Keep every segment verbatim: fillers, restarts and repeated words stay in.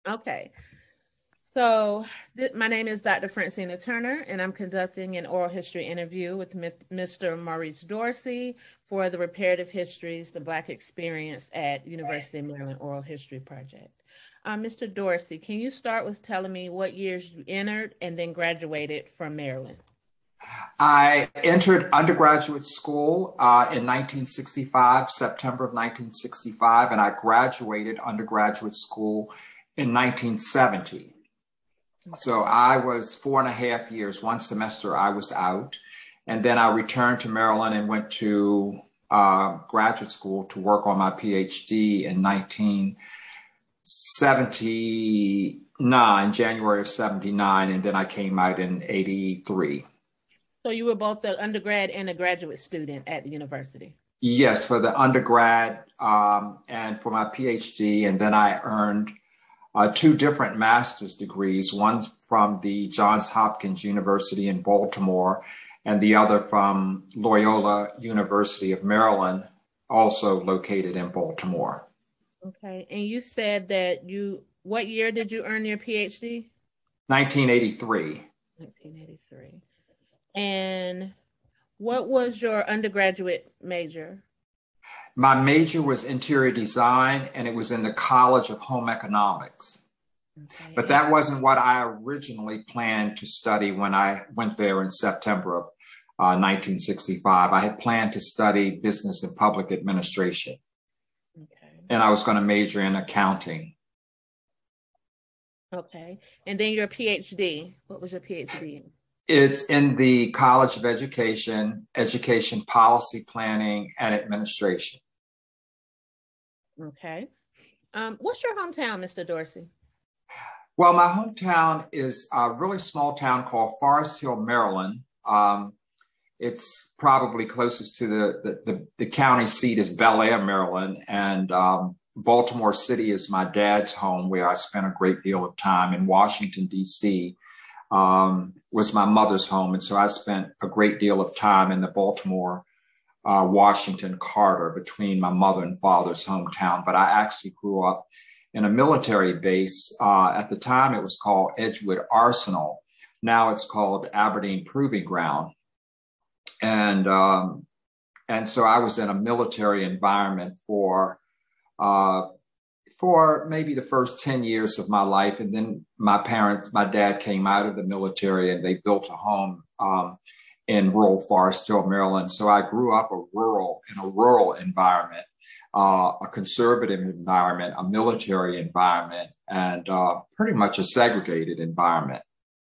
Okay. So, th- my name is Doctor Francina Turner, and I'm conducting an oral history interview with Mi- Mister Maurice Dorsey for the Reparative Histories, the Black Experience at University of Maryland Oral History Project. Uh, Mister Dorsey, can you start with telling me what years you entered and then graduated from Maryland? I entered undergraduate school uh, in nineteen sixty-five, September of nineteen sixty-five, and I graduated undergraduate school in nineteen seventy. So Okay. I was four and a half years, one semester I was out. And then I returned to Maryland and went to uh, graduate school to work on my PhD in nineteen seventy-nine, January of seventy-nine. And then I came out in eighty-three. So, you were both an undergrad and a graduate student at the university. Yes, for the undergrad um, and for my PhD. And then I earned uh, two different master's degrees, one from the Johns Hopkins University in Baltimore, and the other from Loyola University of Maryland, also located in Baltimore. Okay. And you said that you, what year did you earn your PhD? nineteen eighty-three. nineteen eighty-three. And what was your undergraduate major? My major was interior design, and it was in the College of Home Economics. Okay. But And, that wasn't what I originally planned to study when I went there in September of uh, nineteen sixty-five. I had planned to study business and public administration, okay. and I was going to major in accounting. Okay. And then your PhD. What was your PhD in? It's in the College of Education, Education Policy Planning and Administration. Okay. Um, what's your hometown, Mister Dorsey? Well, my hometown is a really small town called Forest Hill, Maryland. Um, it's probably closest to the, the, the, the county seat is Bel Air, Maryland. And um, Baltimore City is my dad's home, where I spent a great deal of time. In Washington, D C um, was my mother's home. And so I spent a great deal of time in the Baltimore, uh, Washington corridor between my mother and father's hometown. But I actually grew up in a military base. Uh, at the time, it was called Edgewood Arsenal. Now it's called Aberdeen Proving Ground. And um, and so I was in a military environment for uh, for maybe the first ten years of my life. And then my parents, my dad came out of the military and they built a home um, in rural Forest Hill, Maryland. So I grew up a rural in a rural environment, uh, a conservative environment, a military environment, and uh, pretty much a segregated environment.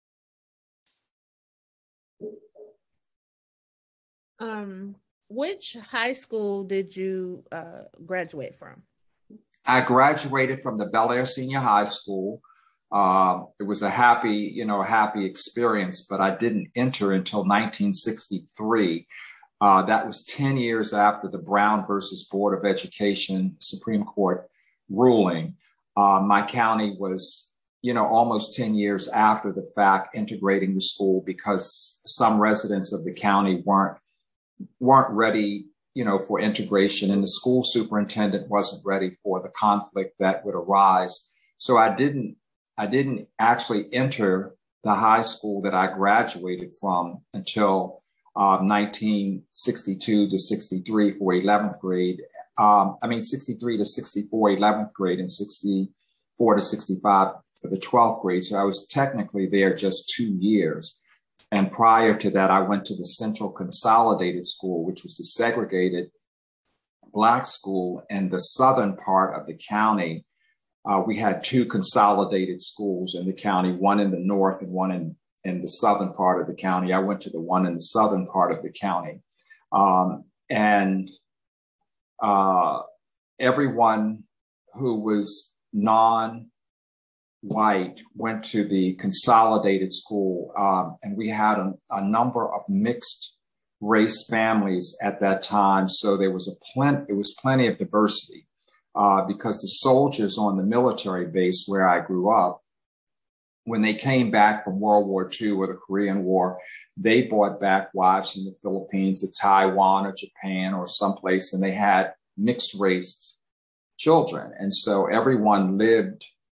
Um, which high school did you uh, graduate from? I graduated from the Bel Air Senior High School. Um, it was a happy, you know, happy experience, but I didn't enter until nineteen sixty-three. Uh, that was ten years after the Brown versus Board of Education Supreme Court ruling. Uh, my county was, you know, almost ten years after the fact integrating the school because some residents of the county weren't weren't ready, you know, for integration, and the school superintendent wasn't ready for the conflict that would arise. So I didn't, I didn't actually enter the high school that I graduated from until uh, nineteen sixty-two to sixty-three for eleventh grade. Um, I mean, sixty-three to sixty-four, eleventh grade, and sixty-four to sixty-five for the twelfth grade. So I was technically there just two years. And prior to that, I went to the Central Consolidated School, which was the segregated Black school in the southern part of the county. Uh, we had two consolidated schools in the county, one in the north and one in, in the southern part of the county. I went to the one in the southern part of the county. Um, and uh, everyone who was non white went to the consolidated school, um, and we had a, a number of mixed race families at that time. So there was a plenty, it was plenty of diversity uh, because the soldiers on the military base where I grew up, when they came back from World War Two or the Korean War, they brought back wives from the Philippines or Taiwan or Japan or someplace, and they had mixed race children. And so everyone lived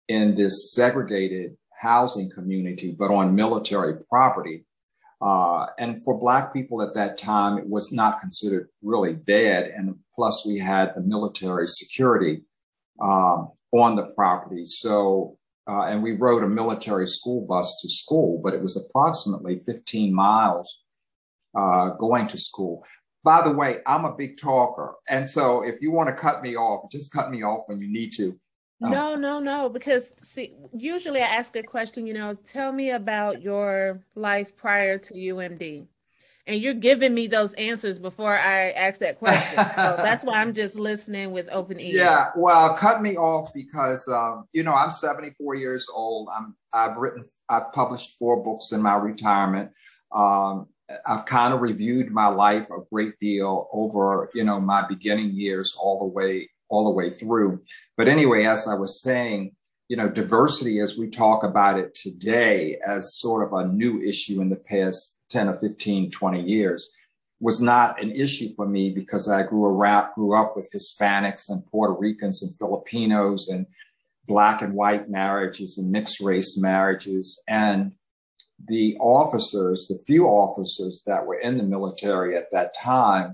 in this segregated housing community, but on military property. Uh, and for Black people at that time, it was not considered really dead. And plus, we had the military security um, on the property. So, uh, and we rode a military school bus to school, but it was approximately fifteen miles uh, going to school. By the way, I'm a big talker. And so if you want to cut me off, just cut me off when you need to. No, no, no, because see, usually I ask a question, you know, tell me about your life prior to U M D. And you're giving me those answers before I ask that question. So that's why I'm just listening with open ears. Yeah, well, cut me off because, um, you know, I'm seventy-four years old. I'm, I've written, I've published four books in my retirement. Um, I've kind of reviewed my life a great deal over, you know, my beginning years all the way all the way through. But anyway, as I was saying, you know, diversity as we talk about it today as sort of a new issue in the past ten or fifteen, twenty years was not an issue for me because I grew around, grew up with Hispanics and Puerto Ricans and Filipinos and Black and white marriages and mixed race marriages. And the officers, the few officers that were in the military at that time,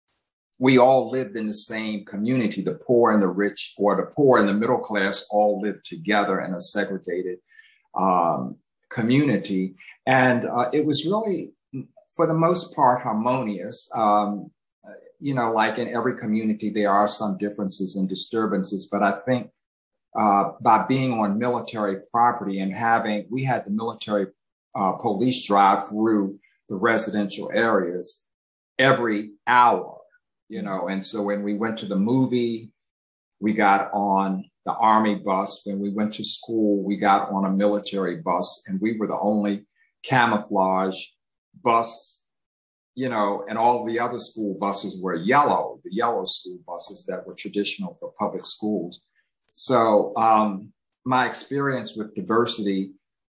we all lived in the same community. The poor and the rich, or the poor and the middle class, all lived together in a segregated um, community. And uh, it was really, for the most part, harmonious. Um, you know, like in every community, there are some differences and disturbances, but I think uh, by being on military property and having, we had the military uh, police drive through the residential areas every hour. You know, and so when we went to the movie, we got on the Army bus. When we went to school, we got on a military bus, and we were the only camouflage bus, you know, and all the other school buses were yellow, the yellow school buses that were traditional for public schools. So um, my experience with diversity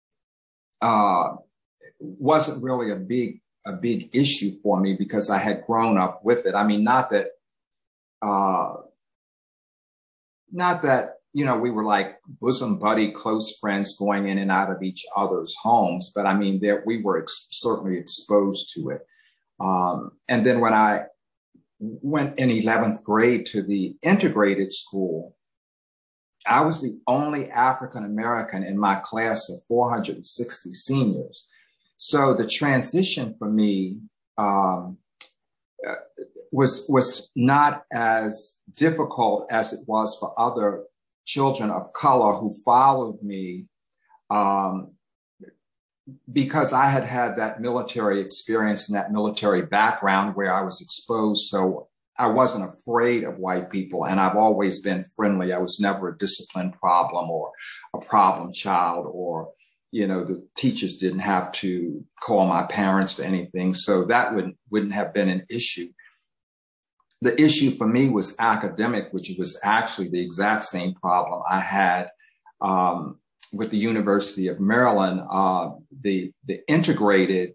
uh, wasn't really a big a big issue for me because I had grown up with it. I mean, not that, uh, not that, you know, we were like bosom buddy, close friends going in and out of each other's homes, but I mean, there we were ex- certainly exposed to it. Um, and then when I went in eleventh grade to the integrated school, I was the only African-American in my class of four hundred sixty seniors. So the transition for me um, uh, was was not as difficult as it was for other children of color who followed me um, because I had had that military experience and that military background where I was exposed. So I wasn't afraid of white people, and I've always been friendly. I was never a discipline problem or a problem child, or you know, the teachers didn't have to call my parents for anything. So that wouldn't, wouldn't have been an issue. The issue for me was academic, which was actually the exact same problem I had um, with the University of Maryland. Uh, the, the integrated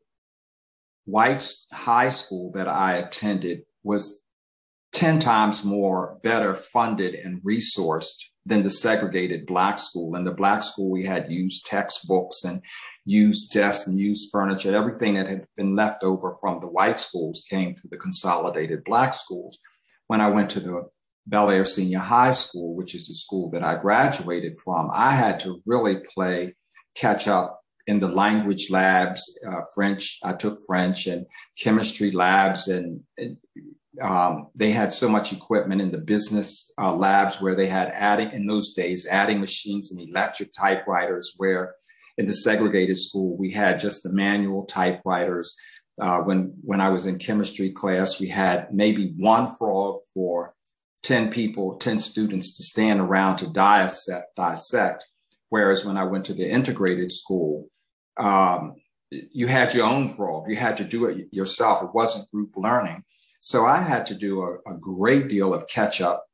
white high school that I attended was ten times more better funded and resourced than the segregated Black school. In the Black school, we had used textbooks and used desks and used furniture. Everything that had been left over from the white schools came to the consolidated Black schools. When I went to the Bel Air Senior High School, which is the school that I graduated from, I had to really play catch up in the language labs, uh, French, I took French, and chemistry labs, and, and Um, they had so much equipment in the business uh, labs where they had adding, in those days, adding machines and electric typewriters, where in the segregated school, we had just the manual typewriters. Uh, when, when I was in chemistry class, we had maybe one frog for ten people, ten students to stand around to dissect, dissect. Whereas when I went to the integrated school, um, you had your own frog. You had to do it yourself. It wasn't group learning. So I had to do a, a great deal of catch up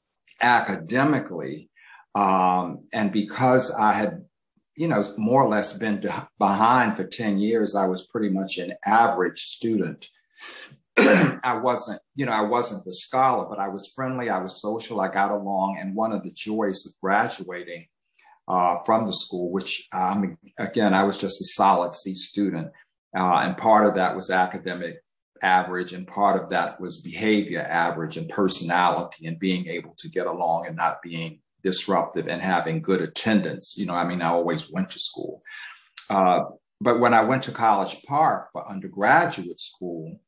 academically. Um, and because I had, you know, more or less been behind for ten years, I was pretty much an average student. I wasn't, you know, I wasn't the scholar, but I was friendly. I was social. I got along. And one of the joys of graduating uh, from the school, which um, again, I was just a solid C student. Uh, and part of that was academic average, and part of that was behavior average and personality and being able to get along and not being disruptive and having good attendance. You know, I mean, I always went to school. Uh, but when I went to College Park for undergraduate school,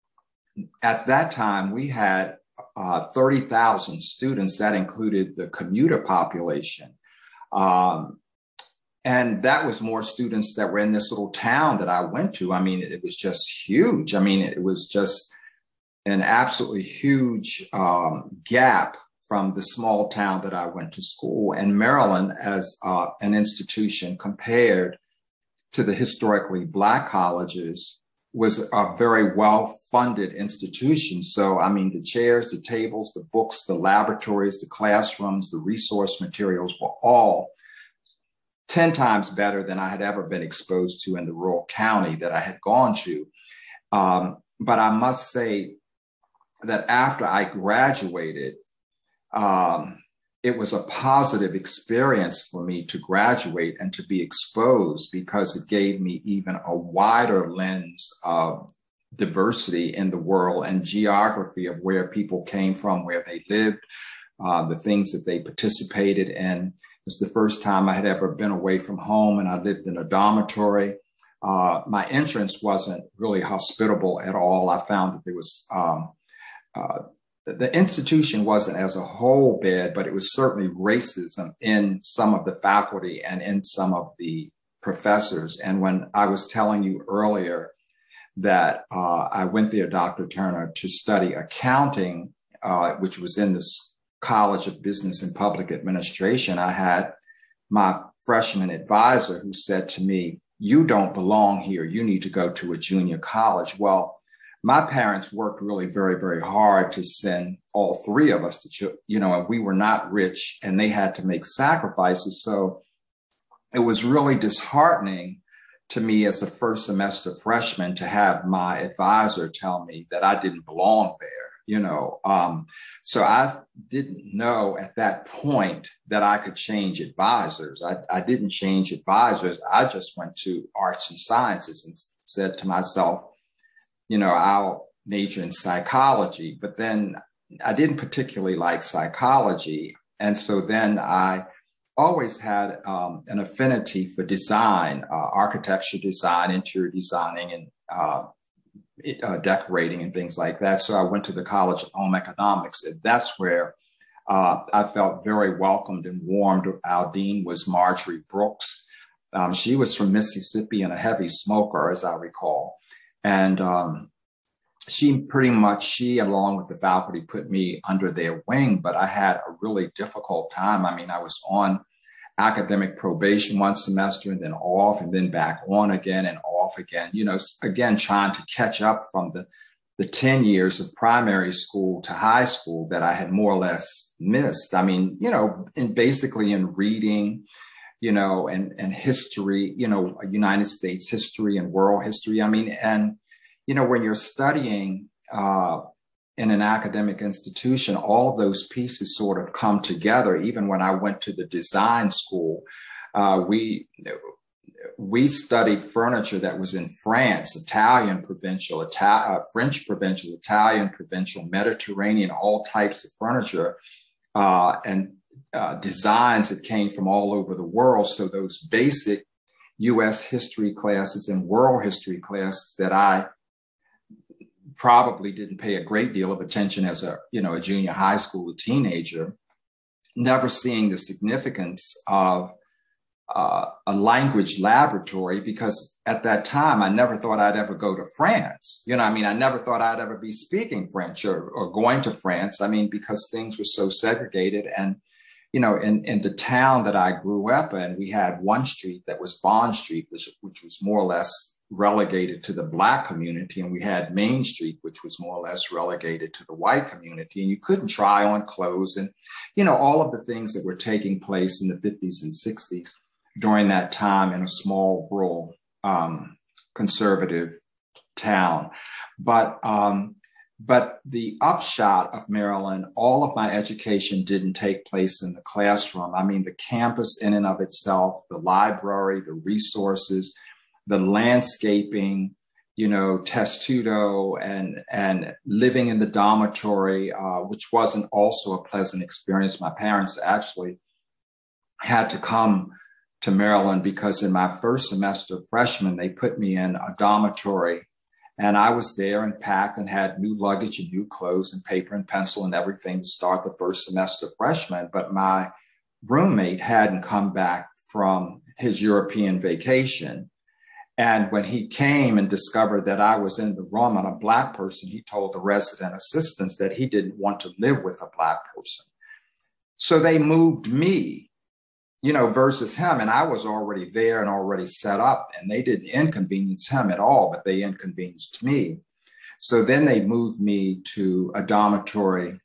at that time we had uh, thirty thousand students. That included the commuter population. Um, and that was more students that were in this little town that I went to. I mean, it was just huge. I mean, it was just an absolutely huge um, gap from the small town that I went to school. And Maryland, as uh, an institution compared to the historically Black colleges, was a very well-funded institution. So, I mean, the chairs, the tables, the books, the laboratories, the classrooms, the resource materials were all ten times better than I had ever been exposed to in the rural county that I had gone to. Um, but I must say that after I graduated, um, it was a positive experience for me to graduate and to be exposed, because it gave me even a wider lens of diversity in the world and geography of where people came from, where they lived, uh, the things that they participated in. It was the first time I had ever been away from home, and I lived in a dormitory. Uh, my entrance wasn't really hospitable at all. I found that there was, um, uh, the institution wasn't as a whole bad, but it was certainly racism in some of the faculty and in some of the professors. And when I was telling you earlier that uh, I went there, Doctor Turner, to study accounting, uh, which was in this College of Business and Public Administration, I had my freshman advisor who said to me, "You don't belong here. You need to go to a junior college." Well, my parents worked really very, very hard to send all three of us to, you know, and we were not rich and they had to make sacrifices. So it was really disheartening to me as a first semester freshman to have my advisor tell me that I didn't belong there. You know, um, so I didn't know at that point that I could change advisors. I, I didn't change advisors. I just went to arts and sciences and said to myself, you know, I'll major in psychology. But then I didn't particularly like psychology. And so then I always had um, an affinity for design, uh, architecture design, interior designing, and uh, Uh, decorating and things like that. So I went to the College of Home Economics, and that's where uh, I felt very welcomed and warmed. Our dean was Marjorie Brooks. Um, she was from Mississippi and a heavy smoker, as I recall. And um, she pretty much, she along with the faculty put me under their wing, but I had a really difficult time. I mean, I was on academic probation one semester and then off and then back on again and off again, you know, again, trying to catch up from the, the ten years of primary school to high school that I had more or less missed. I mean, you know, in basically in reading, you know, and, and history, you know, United States history and world history. I mean, and, you know, when you're studying uh, in an academic institution, all of those pieces sort of come together. Even when I went to the design school, uh, we we studied furniture that was in France, Italian provincial, Ita- uh, French provincial, Italian provincial, Mediterranean, all types of furniture uh, and uh, designs that came from all over the world. So those basic U S history classes and world history classes that I probably didn't pay a great deal of attention as a, you know, a junior high school teenager, never seeing the significance of uh, a language laboratory, because at that time, I never thought I'd ever go to France. You know, I mean, I never thought I'd ever be speaking French or, or going to France. I mean, because things were so segregated. And, you know, in, in the town that I grew up in, we had one street that was Bond Street, which, which was more or less relegated to the Black community, and we had Main Street, which was more or less relegated to the white community, and you couldn't try on clothes and, you know, all of the things that were taking place in the fifties and sixties during that time in a small rural um, conservative town. But um, but the upshot of Maryland, all of my education didn't take place in the classroom. I mean, the campus in and of itself, the library, the resources, the landscaping, you know, testudo and, and living in the dormitory, uh, which wasn't also a pleasant experience. My parents actually had to come to Maryland because in my first semester of freshman, they put me in a dormitory. And I was there and packed and had new luggage and new clothes and paper and pencil and everything to start the first semester freshman. But my roommate hadn't come back from his European vacation. And when he came and discovered that I was in the room and a Black person, he told the resident assistants that he didn't want to live with a Black person. So they moved me, you know, versus him. And I was already there and already set up, and they didn't inconvenience him at all, but they inconvenienced me. So then they moved me to a dormitory,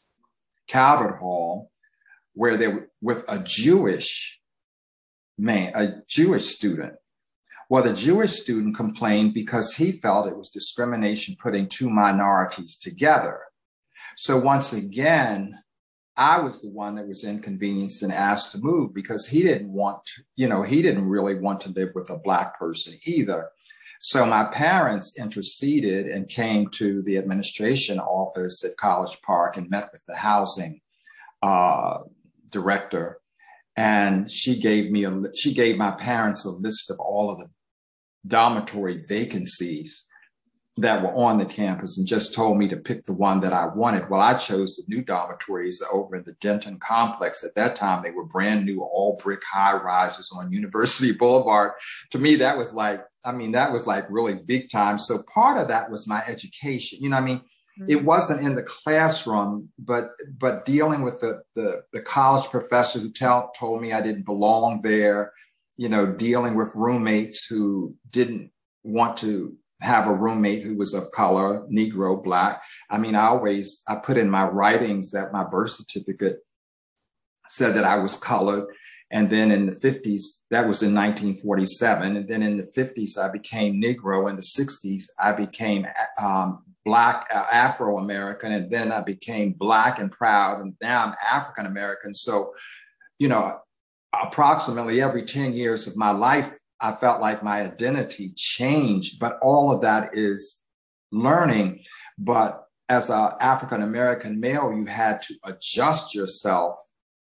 Calvert Hall, where they were with a Jewish man, a Jewish student. Well, the Jewish student complained because he felt it was discrimination putting two minorities together. So once again, I was the one that was inconvenienced and asked to move because he didn't want to, you know, he didn't really want to live with a Black person either. So my parents interceded and came to the administration office at College Park and met with the housing uh, director. And she gave me a, she gave my parents a list of all of the dormitory vacancies that were on the campus and just told me to pick the one that I wanted. Well, I chose the new dormitories over in the Denton complex. At that time, they were brand new, all brick high rises on University Boulevard. To me, that was like, I mean, that was like really big time. So part of that was my education. You know what I mean? Mm-hmm. It wasn't in the classroom, but but dealing with the, the, the college professor who tell, told me I didn't belong there, you know, dealing with roommates who didn't want to have a roommate who was of color, Negro, Black. I mean, I always, I put in my writings that my birth certificate said that I was colored. And then in the fifties, that was in nineteen forty-seven. And then in the fifties, I became Negro. In the sixties, I became um, Black, uh, Afro-American. And then I became Black and proud. And now I'm African-American. So, you know, approximately every ten years of my life, I felt like my identity changed, but all of that is learning. But as an African-American male, you had to adjust yourself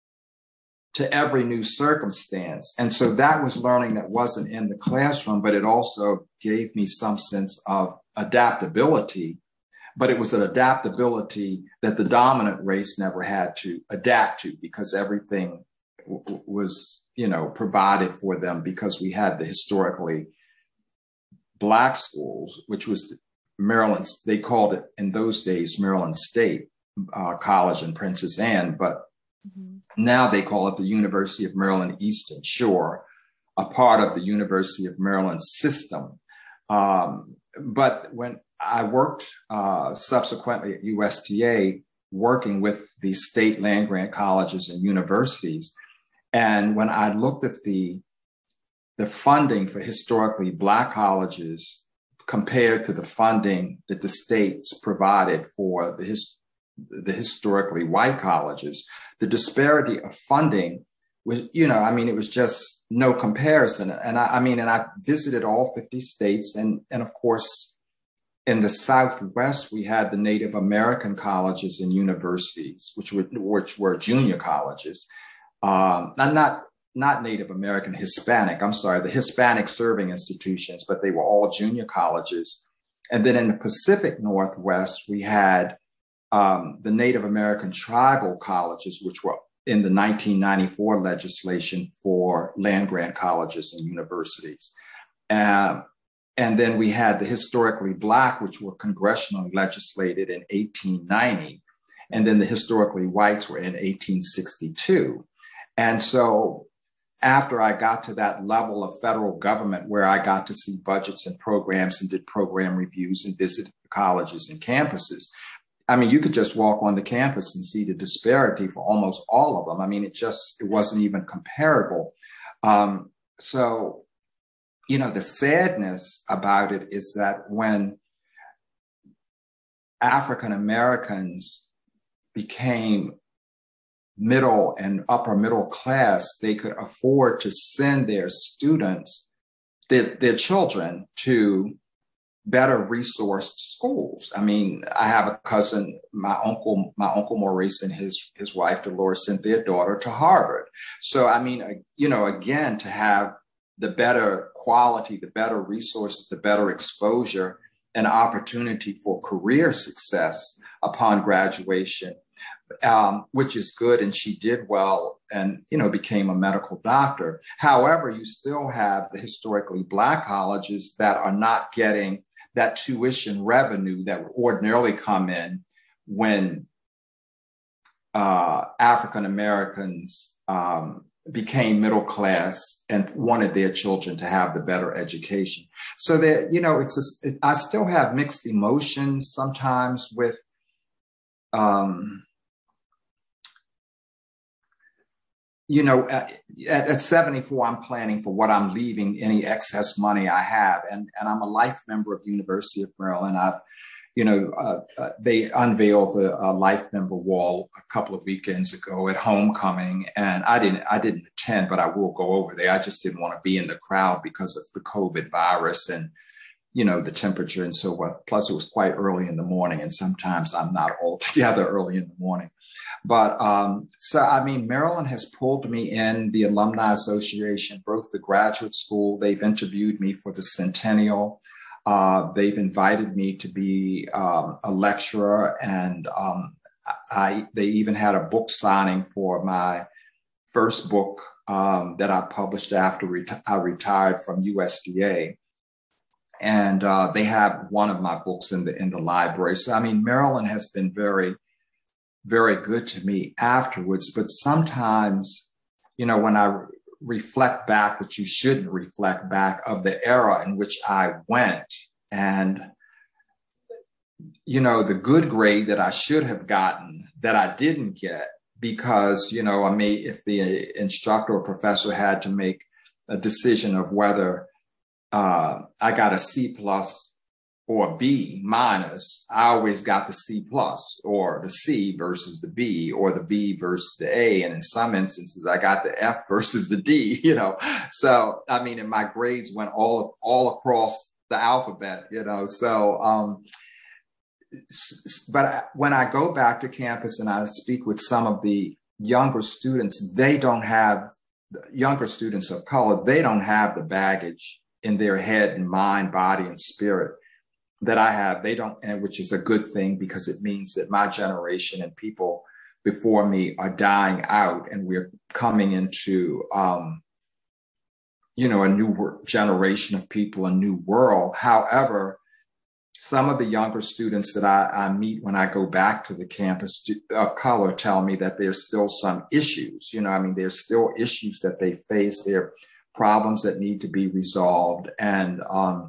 to every new circumstance. And so that was learning that wasn't in the classroom, but it also gave me some sense of adaptability. But it was an adaptability that the dominant race never had to adapt to because everything w- was you know, provided for them because we had the historically Black schools, which was Maryland. They called it in those days, Maryland State uh, College in Princess Anne, but mm-hmm. now they call it the University of Maryland Eastern Shore, a part of the University of Maryland system. Um, but when I worked uh, subsequently at U S T A, working with the state land grant colleges and universities, and when I looked at the, the funding for historically Black colleges compared to the funding that the states provided for the, his, the historically white colleges, the disparity of funding was, you know, I mean, it was just no comparison. And I, I mean, and I visited all fifty states. And, and of course, in the Southwest, we had the Native American colleges and universities, which were, which were junior colleges. Um, not, not, not Native American, Hispanic, I'm sorry, the Hispanic serving institutions, but they were all junior colleges. And then in the Pacific Northwest, we had um, the Native American tribal colleges, which were in the nineteen ninety-four legislation for land grant colleges and universities. Um, and then we had the historically Black, which were congressionally legislated in eighteen ninety. And then the historically whites were in eighteen sixty-two. And so after I got to that level of federal government where I got to see budgets and programs and did program reviews and visited colleges and campuses, I mean, you could just walk on the campus and see the disparity for almost all of them. I mean, it just, it wasn't even comparable. Um, so, you know, the sadness about it is that when African Americans became middle and upper middle class, they could afford to send their students, their, their children, to better resourced schools. I mean, I have a cousin, my uncle, my uncle Maurice and his, his wife, Dolores, sent their daughter to Harvard. So, I mean, you know, again, to have the better quality, the better resources, the better exposure and opportunity for career success upon graduation, um, which is good. And she did well and, you know, became a medical doctor. However, you still have the historically Black colleges that are not getting that tuition revenue that would ordinarily come in when uh, African Americans um, became middle class and wanted their children to have the better education. So that, you know, it's a, it, I still have mixed emotions sometimes with um, you know, at, at seventy-four, I'm planning for what I'm leaving, any excess money I have. And, and I'm a life member of University of Maryland. I've, you know, uh, uh, they unveiled the uh, life member wall a couple of weekends ago at homecoming. And I didn't, I didn't attend, but I will go over there. I just didn't want to be in the crowd because of the COVID virus and, you know, the temperature and so forth. Plus it was quite early in the morning. And sometimes I'm not altogether early in the morning. But um, so, I mean, Maryland has pulled me in, the Alumni Association, both the graduate school, they've interviewed me for the centennial. Uh, they've invited me to be um, a lecturer. And um, I, they even had a book signing for my first book um, that I published after reti- I retired from U S D A. And uh, they have one of my books in the, in the library. So, I mean, Maryland has been very, very good to me afterwards. But sometimes, you know, when I re- reflect back, which you shouldn't reflect back, of the era in which I went, and, you know, the good grade that I should have gotten that I didn't get because, you know, I may, if the instructor or professor had to make a decision of whether uh, I got a C plus or B minus, I always got the C plus, or the C versus the B, or the B versus the A. And in some instances, I got the F versus the D, you know. So, I mean, and my grades went all, all across the alphabet, you know. So, um, but when I go back to campus and I speak with some of the younger students, they don't have, younger students of color, they don't have the baggage in their head and mind, body, and spirit that I have. They don't, and which is a good thing because it means that my generation and people before me are dying out, and we're coming into, um, you know, a new generation of people, a new world. However, some of the younger students that I, I meet when I go back to the campus of color tell me that there's still some issues. You know, I mean, there's still issues that they face. There are problems that need to be resolved, and um,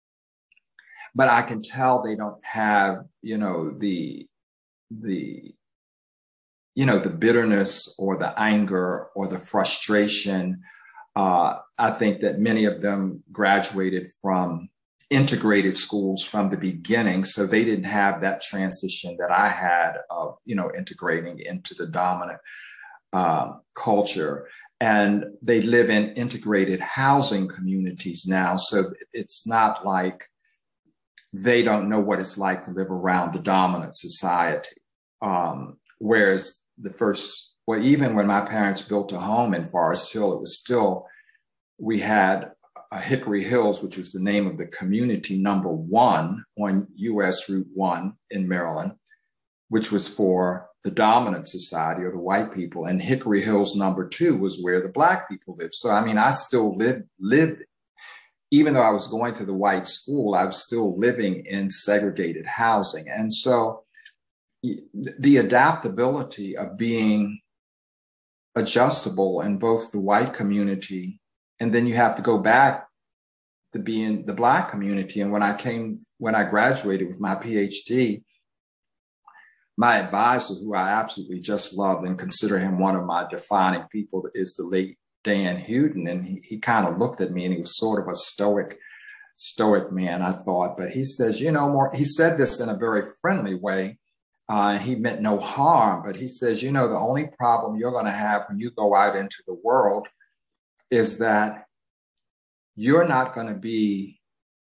but I can tell they don't have, you know, the, the, you know, the bitterness or the anger or the frustration. Uh, I think that many of them graduated from integrated schools from the beginning, so they didn't have that transition that I had of, you know, integrating into the dominant uh, culture. And they live in integrated housing communities now, so it's not like they don't know what it's like to live around the dominant society. Um, whereas the first, well, even when my parents built a home in Forest Hill, it was still, we had a Hickory Hills, which was the name of the community, number one on U S Route one in Maryland, which was for the dominant society or the white people. And Hickory Hills number two was where the Black people lived. So, I mean, I still lived, lived even though I was going to the white school, I was still living in segregated housing. And so the adaptability of being adjustable in both the white community, and then you have to go back to be in the Black community. And when I came, when I graduated with my PhD, my advisor, who I absolutely just loved and consider him one of my defining people, is the late Dan Huden. And he, he kind of looked at me, and he was sort of a stoic stoic man, I thought, but he says, you know, more, he said this in a very friendly way. Uh, he meant no harm, but he says, you know, the only problem you're going to have when you go out into the world is that you're not going to be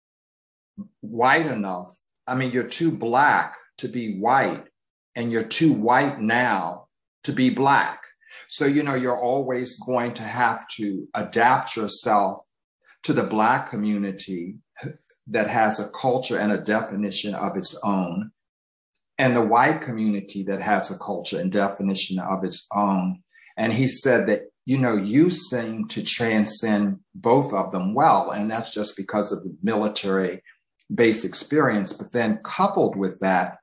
white enough. I mean, you're too black to be white, and you're too white now to be black. So, you know, you're always going to have to adapt yourself to the Black community that has a culture and a definition of its own, and the white community that has a culture and definition of its own. And he said that, you know, you seem to transcend both of them well, and that's just because of the military-based experience. But then coupled with that,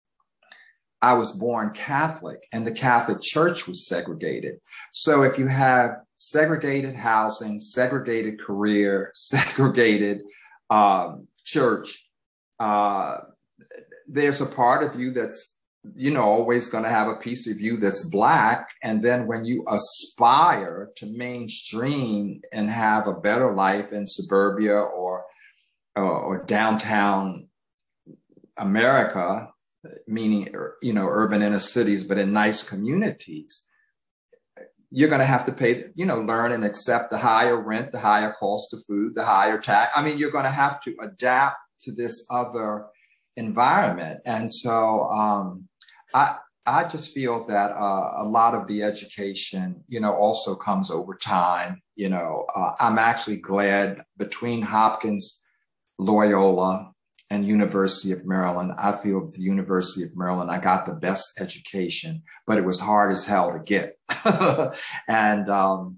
I was born Catholic, and the Catholic Church was segregated. So if you have segregated housing, segregated career, segregated um, church, uh, there's a part of you that's, you know, always going to have a piece of you that's Black. And then when you aspire to mainstream and have a better life in suburbia or, or, or downtown America, meaning, you know, urban inner cities, but in nice communities, you're going to have to pay, you know, learn and accept the higher rent, the higher cost of food, the higher tax. I mean, you're going to have to adapt to this other environment. And so um, I, I just feel that uh, a lot of the education, you know, also comes over time. You know, uh, I'm actually glad between Hopkins, Loyola, and University of Maryland, I feel the University of Maryland, I got the best education, but it was hard as hell to get. and, um,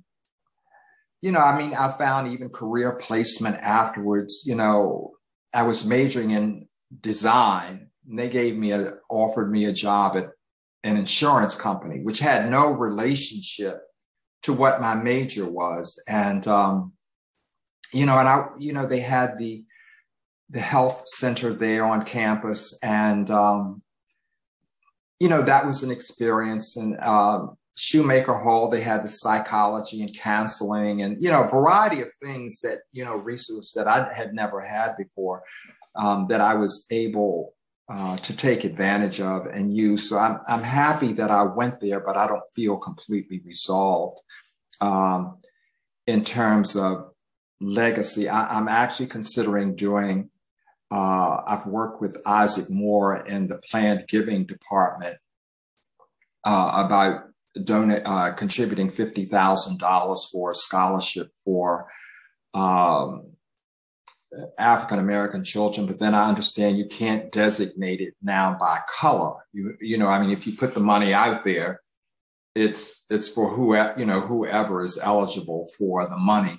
you know, I mean, I found even career placement afterwards. You know, I was majoring in design, and they gave me a, offered me a job at an insurance company, which had no relationship to what my major was. And, um, you know, and I, you know, they had the, the health center there on campus. And, um, you know, that was an experience. And um, Shoemaker Hall, they had the psychology and counseling and, you know, a variety of things that, you know, resources that I had never had before um, that I was able uh, to take advantage of and use. So I'm, I'm happy that I went there, but I don't feel completely resolved um, in terms of legacy. I, I'm actually considering doing Uh, I've worked with Isaac Moore in the planned giving department uh, about donate, uh, contributing fifty thousand dollars for a scholarship for um, African-American children. But then I understand you can't designate it now by color. You, you know, I mean, if you put the money out there, it's, it's for whoever, you know, whoever is eligible for the money.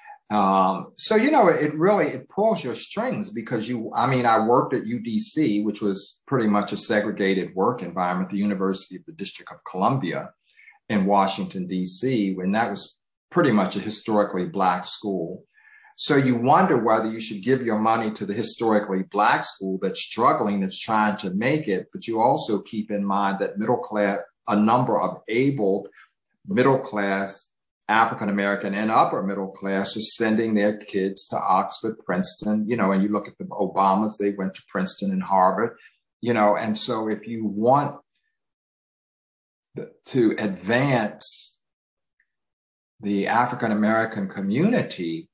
Um, so, you know, it really, it pulls your strings because you, I mean, I worked at U D C, which was pretty much a segregated work environment, the University of the District of Columbia in Washington, D C, when that was pretty much a historically Black school. So you wonder whether you should give your money to the historically Black school that's struggling, that's trying to make it. But you also keep in mind that middle class, a number of able middle class African-American and upper middle class are sending their kids to Oxford, Princeton, you know, and you look at the Obamas, they went to Princeton and Harvard, you know, and so if you want to advance the African-American community,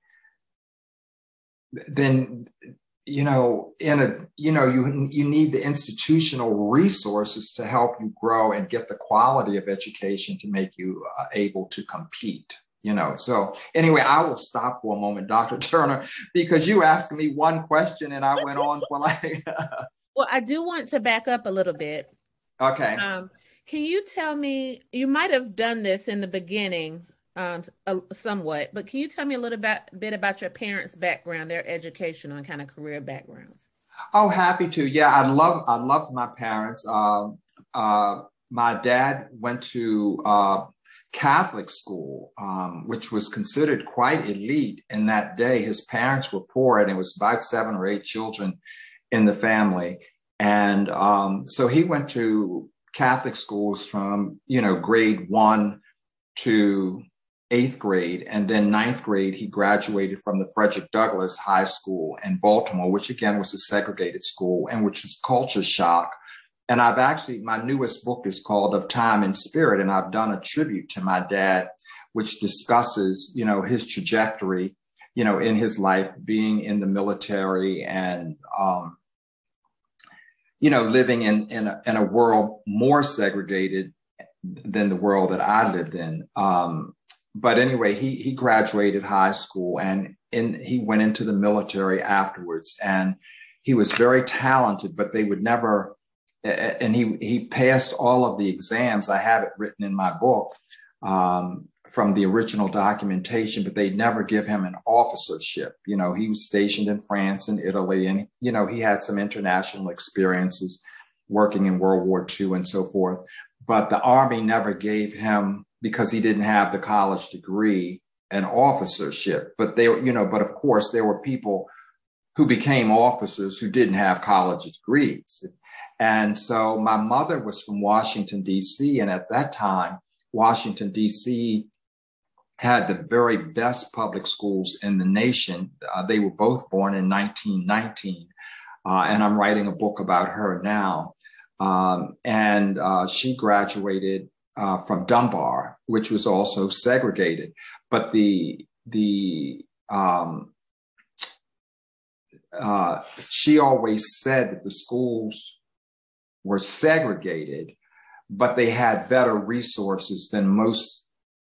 then, you know, in a, you know, you, you need the institutional resources to help you grow and get the quality of education to make you uh, able to compete, you know. So anyway, I will stop for a moment, Doctor Turner, because you asked me one question and I went on for like. Well, I do want to back up a little bit. Okay. Um, can you tell me, you might have done this in the beginning, um, uh, somewhat, but can you tell me a little bit, bit about your parents' background, their educational and kind of career backgrounds? Oh, happy to. Yeah, I love, I loved my parents. Um, uh, my dad went to uh, Catholic school, um, which was considered quite elite in that day. His parents were poor, and it was about seven or eight children in the family. And um, so he went to Catholic schools from, you know, grade one to eighth grade. And then ninth grade, he graduated from the Frederick Douglass High School in Baltimore, which again was a segregated school and which was culture shock. And I've actually, my newest book is called Of Time and Spirit, and I've done a tribute to my dad, which discusses, you know, his trajectory, you know, in his life, being in the military and, um, you know, living in, in, a, in a world more segregated than the world that I lived in. Um, but anyway, he, he graduated high school and in, he went into the military afterwards, and he was very talented, but they would never, and he, he passed all of the exams. I have it written in my book, um, from the original documentation, but they'd never give him an officership. You know, he was stationed in France and Italy, and, you know, he had some international experiences working in World War Two and so forth. But the Army never gave him, because he didn't have the college degree, an officership. But they were, you know, but of course, there were people who became officers who didn't have college degrees. And so my mother was from Washington, D C, and at that time, Washington, D C had the very best public schools in the nation. Uh, they were both born in nineteen nineteen, uh, and I'm writing a book about her now. Um, and uh, she graduated uh, from Dunbar, which was also segregated. But the the um, uh, she always said that the schools were segregated, but they had better resources than most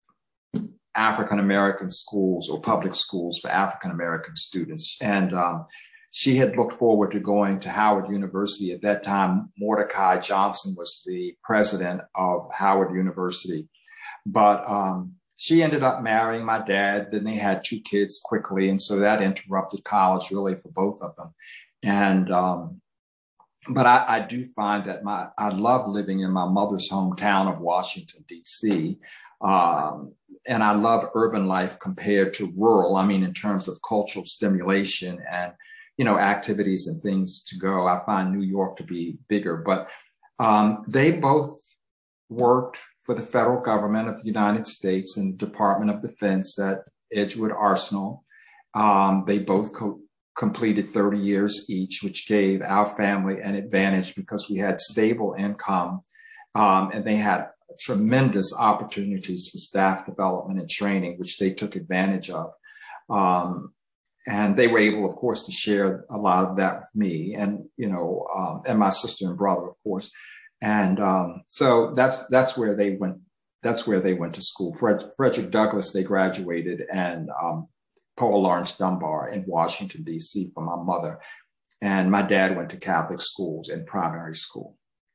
African-American schools or public schools for African-American students. And um, she had looked forward to going to Howard University. At that time, Mordecai Johnson was the president of Howard University. But um, she ended up marrying my dad. Then they had two kids quickly. And so that interrupted college really for both of them. And um, But I, I do find that my I love living in my mother's hometown of Washington, D C. Um, and I love urban life compared to rural. I mean, in terms of cultural stimulation and, you know, activities and things to go. I find New York to be bigger. But um, they both worked for the federal government of the United States and the Department of Defense at Edgewood Arsenal. Um, they both co- completed thirty years each, which gave our family an advantage because we had stable income, um, and they had tremendous opportunities for staff development and training, which they took advantage of. Um, and they were able, of course, to share a lot of that with me and, you know, um, and my sister and brother, of course. And um, so that's that's where they went. That's where they went to school. Fred, Frederick Douglass, they graduated, and um, Paul Laurence Dunbar in Washington, D C for my mother. And my dad went to Catholic schools and primary school.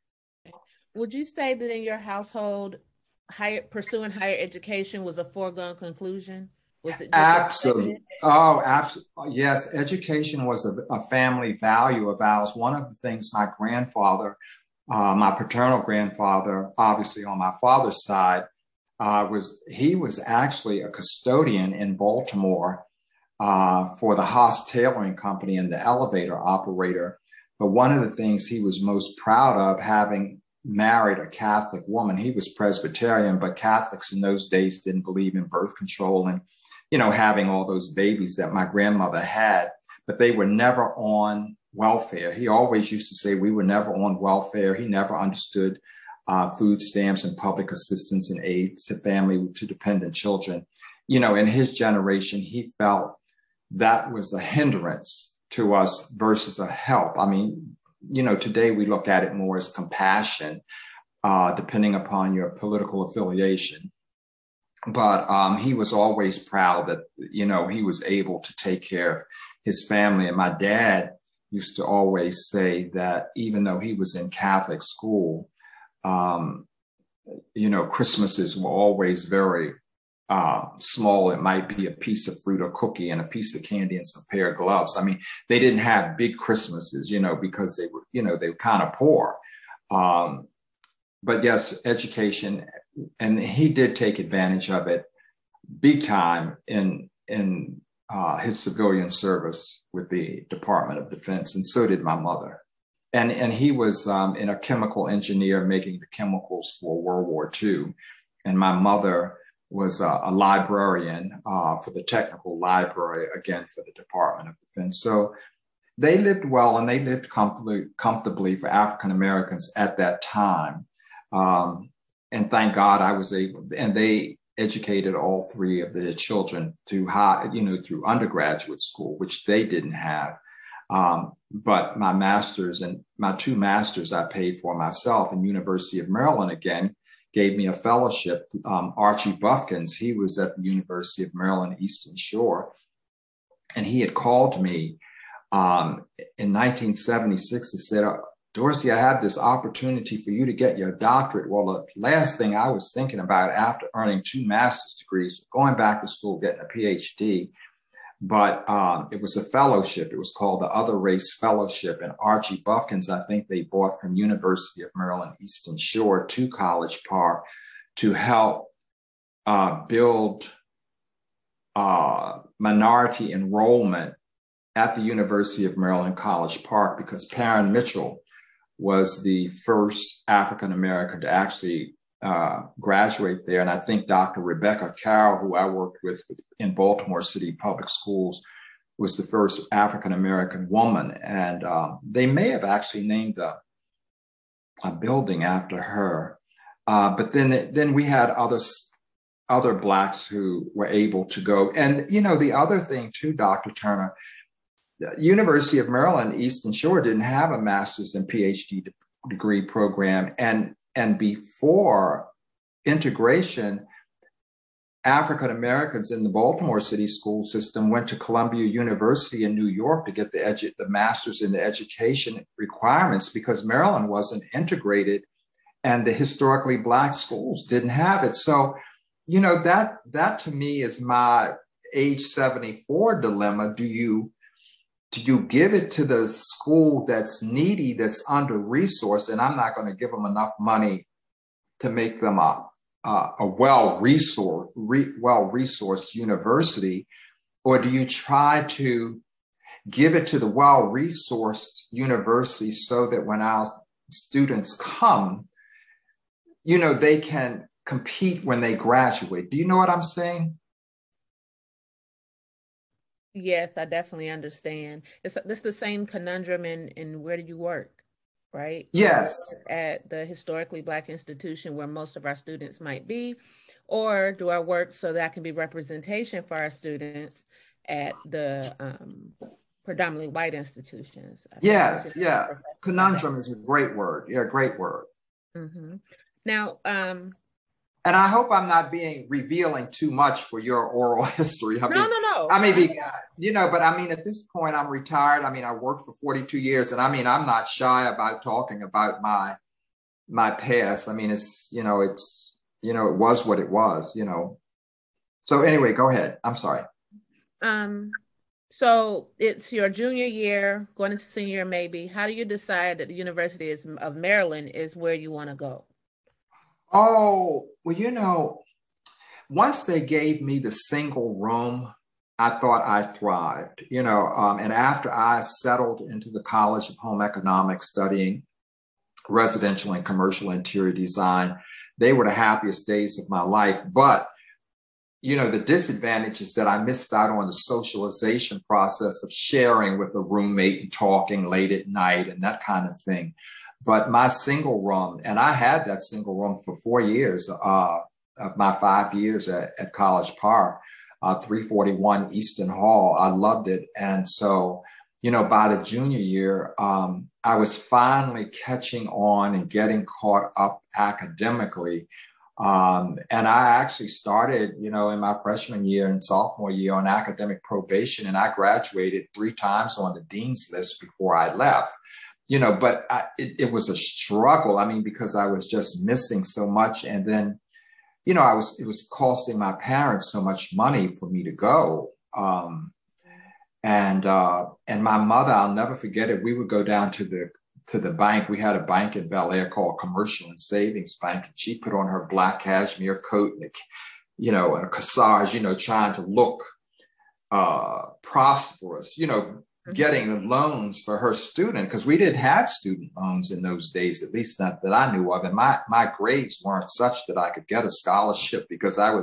Would you say that in your household, higher, pursuing higher education was a foregone conclusion? Was it just absolutely? Oh, absolutely. Yes, education was a, a family value of ours. One of the things my grandfather, uh, my paternal grandfather, obviously on my father's side, uh, was he was actually a custodian in Baltimore uh, for the Haas Tailoring Company and the elevator operator. But one of the things he was most proud of, having married a Catholic woman, he was Presbyterian, but Catholics in those days didn't believe in birth control and, you know, having all those babies that my grandmother had, but they were never on welfare. He always used to say we were never on welfare. He never understood uh, food stamps and public assistance and aid to family, to dependent children. You know, in his generation, he felt that was a hindrance to us versus a help. I mean, you know, today we look at it more as compassion, uh, depending upon your political affiliation. But um, he was always proud that, you know, he was able to take care of his family. And my dad used to always say that even though he was in Catholic school, um, you know, Christmases were always very uh, small. It might be a piece of fruit or cookie and a piece of candy and some pair of gloves. I mean, they didn't have big Christmases, you know, because they were, you know, they were kind of poor. Um, but yes, education, and he did take advantage of it big time in, in uh, his civilian service with the Department of Defense. And so did my mother. And, and he was um, in a chemical engineer making the chemicals for World War Two. And my mother was a, a librarian uh, for the technical library, again, for the Department of Defense. So they lived well, and they lived comfortably, comfortably for African Americans at that time. Um, and thank God I was able, and they educated all three of their children through high, you know, through undergraduate school, which they didn't have. Um, but my master's and my two masters I paid for myself, and University of Maryland again gave me a fellowship. Um, Archie Buffkins, he was at the University of Maryland, Eastern Shore, and he had called me um, in nineteen seventy-six and said, Dorsey, I have this opportunity for you to get your doctorate. Well, the last thing I was thinking about after earning two master's degrees, going back to school, getting a PhD, but um, it was a fellowship. It was called the Other Race Fellowship. And Archie Buffkins, I think they bought from University of Maryland, Eastern Shore to College Park to help uh, build uh, minority enrollment at the University of Maryland, College Park, because Perrin Mitchell was the first African-American to actually uh, graduate there. And I think Doctor Rebecca Carroll, who I worked with in Baltimore City Public Schools, was the first African-American woman. And uh, they may have actually named a, a building after her. Uh, but then, then we had other, other Blacks who were able to go. And, you know, the other thing too, Doctor Turner, the University of Maryland, Eastern Shore didn't have a master's and PhD de- degree program. And, and before integration, African Americans in the Baltimore City school system went to Columbia University in New York to get the, edu- the master's in the education requirements, because Maryland wasn't integrated and the historically Black schools didn't have it. So, you know, that, that to me is my age seventy-four dilemma. Do you Do you give it to the school that's needy, that's under-resourced, and I'm not going to give them enough money to make them a, a, a well-resourced, re, well-resourced university, or do you try to give it to the well-resourced university so that when our students come, you know, they can compete when they graduate? Do you know what I'm saying? Yes, I definitely understand. It's it's the same conundrum in, in where do you work, right? Yes. At the historically Black institution where most of our students might be, or do I work so that I can be representation for our students at the um, predominantly white institutions? Yes, yeah. Conundrum is a great word. Yeah, great word. Mm-hmm. Now, um, and I hope I'm not being revealing too much for your oral history. I no, mean, no, no. I may be, you know, but I mean, at this point, I'm retired. I mean, I worked for forty-two years, and I mean, I'm not shy about talking about my my past. I mean, it's, you know, it's, you know, it was what it was, you know. So anyway, go ahead. I'm sorry. Um. So it's your junior year, going into senior year, maybe. How do you decide that the University is, of Maryland is where you want to go? Oh, well, you know, once they gave me the single room, I thought I thrived, you know, um, and after I settled into the College of Home Economics studying residential and commercial interior design, they were the happiest days of my life. But, you know, the disadvantage is that I missed out on the socialization process of sharing with a roommate and talking late at night and that kind of thing. But my single room, and I had that single room for four years, uh, of my five years at, at College Park, uh, three forty-one Easton Hall. I loved it. And so, you know, by the junior year, um, I was finally catching on and getting caught up academically. Um, and I actually started, you know, in my freshman year and sophomore year on academic probation, and I graduated three times on the dean's list before I left. You know, but I, it, it was a struggle. I mean, because I was just missing so much. And then, you know, I was, it was costing my parents so much money for me to go. Um, and, uh, and my mother, I'll never forget it. We would go down to the, to the bank. We had a bank in Bel Air called Commercial and Savings Bank. And she put on her black cashmere coat and, a, you know, and a corsage, you know, trying to look, uh, prosperous, you know, getting loans for her student, because we didn't have student loans in those days, at least not that I knew of. And my, my grades weren't such that I could get a scholarship because I was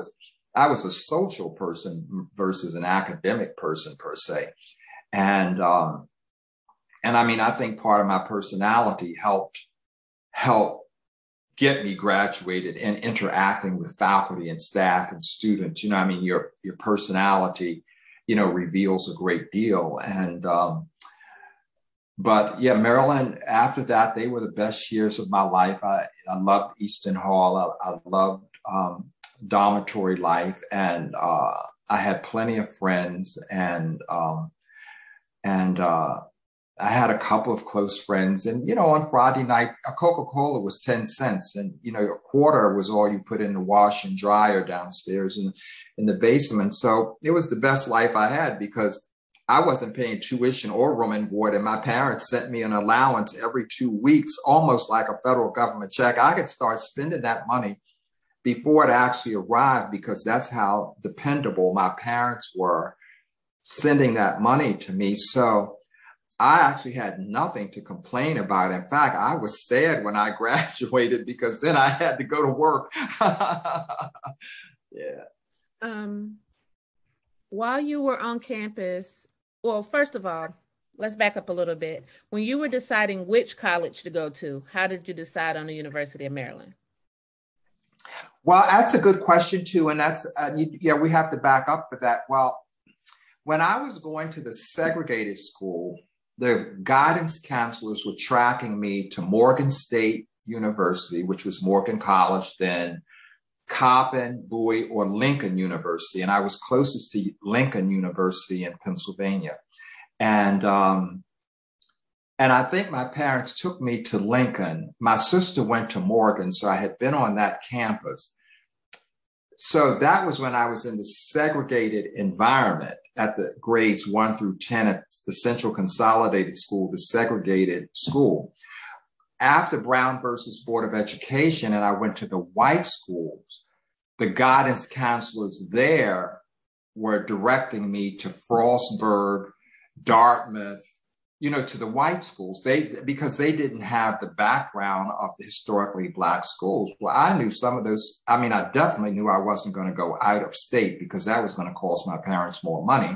I was a social person versus an academic person per se. And, um, and I mean, I think part of my personality helped, helped get me graduated and interacting with faculty and staff and students. You know, I mean, your, your personality, you know, reveals a great deal. And, um, but yeah, Maryland, after that, they were the best years of my life. I, I loved Easton Hall. I, I loved, um, dormitory life. And, uh, I had plenty of friends, and, um, and, uh, I had a couple of close friends. And, you know, on Friday night, a Coca-Cola was ten cents, and, you know, a quarter was all you put in the wash and dryer downstairs in, in the basement. So it was the best life I had, because I wasn't paying tuition or room and board, and my parents sent me an allowance every two weeks, almost like a federal government check. I could start spending that money before it actually arrived, because that's how dependable my parents were, sending that money to me. So I actually had nothing to complain about. In fact, I was sad when I graduated, because then I had to go to work. Yeah. Um, while you were on campus, well, first of all, let's back up a little bit. When you were deciding which college to go to, how did you decide on the University of Maryland? Well, that's a good question too. And that's, uh, you, yeah, we have to back up for that. Well, when I was going to the segregated school, the guidance counselors were tracking me to Morgan State University, which was Morgan College then, Coppin, Bowie, or Lincoln University. And I was closest to Lincoln University in Pennsylvania. And, um, and I think my parents took me to Lincoln. My sister went to Morgan, so I had been on that campus. So that was when I was in the segregated environment at the grades one through ten at the Central Consolidated School, the segregated school. After Brown versus Board of Education, and I went to the white schools, the guidance counselors there were directing me to Frostburg, Dartmouth, you know, to the white schools. They, because they didn't have the background of the historically Black schools. Well, I knew some of those. I mean, I definitely knew I wasn't going to go out of state, because that was going to cost my parents more money.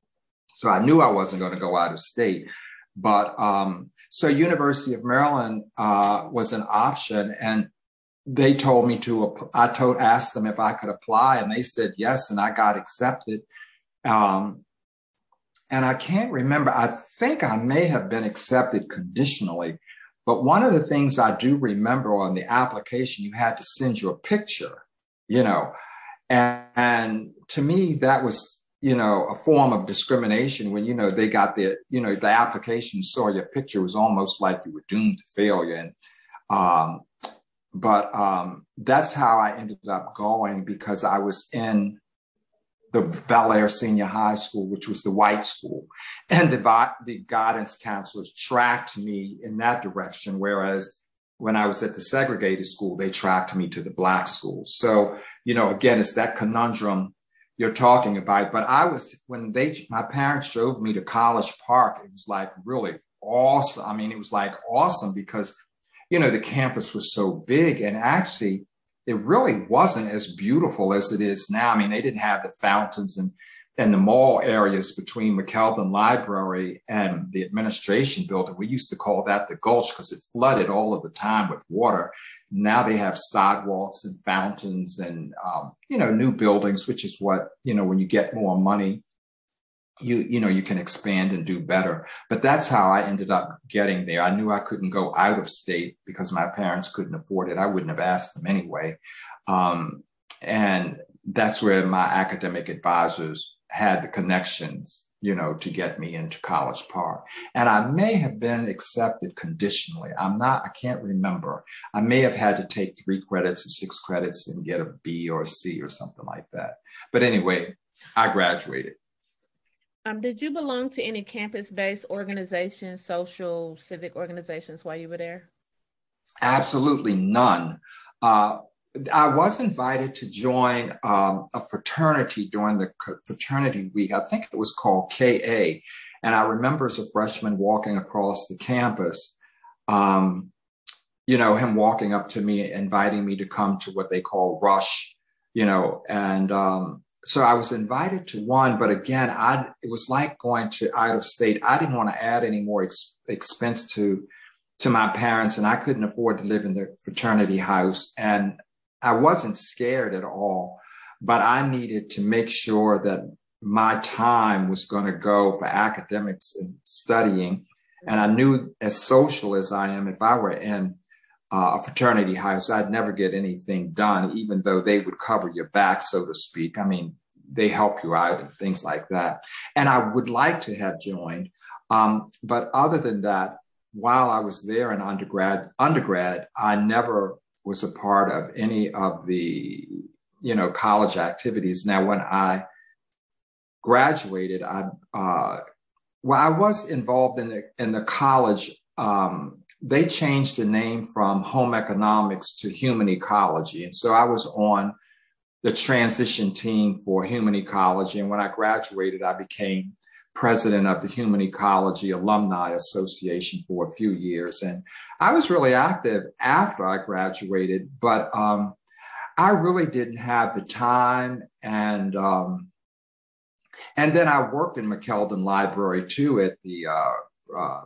So I knew I wasn't going to go out of state. But um, so University of Maryland uh, was an option, and they told me to, I told, asked them if I could apply, and they said yes, and I got accepted. Um, and I can't remember, I think I may have been accepted conditionally, but one of the things I do remember on the application, you had to send your picture, you know, and, and to me, that was, you know, a form of discrimination when, you know, they got the, you know, the application saw your picture, was almost like you were doomed to failure. And, um, but um, that's how I ended up going, because I was in the Bel Air Senior High School, which was the white school, and the, the guidance counselors tracked me in that direction. Whereas when I was at the segregated school, they tracked me to the Black school. So, you know, again, it's that conundrum you're talking about. But I was, when they, my parents drove me to College Park, it was like really awesome. I mean, it was like awesome because, you know, the campus was so big, and actually it really wasn't as beautiful as it is now. I mean, they didn't have the fountains and, and the mall areas between McKeldin Library and the administration building. We used to call that the Gulch because it flooded all of the time with water. Now they have sidewalks and fountains and, um, you know, new buildings, which is what, you know, when you get more money, you, you know, you can expand and do better. But that's how I ended up getting there. I knew I couldn't go out of state because my parents couldn't afford it. I wouldn't have asked them anyway. Um, and that's where my academic advisors had the connections, you know, to get me into College Park. And I may have been accepted conditionally. I'm not, I can't remember. I may have had to take three credits or six credits and get a B or a C or something like that. But anyway, I graduated. Um, did you belong to any campus-based organizations, social, civic organizations while you were there? Absolutely none. Uh, I was invited to join um, a fraternity during the fraternity week. I think it was called K A. And I remember as a freshman walking across the campus, um, you know, him walking up to me, inviting me to come to what they call Rush, you know, and um, so I was invited to one, but again, I it was like going to out of state. I didn't want to add any more ex- expense to to my parents, and I couldn't afford to live in the fraternity house, and I wasn't scared at all, but I needed to make sure that my time was going to go for academics and studying. And I knew, as social as I am, if I were in uh, a fraternity house, I'd never get anything done, even though they would cover your back, so to speak. I mean, they help you out and things like that. And I would like to have joined. Um, but other than that, while I was there in undergrad, undergrad, I never was a part of any of the, you know, college activities. Now, when I graduated, I uh, well, I was involved in the in the college. Um, they changed the name from home economics to human ecology, and so I was on the transition team for human ecology. And when I graduated, I became president of the Human Ecology Alumni Association for a few years, and I was really active after I graduated. But um, I really didn't have the time and. Um, And then I worked in McKeldin Library too, at the uh, uh,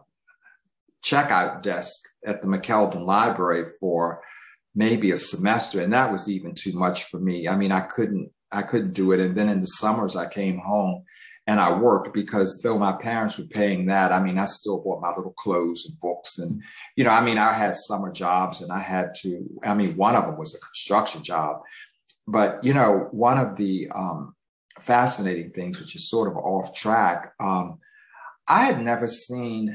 checkout desk at the McKeldin Library for maybe a semester, and that was even too much for me. I mean, I couldn't, I couldn't do it. And then in the summers, I came home and I worked, because though my parents were paying that, I mean, I still bought my little clothes and books, and you know, I mean, I had summer jobs, and I had to. I mean, one of them was a construction job, but you know, one of the um, fascinating things, which is sort of off track. Um, I had never seen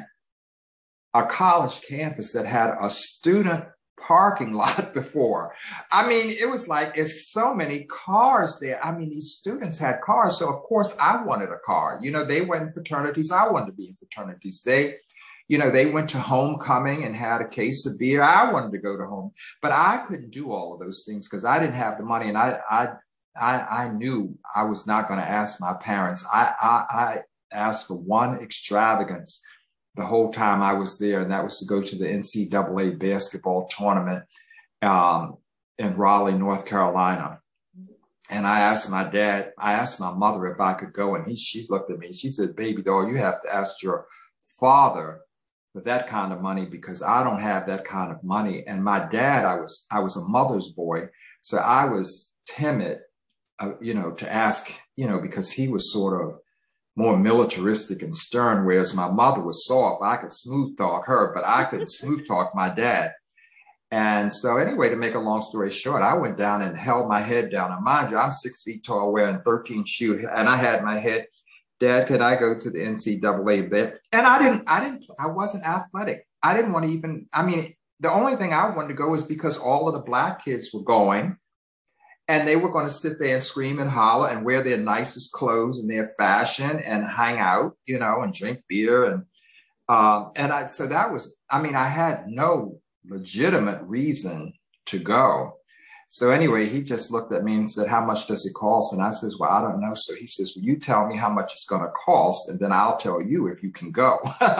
a college campus that had a student parking lot before. I mean, it was like, it's so many cars there. I mean, these students had cars. So of course I wanted a car. You know, they went in fraternities. I wanted to be in fraternities. They, you know, they went to homecoming and had a case of beer. I wanted to go to home, but I couldn't do all of those things because I didn't have the money. And I, I, I, I knew I was not going to ask my parents. I, I, I asked for one extravagance the whole time I was there, and that was to go to the N C double A basketball tournament um, in Raleigh, North Carolina. And I asked my dad, I asked my mother if I could go, and he, she looked at me. She said, "Baby doll, you have to ask your father for that kind of money, because I don't have that kind of money." And my dad, I was, I was a mother's boy, so I was timid, uh, you know, to ask, you know, because he was sort of more militaristic and stern, whereas my mother was soft. I could smooth talk her, but I couldn't smooth talk my dad. And so anyway, to make a long story short, I went down and held my head down. And mind you, I'm six feet tall, wearing thirteen shoes, and I had my head, "Dad, could I go to the N C double A bit?" And I didn't, I didn't, I wasn't athletic. I didn't want to even, I mean, the only thing I wanted to go is because all of the Black kids were going. And they were going to sit there and scream and holler and wear their nicest clothes and their fashion and hang out, you know, and drink beer. And um, and I, so that was, I mean, I had no legitimate reason to go. So anyway, he just looked at me and said, "How much does it cost?" And I says, "Well, I don't know." So he says, "Well, you tell me how much it's going to cost, and then I'll tell you if you can go."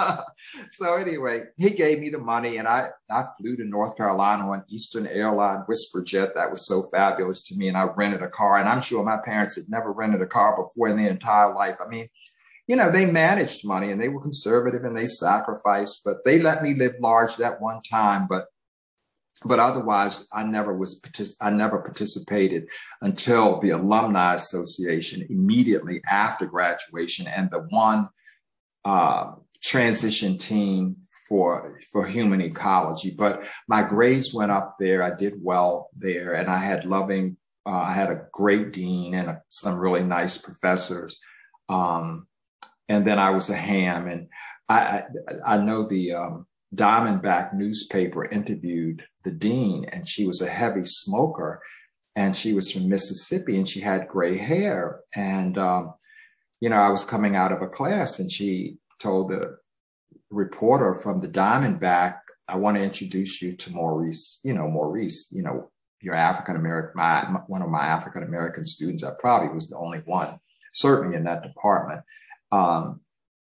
So anyway, he gave me the money, and I, I flew to North Carolina on Eastern Airline Whisper Jet. That was so fabulous to me. And I rented a car, and I'm sure my parents had never rented a car before in their entire life. I mean, you know, they managed money, and they were conservative, and they sacrificed, but they let me live large that one time. But But otherwise, I never was, I never participated until the Alumni Association immediately after graduation, and the one uh, transition team for, for human ecology. But my grades went up there. I did well there, and I had loving, uh, I had a great dean and a, some really nice professors. Um, and then I was a ham, and I, I, I know the, um, Diamondback newspaper interviewed the dean, and she was a heavy smoker, and she was from Mississippi, and she had gray hair. And, um, you know, I was coming out of a class, and she told the reporter from the Diamondback, "I want to introduce you to Maurice, you know, Maurice, you know, your African-American, my, one of my African-American students." I probably was the only one, certainly in that department. Um,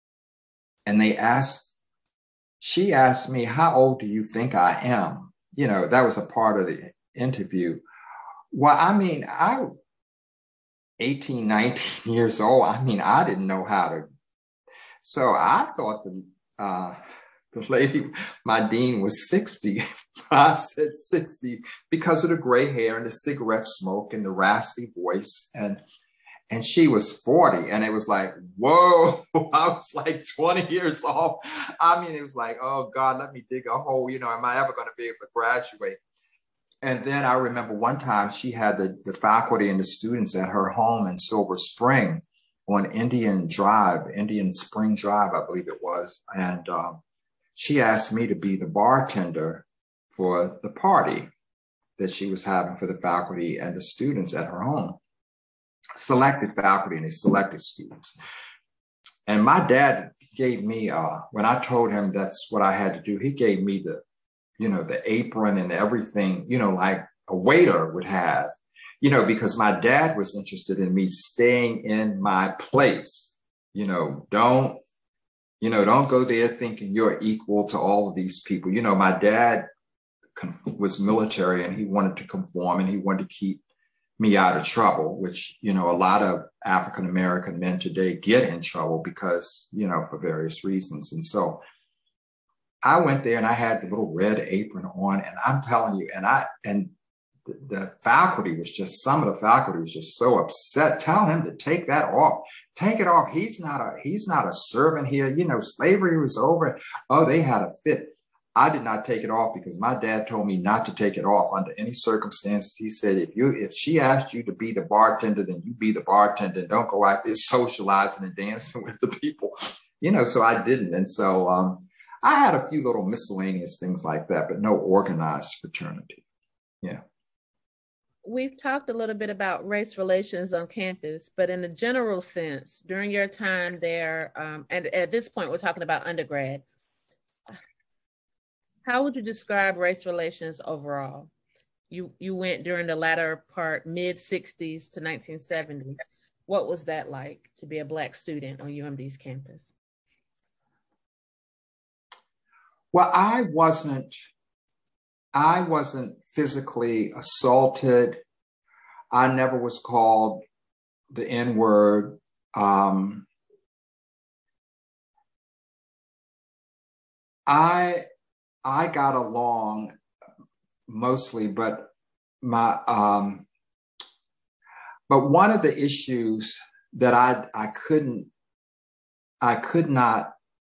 and they asked, She asked me, "How old do you think I am?" You know, that was a part of the interview. Well, I mean, I eighteen, nineteen years old. I mean, I didn't know how to. So I thought the, uh, the lady, my dean, was sixty. I said sixty because of the gray hair and the cigarette smoke and the raspy voice. And and she was forty. And it was like, whoa, I was like twenty years old. I mean, it was like, oh God, let me dig a hole. You know, am I ever going to be able to graduate? And then I remember one time she had the, the faculty and the students at her home in Silver Spring on Indian Drive, Indian Spring Drive, I believe it was. And um, she asked me to be the bartender for the party that she was having for the faculty and the students at her home. Selected faculty and they selected students. And my dad gave me, uh, when I told him that's what I had to do, he gave me the, you know, the apron and everything, you know, like a waiter would have, you know, because my dad was interested in me staying in my place. You know, don't, you know, don't go there thinking you're equal to all of these people. You know, my dad was military and he wanted to conform and he wanted to keep me out of trouble, which, you know, a lot of African-American men today get in trouble because, you know, for various reasons. And so I went there and I had the little red apron on, and I'm telling you, and I, and the, the faculty was just, some of the faculty was just so upset. Tell him to take that off, take it off. He's not a, he's not a servant here. You know, slavery was over. Oh, they had a fit. I did not take it off because my dad told me not to take it off under any circumstances. He said, if you, if she asked you to be the bartender, then you be the bartender. Don't go out there socializing and dancing with the people, you know, so I didn't. And so, um, I had a few little miscellaneous things like that, but no organized fraternity. Yeah. We've talked a little bit about race relations on campus, but in a general sense, during your time there, um, and at this point, we're talking about undergrad, how would you describe race relations overall? You, you went during the latter part, mid sixties to nineteen seventy. What was that like to be a Black student on U M D's campus? Well, I wasn't, I wasn't physically assaulted. I never was called the N-word. Um, I, I got along mostly, but my, um, but one of the issues that I, I couldn't, I could not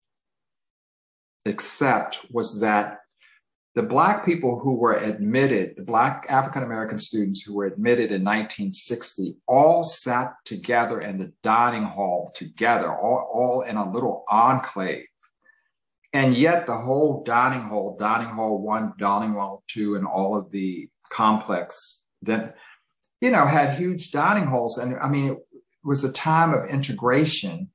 accept was that the Black people who were admitted, the Black African-American students who were admitted in nineteen sixty, all sat together in the dining hall together, all, all in a little enclave. And yet the whole dining hall, dining hall one, dining hall two, and all of the complex that, you know, had huge dining halls. And I mean, it was a time of integration.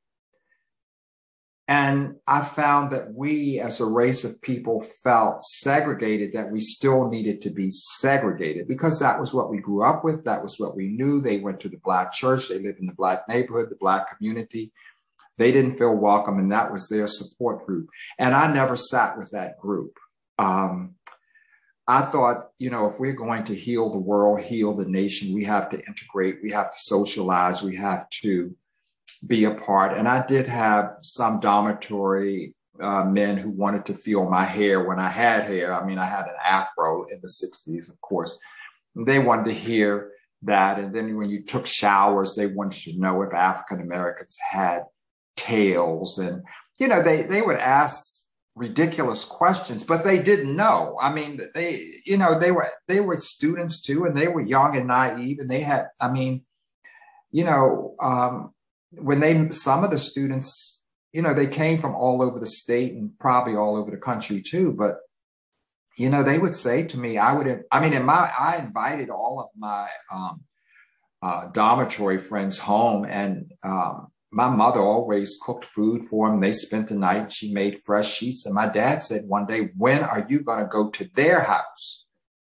And I found that we as a race of people felt segregated, that we still needed to be segregated because that was what we grew up with. That was what we knew. They went to the Black church. They lived in the Black neighborhood, the Black community. They didn't feel welcome, and that was their support group. And I never sat with that group. Um, I thought, you know, if we're going to heal the world, heal the nation, we have to integrate, we have to socialize, we have to be a part. And I did have some dormitory uh, men who wanted to feel my hair when I had hair. I mean, I had an afro in the sixties, of course. And they wanted to hear that. And then when you took showers, they wanted to know if African Americans had tails. And, you know, they, they would ask ridiculous questions, but they didn't know. I mean, they, you know, they were, they were students too, and they were young and naive. And they had, I mean, you know, um, when they, some of the students, you know, they came from all over the state and probably all over the country too. But, you know, they would say to me, I would, I mean, in my, I invited all of my um, uh, dormitory friends home, and um, my mother always cooked food for them. They spent the night. She made fresh sheets. And my dad said one day, when are you going to go to their house?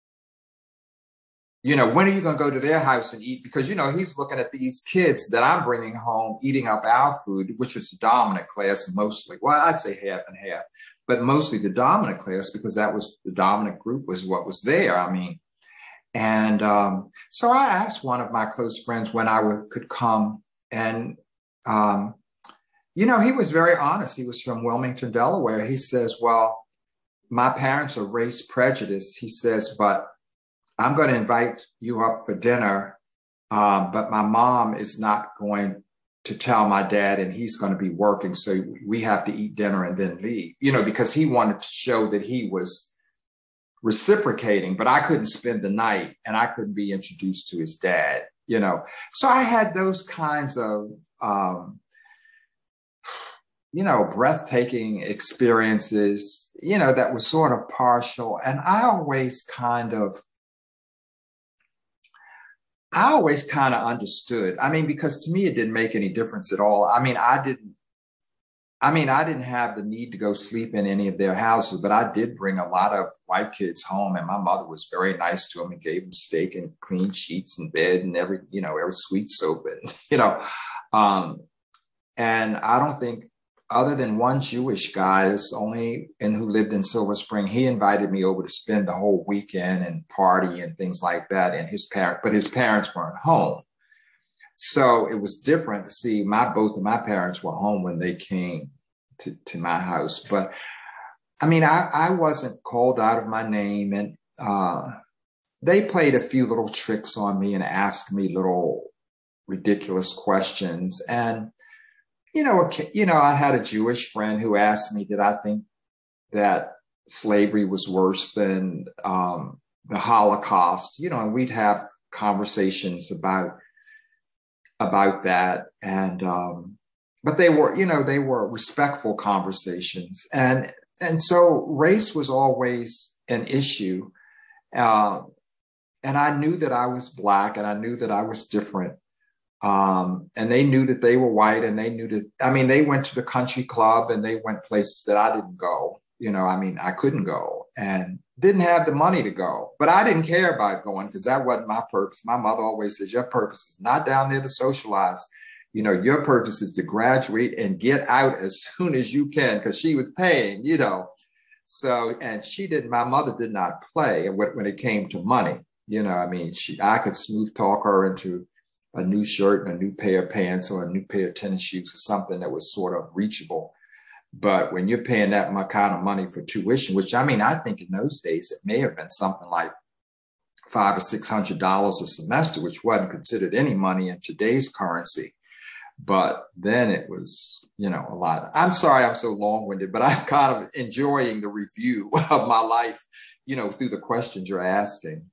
You know, when are you going to go to their house and eat? Because, you know, he's looking at these kids that I'm bringing home eating up our food, which is the dominant class mostly. Well, I'd say half and half, but mostly the dominant class, because that was the dominant group was what was there. I mean, And um, so I asked one of my close friends when I would, could come. And, um, you know, he was very honest. He was from Wilmington, Delaware. He says, well, my parents are race prejudiced. He says, but I'm going to invite you up for dinner. Um, but my mom is not going to tell my dad, and he's going to be working. So we have to eat dinner and then leave, you know, because he wanted to show that he was reciprocating, but I couldn't spend the night and I couldn't be introduced to his dad, you know. So I had those kinds of, um, you know, breathtaking experiences, you know, that was sort of partial. And I always kind of, I always kind of understood. I mean, because to me, it didn't make any difference at all. I mean, I didn't, I mean, I didn't have the need to go sleep in any of their houses, but I did bring a lot of white kids home, and my mother was very nice to them and gave them steak and clean sheets and bed and every, you know, every sweet soap and, you know, um, and I don't think, other than one Jewish guy, is only and who lived in Silver Spring, he invited me over to spend the whole weekend and party and things like that. And his parent, but his parents weren't home. So it was different to see my, both of my parents were home when they came to, to my house. But I mean, I, I wasn't called out of my name, and uh, they played a few little tricks on me and asked me little ridiculous questions. And You know, you know, I had a Jewish friend who asked me, did I think that slavery was worse than um, the Holocaust? You know, and we'd have conversations about about that. And um, but they were, you know, they were respectful conversations. And and so race was always an issue. Uh, and I knew that I was Black, and I knew that I was different. Um, and they knew that they were white, and they knew that, I mean, they went to the country club and they went places that I didn't go. You know, I mean, I couldn't go and didn't have the money to go, but I didn't care about going because that wasn't my purpose. My mother always says, your purpose is not down there to socialize. You know, your purpose is to graduate and get out as soon as you can, because she was paying, you know. So, and she didn't, my mother did not play when it came to money. You know, I mean, she, I could smooth talk her into a new shirt and a new pair of pants or a new pair of tennis shoes or something that was sort of reachable. But when you're paying that kind of money for tuition, which I mean, I think in those days, it may have been something like five or six hundred dollars a semester, which wasn't considered any money in today's currency. But then it was, you know, a lot. I'm sorry I'm so long-winded, but I'm kind of enjoying the review of my life, you know, through the questions you're asking.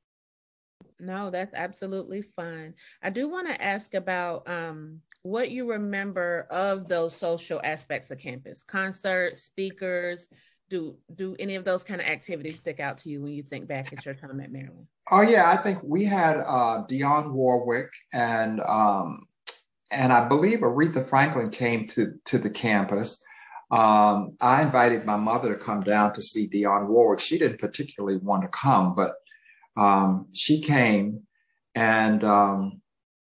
No, that's absolutely fine. I do want to ask about um, what you remember of those social aspects of campus, concerts, speakers. Do do any of those kind of activities stick out to you when you think back at your time at Maryland? Oh yeah, I think we had uh, Dionne Warwick, and um, and I believe Aretha Franklin came to to the campus. Um, I invited my mother to come down to see Dionne Warwick. She didn't particularly want to come, but Um, she came, and um,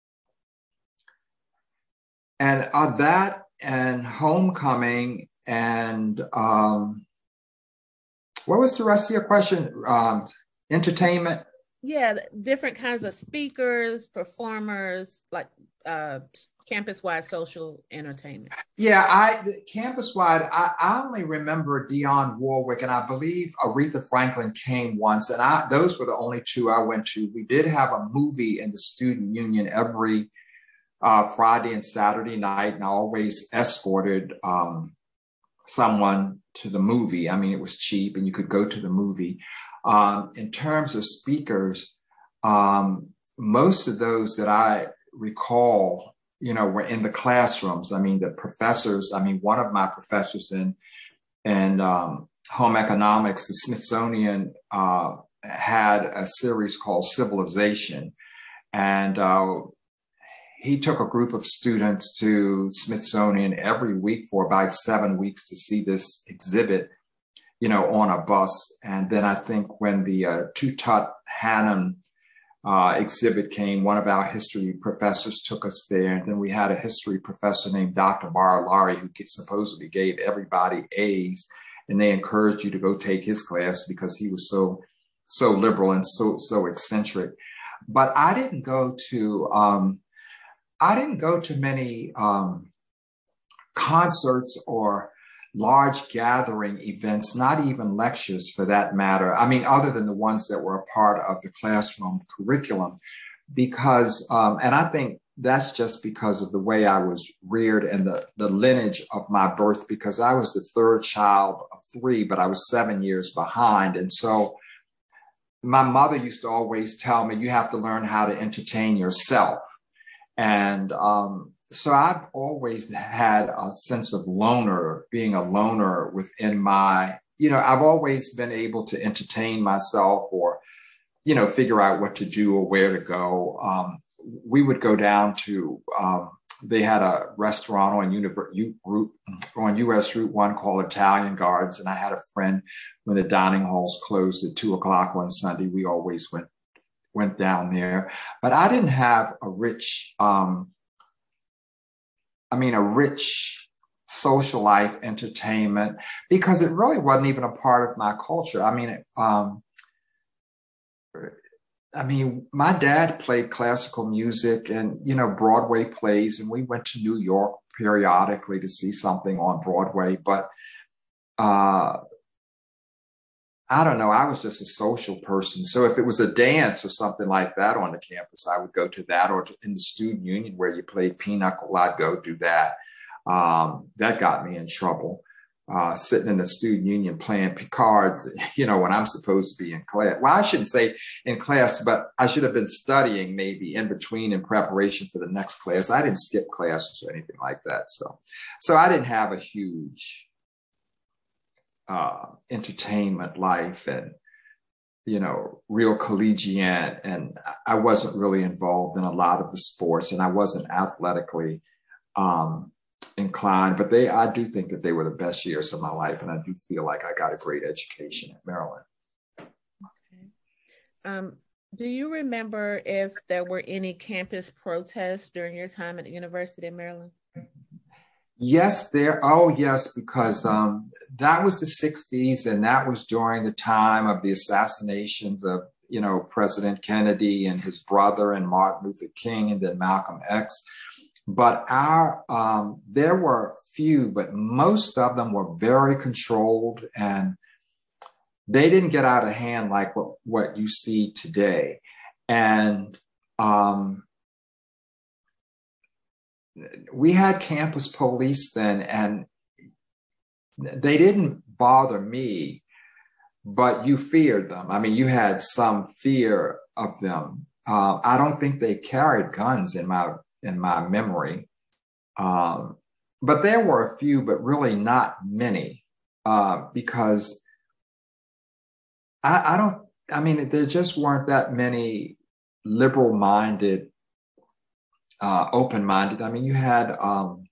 and uh, that and homecoming, and um, what was the rest of your question? Um, entertainment. Yeah, different kinds of speakers, performers, like uh, campus-wide social entertainment. Yeah, I campus-wide, I, I only remember Dionne Warwick, and I believe Aretha Franklin came once, and I those were the only two I went to. We did have a movie in the student union every uh, Friday and Saturday night, and I always escorted um, someone to the movie. I mean, it was cheap, and you could go to the movie. Um, in terms of speakers, um, most of those that I recall, you know, were in the classrooms. I mean, the professors, I mean, one of my professors in, in um, home economics, the Smithsonian uh, had a series called Civilization. And uh, he took a group of students to Smithsonian every week for about seven weeks to see this exhibit, you know, on a bus. And then I think when the uh, Tutankhamun Uh, exhibit came, one of our history professors took us there. And then we had a history professor named Doctor Barilari who supposedly gave everybody A's, and they encouraged you to go take his class because he was so so liberal and so so eccentric. But I didn't go to um, I didn't go to many um, concerts or large gathering events, not even lectures for that matter. I mean, other than the ones that were a part of the classroom curriculum, because, um, and I think that's just because of the way I was reared and the, the lineage of my birth, because I was the third child of three, but I was seven years behind. And so my mother used to always tell me, you have to learn how to entertain yourself. And um, so I've always had a sense of loner, being a loner within my, you know, I've always been able to entertain myself or, you know, figure out what to do or where to go. Um, we would go down to, um, they had a restaurant on, Univer- U- Route, on U S Route one called Italian Guards. And I had a friend, when the dining halls closed at two o'clock on Sunday, we always went went down there. But I didn't have a rich, um, I mean, a rich social life, entertainment, because it really wasn't even a part of my culture. I mean, um, I mean, my dad played classical music and, you know, Broadway plays, and we went to New York periodically to see something on Broadway. But uh, I don't know, I was just a social person. So if it was a dance or something like that on the campus, I would go to that, or in the student union where you played pinochle, I'd go do that. Um, that got me in trouble. Uh, sitting in the student union playing cards, you know, when I'm supposed to be in class. Well, I shouldn't say in class, but I should have been studying maybe in between in preparation for the next class. I didn't skip classes or anything like that. So, so I didn't have a huge uh, entertainment life and, you know, real collegiate. And I wasn't really involved in a lot of the sports, and I wasn't athletically um, inclined, but they, I do think that they were the best years of my life. And I do feel like I got a great education at Maryland. Okay. Um, do you remember if there were any campus protests during your time at the University of Maryland? Yes, there. Oh, yes, because um, that was the sixties, and that was during the time of the assassinations of, you know, President Kennedy and his brother, and Martin Luther King, and then Malcolm X. But our um, there were few, but most of them were very controlled, and they didn't get out of hand like what, what you see today. And um, we had campus police then, and they didn't bother me, but you feared them. I mean, you had some fear of them. Uh, I don't think they carried guns in my in my memory. Um, but there were a few, but really not many, uh, because I, I don't, I mean, there just weren't that many liberal-minded, uh, open-minded. I mean, you had um,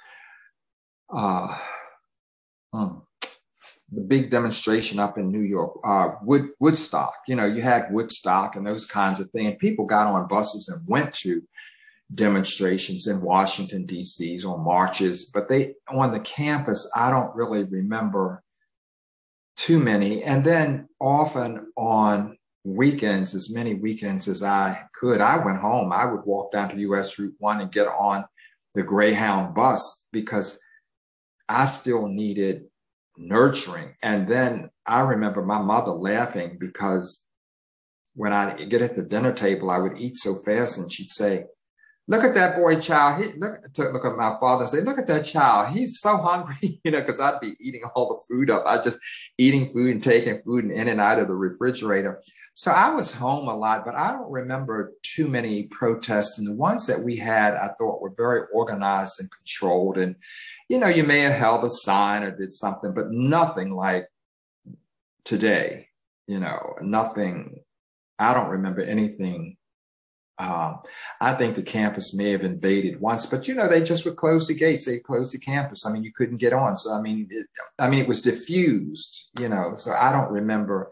uh, hmm, the big demonstration up in New York, uh, Wood, Woodstock. You know, you had Woodstock and those kinds of things. People got on buses and went to demonstrations in Washington, D C, or marches, but they, on the campus, I don't really remember too many. And then often on weekends, as many weekends as I could, I went home. I would walk down to U S Route one and get on the Greyhound bus, because I still needed nurturing. And then I remember my mother laughing, because when I get at the dinner table, I would eat so fast, and she'd say, "Look at that boy, child." He, look, look at my father and say, "Look at that child. He's so hungry," you know, because I'd be eating all the food up. I just eating food and taking food in and out of the refrigerator. So I was home a lot, but I don't remember too many protests. And the ones that we had, I thought were very organized and controlled. And, you know, you may have held a sign or did something, but nothing like today, you know, nothing. I don't remember anything. Um, I think the campus may have invaded once, but, you know, they just would close the gates. They closed the campus. I mean, you couldn't get on. So, I mean, it, I mean, it was diffused, you know, so I don't remember,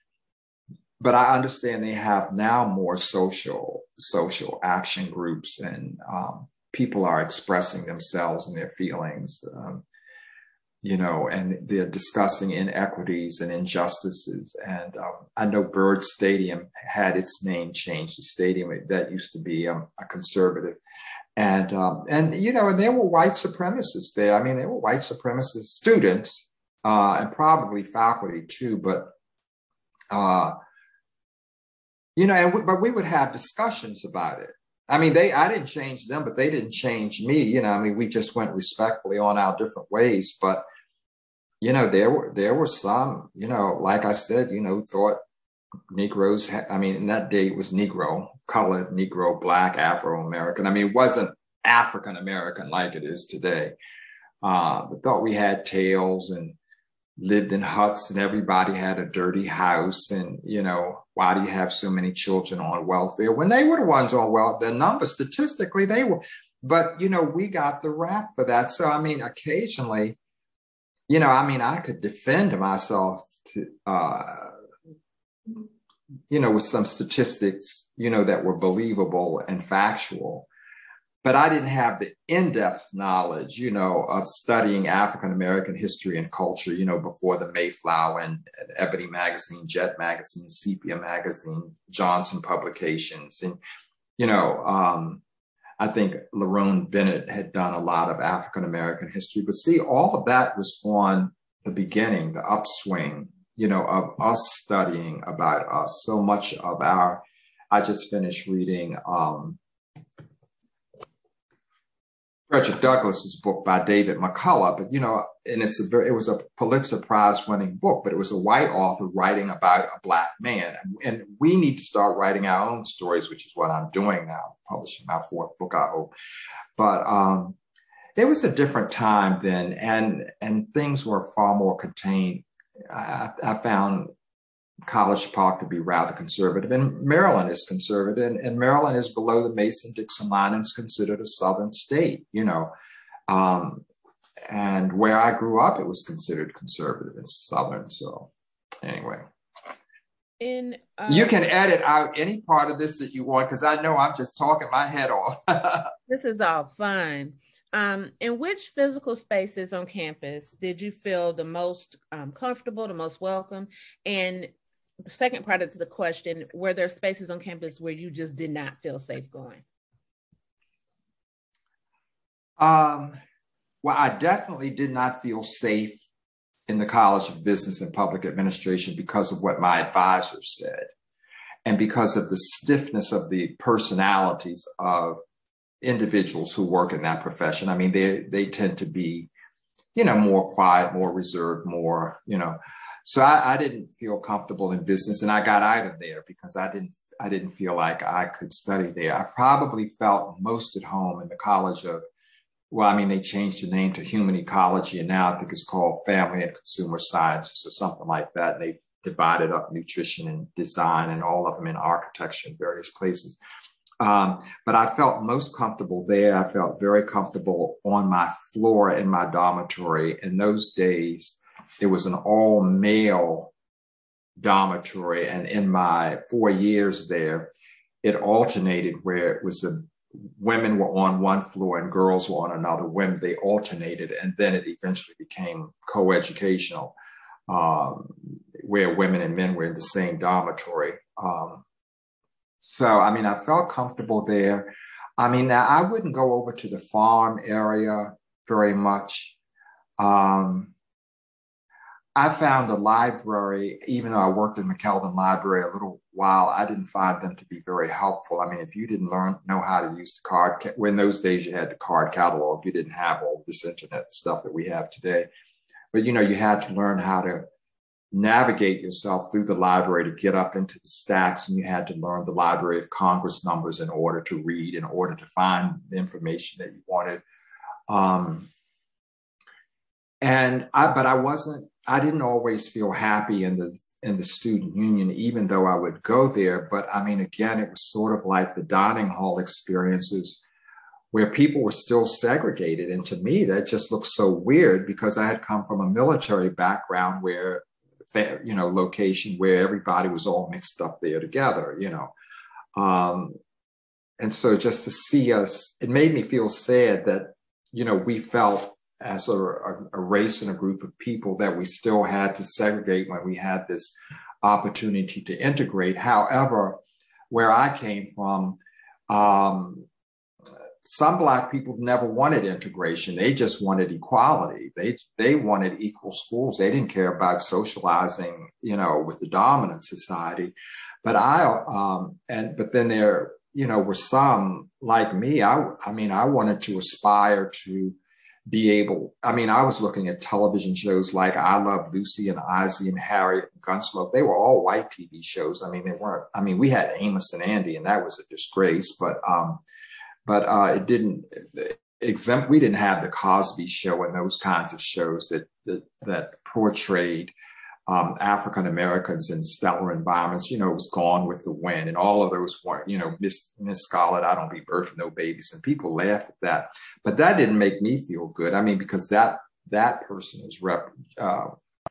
but I understand they have now more social, social action groups, and um, people are expressing themselves and their feelings. Um, you know, and they're discussing inequities and injustices. And um, I know Byrd Stadium had its name changed. The stadium that used to be um, a conservative. And, um, and, you know, and there were white supremacists there. I mean, there were white supremacist students uh, and probably faculty too, but, uh, you know, and we, but we would have discussions about it. I mean, they, I didn't change them, but they didn't change me. You know, I mean, we just went respectfully on our different ways. But, you know, there were, there were some, you know, like I said, you know, thought Negroes, ha- I mean, in that day it was Negro, colored, Negro, Black, Afro-American. I mean, it wasn't African-American like it is today. Uh, but thought we had tails and lived in huts and everybody had a dirty house. And, you know, why do you have so many children on welfare? When they were the ones on welfare, the numbers statistically, they were, but, you know, we got the rap for that. So, I mean, occasionally, you know, I mean, I could defend myself to, uh, you know, with some statistics, you know, that were believable and factual. But I didn't have the in-depth knowledge, you know, of studying African-American history and culture, you know, before the Mayflower and, and Ebony Magazine, Jet Magazine, Sepia Magazine, Johnson Publications. And, you know, um, I think Lerone Bennett had done a lot of African-American history. But see, all of that was on the beginning, the upswing, you know, of us studying about us. So much of our, I just finished reading, um, Frederick Douglass's book by David McCullough, but you know, and it's a very, it was a Pulitzer Prize winning book, but it was a white author writing about a Black man. And we need to start writing our own stories, which is what I'm doing now, publishing my fourth book, I hope. But um, it was a different time then, and, and things were far more contained. I, I found College Park to be rather conservative, and Maryland is conservative, and, and Maryland is below the Mason-Dixon line and is considered a Southern state, you know. Um, and where I grew up, it was considered conservative and Southern. So anyway. In, uh, you can edit out any part of this that you want, because I know I'm just talking my head off. This is all fun. Um, in which physical spaces on campus did you feel the most um, comfortable, the most welcome? And the second part of the question, were there spaces on campus where you just did not feel safe going? Um, well, I definitely did not feel safe in the College of Business and Public Administration because of what my advisors said, and because of the stiffness of the personalities of individuals who work in that profession. I mean, they they tend to be, you know, more quiet, more reserved, more, you know. So I, I didn't feel comfortable in business, and I got out of there because I didn't I didn't feel like I could study there. I probably felt most at home in the College of, well, I mean, they changed the name to Human Ecology, and now I think it's called Family and Consumer Sciences or something like that. And they divided up nutrition and design and all of them in architecture in various places. Um, but I felt most comfortable there. I felt very comfortable on my floor in my dormitory. In those days, it was an all male dormitory. And in my four years there, it alternated where it was a, women were on one floor and girls were on another. When they alternated, and then it eventually became coeducational, um, where women and men were in the same dormitory. Um, So, I mean, I felt comfortable there. I mean, now I wouldn't go over to the farm area very much. Um, I found the library, even though I worked in McKeldin Library a little while, I didn't find them to be very helpful. I mean, if you didn't learn, know how to use the card, ca- when those days you had the card catalog, you didn't have all this internet stuff that we have today. But, you know, you had to learn how to navigate yourself through the library to get up into the stacks, and you had to learn the Library of Congress numbers in order to read, in order to find the information that you wanted. Um, and I, but I wasn't, I didn't always feel happy in the in the student union, even though I would go there. But I mean, again, it was sort of like the dining hall experiences where people were still segregated. And to me, that just looked so weird because I had come from a military background where, you know, location where everybody was all mixed up there together, you know. Um, and so just to see us, it made me feel sad that, you know, we felt as a, a, a race and a group of people that we still had to segregate when we had this opportunity to integrate. However, where I came from, um, some Black people never wanted integration. They just wanted equality. They they wanted equal schools. They didn't care about socializing, you know, with the dominant society. But I, um, and but then there, you know, were some like me. I, I mean, I wanted to aspire to be able. I mean, I was looking at television shows like I Love Lucy and Ozzie and Harriet and Gunsmoke. They were all white T V shows. I mean, they weren't. I mean, we had Amos and Andy, and that was a disgrace. But um, but uh, it didn't exempt. We didn't have the Cosby Show and those kinds of shows that that, that portrayed um, African Americans in stellar environments. You know, it was Gone with the Wind, and all of those were, you know, Miss Miss Scarlet, I Don't Be Birthing No Babies, and people laughed at that. But that didn't make me feel good. I mean, because that that person is rep. Uh,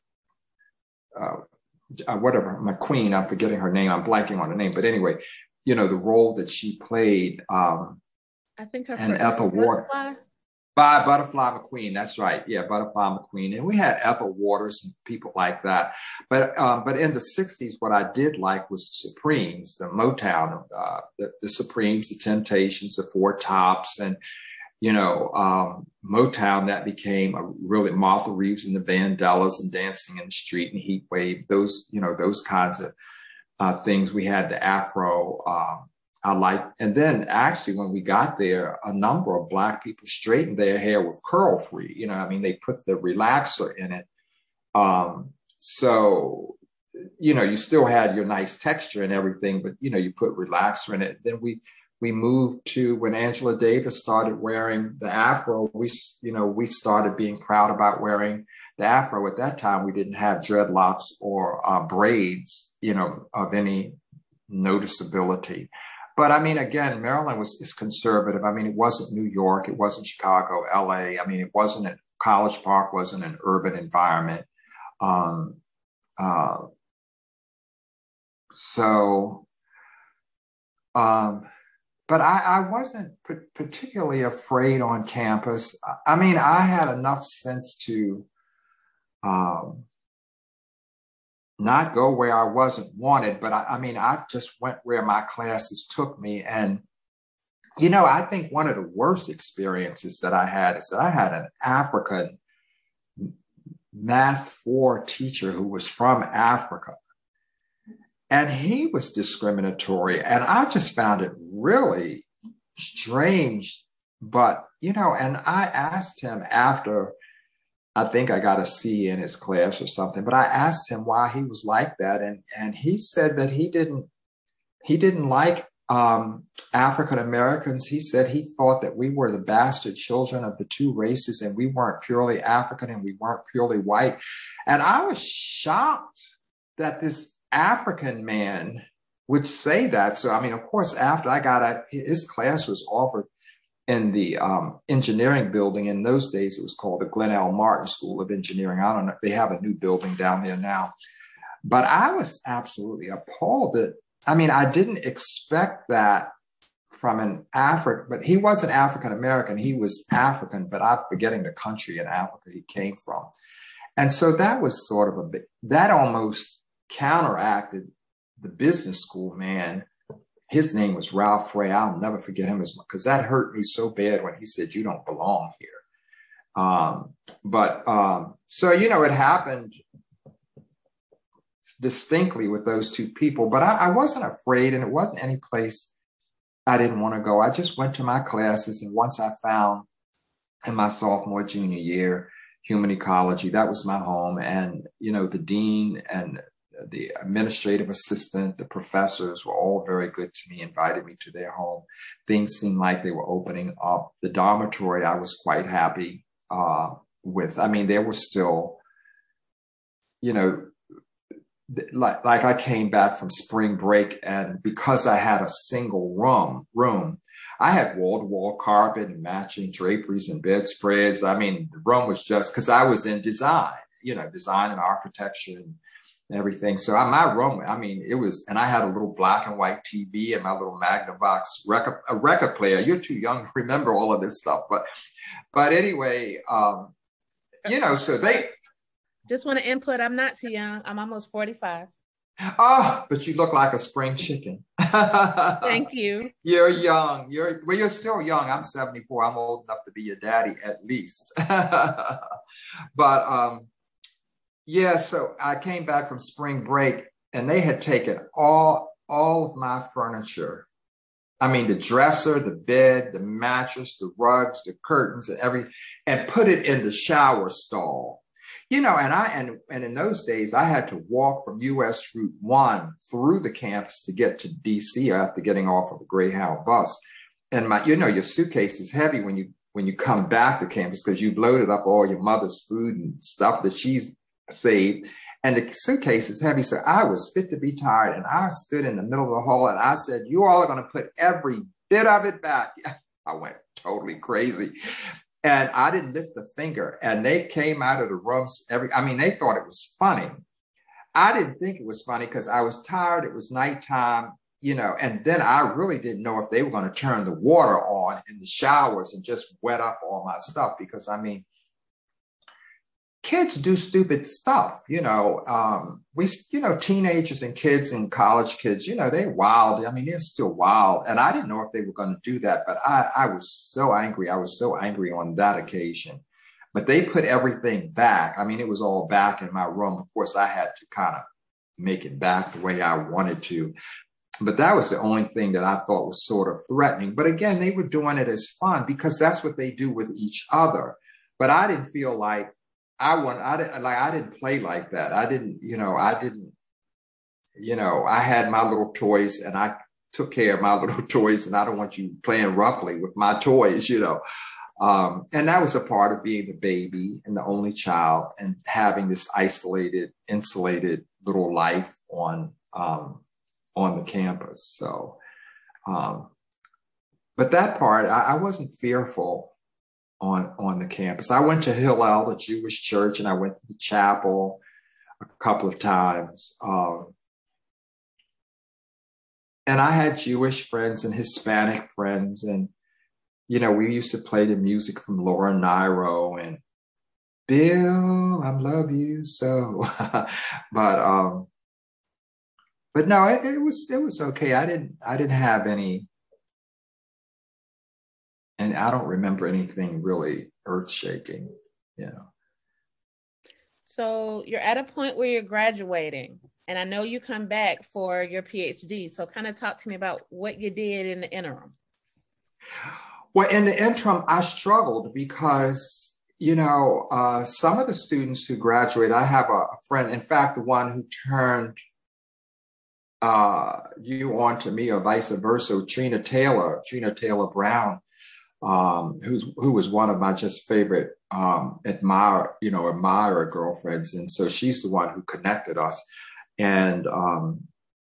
uh, uh, whatever, McQueen, I'm forgetting her name. I'm blanking on the name, but anyway, you know, the role that she played. Um, I think her and Ethel Waters. By Butterfly McQueen, that's right. Yeah, Butterfly McQueen. And we had Ethel Waters and people like that. But um, but in the sixties, what I did like was the Supremes, the Motown, uh, the, the Supremes, the Temptations, the Four Tops, and, you know, um, Motown, that became a really Martha Reeves and the Vandellas and Dancing in the Street and Heat Wave, those, you know, those kinds of uh, things. We had the Afro, um, I like, and then actually when we got there, a number of Black people straightened their hair with curl free. You know, I mean, they put the relaxer in it. Um, so, you know, you still had your nice texture and everything, but, you know, you put relaxer in it. Then we, we moved to when Angela Davis started wearing the Afro, we, you know, we started being proud about wearing the Afro. At that time, we didn't have dreadlocks or uh, braids, you know, of any noticeability. But I mean, again, Maryland was is conservative. I mean, it wasn't New York, it wasn't Chicago, L A. I mean, it wasn't a College Park, wasn't an urban environment. Um, uh, so, um, but I, I wasn't p- particularly afraid on campus. I mean, I had enough sense to um, not go where I wasn't wanted, but I, I mean, I just went where my classes took me. And, you know, I think one of the worst experiences that I had is that I had an African math four teacher who was from Africa. And he was discriminatory. And I just found it really strange. But, you know, and I asked him after, I think I got a C in his class or something, but I asked him why he was like that. And, and he said that he didn't, he didn't like um, African Americans. He said he thought that we were the bastard children of the two races and we weren't purely African and we weren't purely white. And I was shocked that this African man would say that. So, I mean, of course, after I got out, his class was offered in the um, engineering building. In those days, it was called the Glenn L. Martin School of Engineering. I don't know, they have a new building down there now. But I was absolutely appalled that, I mean, I didn't expect that from an African, but he wasn't African American, he was African, but I'm forgetting the country in Africa he came from. And so that was sort of a bit, that almost counteracted the business school man. His name was Ralph Frey. I'll never forget him as much because that hurt me so bad when he said, "You don't belong here." Um, but um, so, you know, it happened distinctly with those two people, but I, I wasn't afraid, and it wasn't any place I didn't want to go. I just went to my classes. And once I found in my sophomore, junior year, human ecology, that was my home. And, you know, the dean and the administrative assistant, the professors were all very good to me, invited me to their home. Things seemed like they were opening up. The dormitory, I was quite happy uh, with. I mean, there was still, you know, like, like I came back from spring break, and because I had a single room, room, I had wall-to-wall carpet and matching draperies and bedspreads. I mean, the room was just, because I was in design, you know, design and architecture and everything. So I, my room, I mean, it was, and I had a little black and white T V and my little Magnavox record, a record player. You're too young to remember all of this stuff. But, but anyway, um, you know, so they. Just want to input, I'm not too young. I'm almost forty-five. Oh, but you look like a spring chicken. Thank you. You're young. You're well, you're still young. I'm seventy-four. I'm old enough to be your daddy at least. But um, yeah, so I came back from spring break and they had taken all all of my furniture. I mean, the dresser, the bed, the mattress, the rugs, the curtains, and everything, and put it in the shower stall. You know, and I and and in those days, I had to walk from U S Route One through the campus to get to D C after getting off of a Greyhound bus. And my, you know, your suitcase is heavy when you when you come back to campus because you've loaded up all your mother's food and stuff that she's saved. And the suitcase is heavy. So I was fit to be tired. And I stood in the middle of the hall and I said, you all are going to put every bit of it back. I went totally crazy. And I didn't lift a finger. And they came out of the rooms. Every, I mean, they thought it was funny. I didn't think it was funny because I was tired. It was nighttime, you know, and then I really didn't know if they were going to turn the water on in the showers and just wet up all my stuff. Because, I mean, kids do stupid stuff, you know. Um, we, you know, teenagers and kids and college kids, you know, they're wild. I mean, they're still wild. And I didn't know if they were going to do that, but I, I was so angry. I was so angry on that occasion. But they put everything back. I mean, it was all back in my room. Of course, I had to kind of make it back the way I wanted to. But that was the only thing that I thought was sort of threatening. But again, they were doing it as fun because that's what they do with each other. But I didn't feel like I want, I didn't like, I didn't play like that. I didn't, you know, I didn't, you know, I had my little toys and I took care of my little toys, and I don't want you playing roughly with my toys, you know. Um, and that was a part of being the baby and the only child and having this isolated, insulated little life on, um, on the campus. So, um, but that part, I, I wasn't fearful on, on the campus. I went to Hillel, the Jewish church, and I went to the chapel a couple of times. Um, and I had Jewish friends and Hispanic friends. And, you know, we used to play the music from Laura Nyro and Bill, I love you so. but, um, but no, it, it was, it was okay. I didn't, I didn't have any, and I don't remember anything really earth shaking, you know. So you're at a point where you're graduating, and I know you come back for your PhD. So kind of talk to me about what you did in the interim. Well, in the interim, I struggled because, you know, uh, some of the students who graduate, I have a, a friend, in fact, the one who turned uh, you on to me or vice versa, Trina Taylor, Trina Taylor Brown. Um, who's who was one of my just favorite um, admire, you know, admirer girlfriends, and so she's the one who connected us. And um,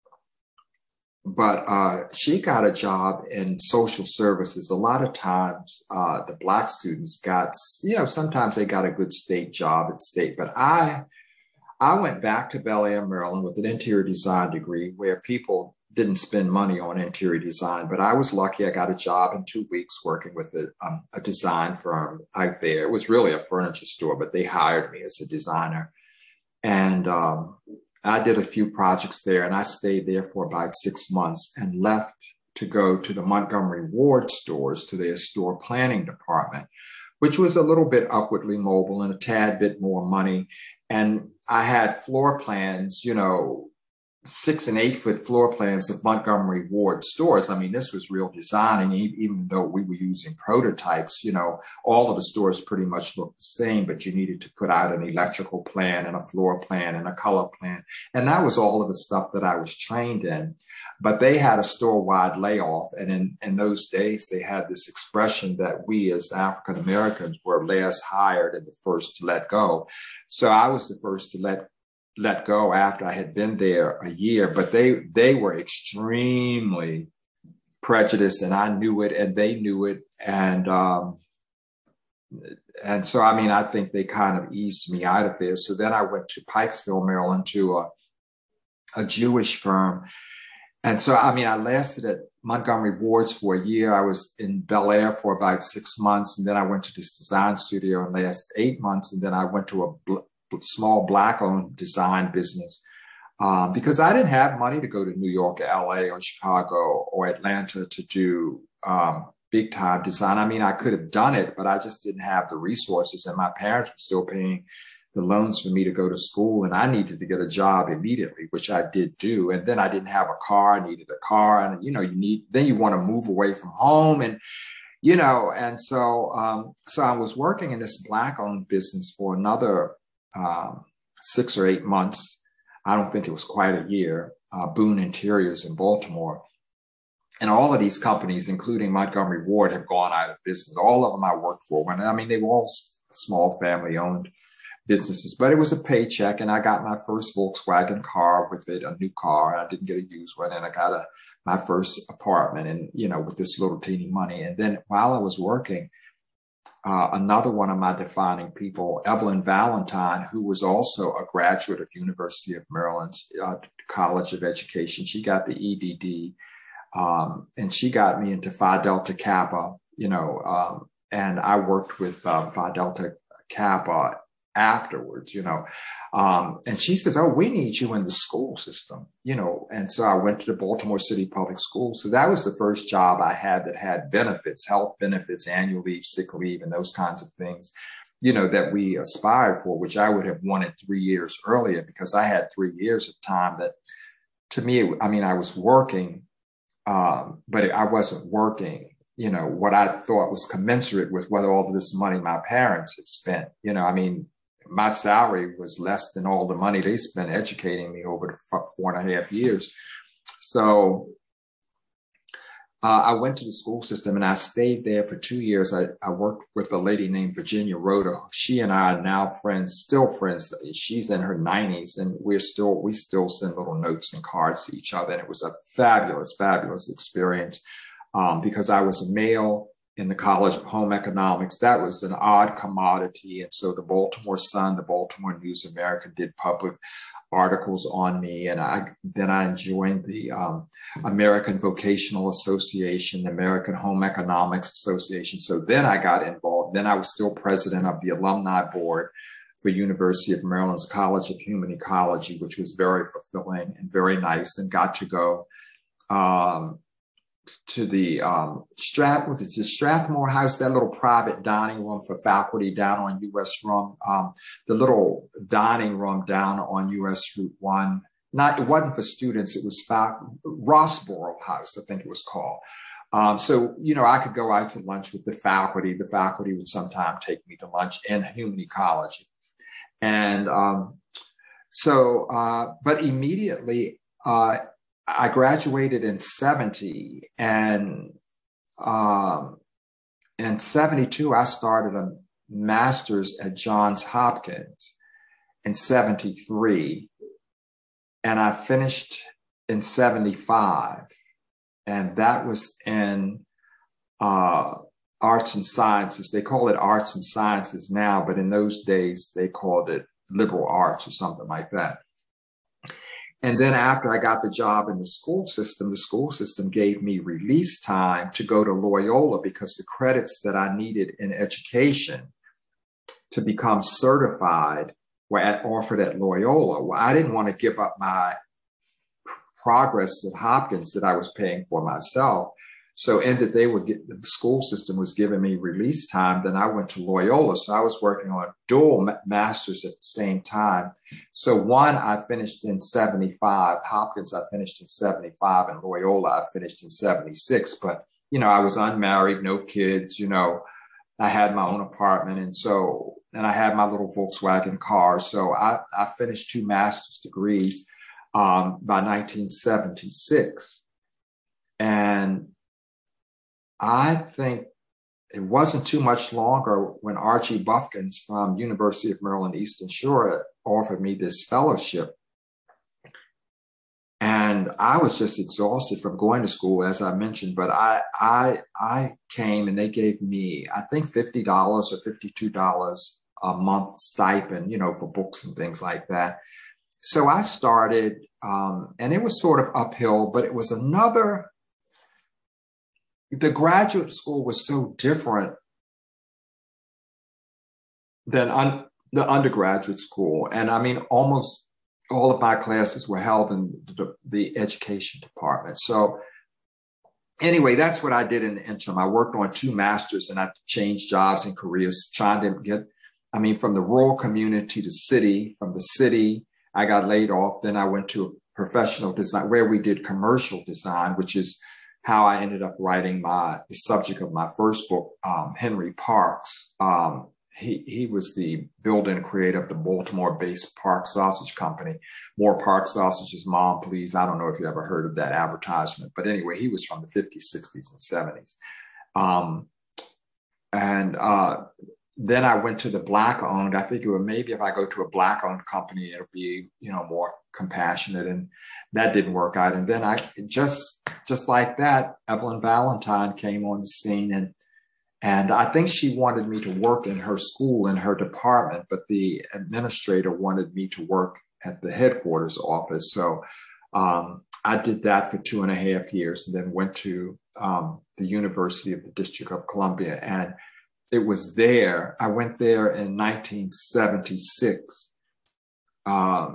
but uh, she got a job in social services. A lot of times, uh, the Black students got, you know, sometimes they got a good state job at state. But I, I went back to Bel Air, Maryland, with an interior design degree, where people didn't spend money on interior design, but I was lucky. I got a job in two weeks working with a, um, a design firm out there. It was really a furniture store, but they hired me as a designer. And um, I did a few projects there, and I stayed there for about six months and left to go to the Montgomery Ward stores, to their store planning department, which was a little bit upwardly mobile and a tad bit more money. And I had floor plans, you know, six and eight foot floor plans of Montgomery Ward stores. I mean, this was real designing, even though we were using prototypes. You know, all of the stores pretty much looked the same, but you needed to put out an electrical plan and a floor plan and a color plan. And that was all of the stuff that I was trained in. But they had a store-wide layoff. And in, in those days, they had this expression that we as African Americans were last hired and the first to let go. So I was the first to let let go after I had been there a year, but they they were extremely prejudiced, and I knew it, and they knew it, and um, and so I mean I think they kind of eased me out of there. So then I went to Pikesville, Maryland, to a, a Jewish firm, And so, I mean, I lasted at Montgomery Wards for a year. I was in Bel Air for about six months. And then I went to this design studio and lasted eight months. And then I went to a bl- small Black-owned design business um, because I didn't have money to go to New York, or L A, or Chicago, or Atlanta to do um, big time design. I mean, I could have done it, but I just didn't have the resources. And my parents were still paying the loans for me to go to school, and I needed to get a job immediately, which I did do. And then I didn't have a car. I needed a car, and you know, you need, then you want to move away from home, and you know, and so um, so I was working in this Black-owned business for another um, six or eight months. I don't think it was quite a year. Uh, Boone Interiors in Baltimore, and all of these companies, including Montgomery Ward, have gone out of business. All of them I worked for. When I mean, they were all small family-owned businesses, but it was a paycheck, and I got my first Volkswagen car with it, a new car. I didn't get a used one, and I got a my first apartment, and you know, with this little teeny money. And then while I was working, uh, another one of my defining people, Evelyn Valentine, who was also a graduate of University of Maryland's uh, College of Education, she got the E D D, um, and she got me into Phi Delta Kappa. You know, um, and I worked with uh, Phi Delta Kappa afterwards, you know. Um, and she says, oh, we need you in the school system, you know. And so I went to the Baltimore City Public Schools. So that was the first job I had that had benefits, health benefits, annual leave, sick leave, and those kinds of things, you know, that we aspired for, which I would have wanted three years earlier because I had three years of time that, to me, I mean, I was working, um, but I wasn't working, you know, what I thought was commensurate with what all of this money my parents had spent. You know, I mean, my salary was less than all the money they spent educating me over the four and a half years. So uh, I went to the school system and I stayed there for two years. I, I worked with a lady named Virginia Rhoda. She and I are now friends, still friends. She's in her nineties, and we're still, we still send little notes and cards to each other. And it was a fabulous, fabulous experience um, because I was a male in the College of Home Economics. That was an odd commodity. And so the Baltimore Sun, the Baltimore News American did public articles on me. And I then I joined the um, American Vocational Association, the American Home Economics Association. So then I got involved. Then I was still president of the alumni board for University of Maryland's College of Human Ecology, which was very fulfilling and very nice, and got to go um, to the um, Strath, with the Strathmore House, that little private dining room for faculty down on U S Room, um, the little dining room down on U S Route One. Not, it wasn't for students; it was fac- Rossborough House, I think it was called. Um, so you know, I could go out to lunch with the faculty. The faculty would sometimes take me to lunch in human ecology, and um, so, uh, but immediately. Uh, I graduated in seventy, and um, in seventy-two, I started a master's at Johns Hopkins in seventy-three, and I finished in seventy-five, and that was in uh, arts and sciences. They call it arts and sciences now, but in those days, they called it liberal arts or something like that. And then after I got the job in the school system, the school system gave me release time to go to Loyola because the credits that I needed in education to become certified were at, offered at Loyola. Well, I didn't want to give up my progress at Hopkins that I was paying for myself. So in that they would get, the school system was giving me release time, then I went to Loyola. So I was working on dual masters at the same time. So one, I finished in seventy-five. Hopkins, I finished in seventy-five, and Loyola, I finished in seventy-six. But, you know, I was unmarried, no kids, you know, I had my own apartment. And so, and I had my little Volkswagen car. So I, I finished two master's degrees um, by nineteen seventy-six. And I think it wasn't too much longer when Archie Buffkins from University of Maryland Eastern Shore offered me this fellowship. And I was just exhausted from going to school, as I mentioned, but I I I came and they gave me, I think, fifty dollars or fifty-two dollars a month stipend, you know, for books and things like that. so I started, um, and it was sort of uphill, but it was another, the graduate school was so different than un, the undergraduate school. And I mean, almost all of my classes were held in the, the education department. So anyway, that's what I did in the interim. I worked on two masters and I changed jobs and careers, trying to get, I mean, from the rural community to city, from the city, I got laid off. Then I went to professional design where we did commercial design, which is how I ended up writing my, the subject of my first book, um, Henry Parks. Um, he, he was the builder and creator of the Baltimore-based Park Sausage Company. More Park sausages, Mom, please. I don't know if you ever heard of that advertisement, but anyway, he was from the fifties, sixties, and seventies. Um, and uh, then I went to the Black-owned. I figured maybe if I go to a Black-owned company, it'll be, you know, more compassionate, and that didn't work out. And then I just, just like that, Evelyn Valentine came on the scene, and And I think she wanted me to work in her school, in her department, but the administrator wanted me to work at the headquarters office. So um, I did that for two and a half years, and then went to um, the University of the District of Columbia. And it was there, I went there in nineteen seventy-six. Um,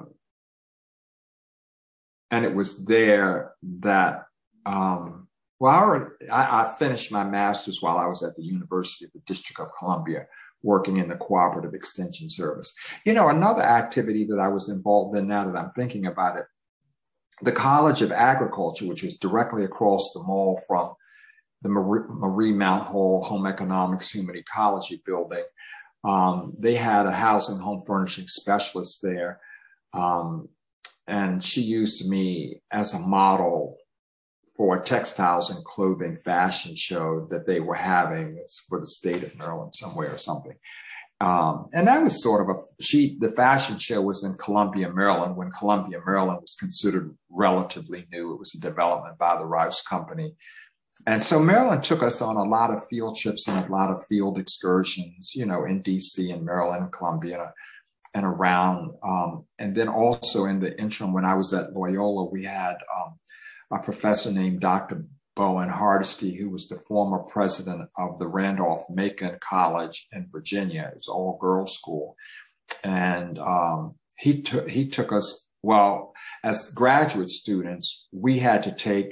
and it was there that, um, Well, I, already, I, I finished my master's while I was at the University of the District of Columbia, working in the Cooperative Extension Service. You know, another activity that I was involved in, now that I'm thinking about it, the College of Agriculture, which was directly across the mall from the Marie, Marie Mount Hall Home Economics Human Ecology building. Um, they had a housing home furnishing specialist there. Um, and she used me as a model for a textiles and clothing fashion show that they were having for the state of Maryland somewhere or something. Um, and that was sort of a, she, the fashion show was in Columbia, Maryland, when Columbia, Maryland was considered relatively new. It was a development by the Rouse Company. And so Maryland took us on a lot of field trips and a lot of field excursions, you know, in D C and Maryland, Columbia, and around. Um, and then also in the interim, when I was at Loyola, we had um, a professor named Doctor Bowen Hardesty, who was the former president of the Randolph-Macon College in Virginia. It was an all-girls school. And um, he, took he took us, well, as graduate students, we had to take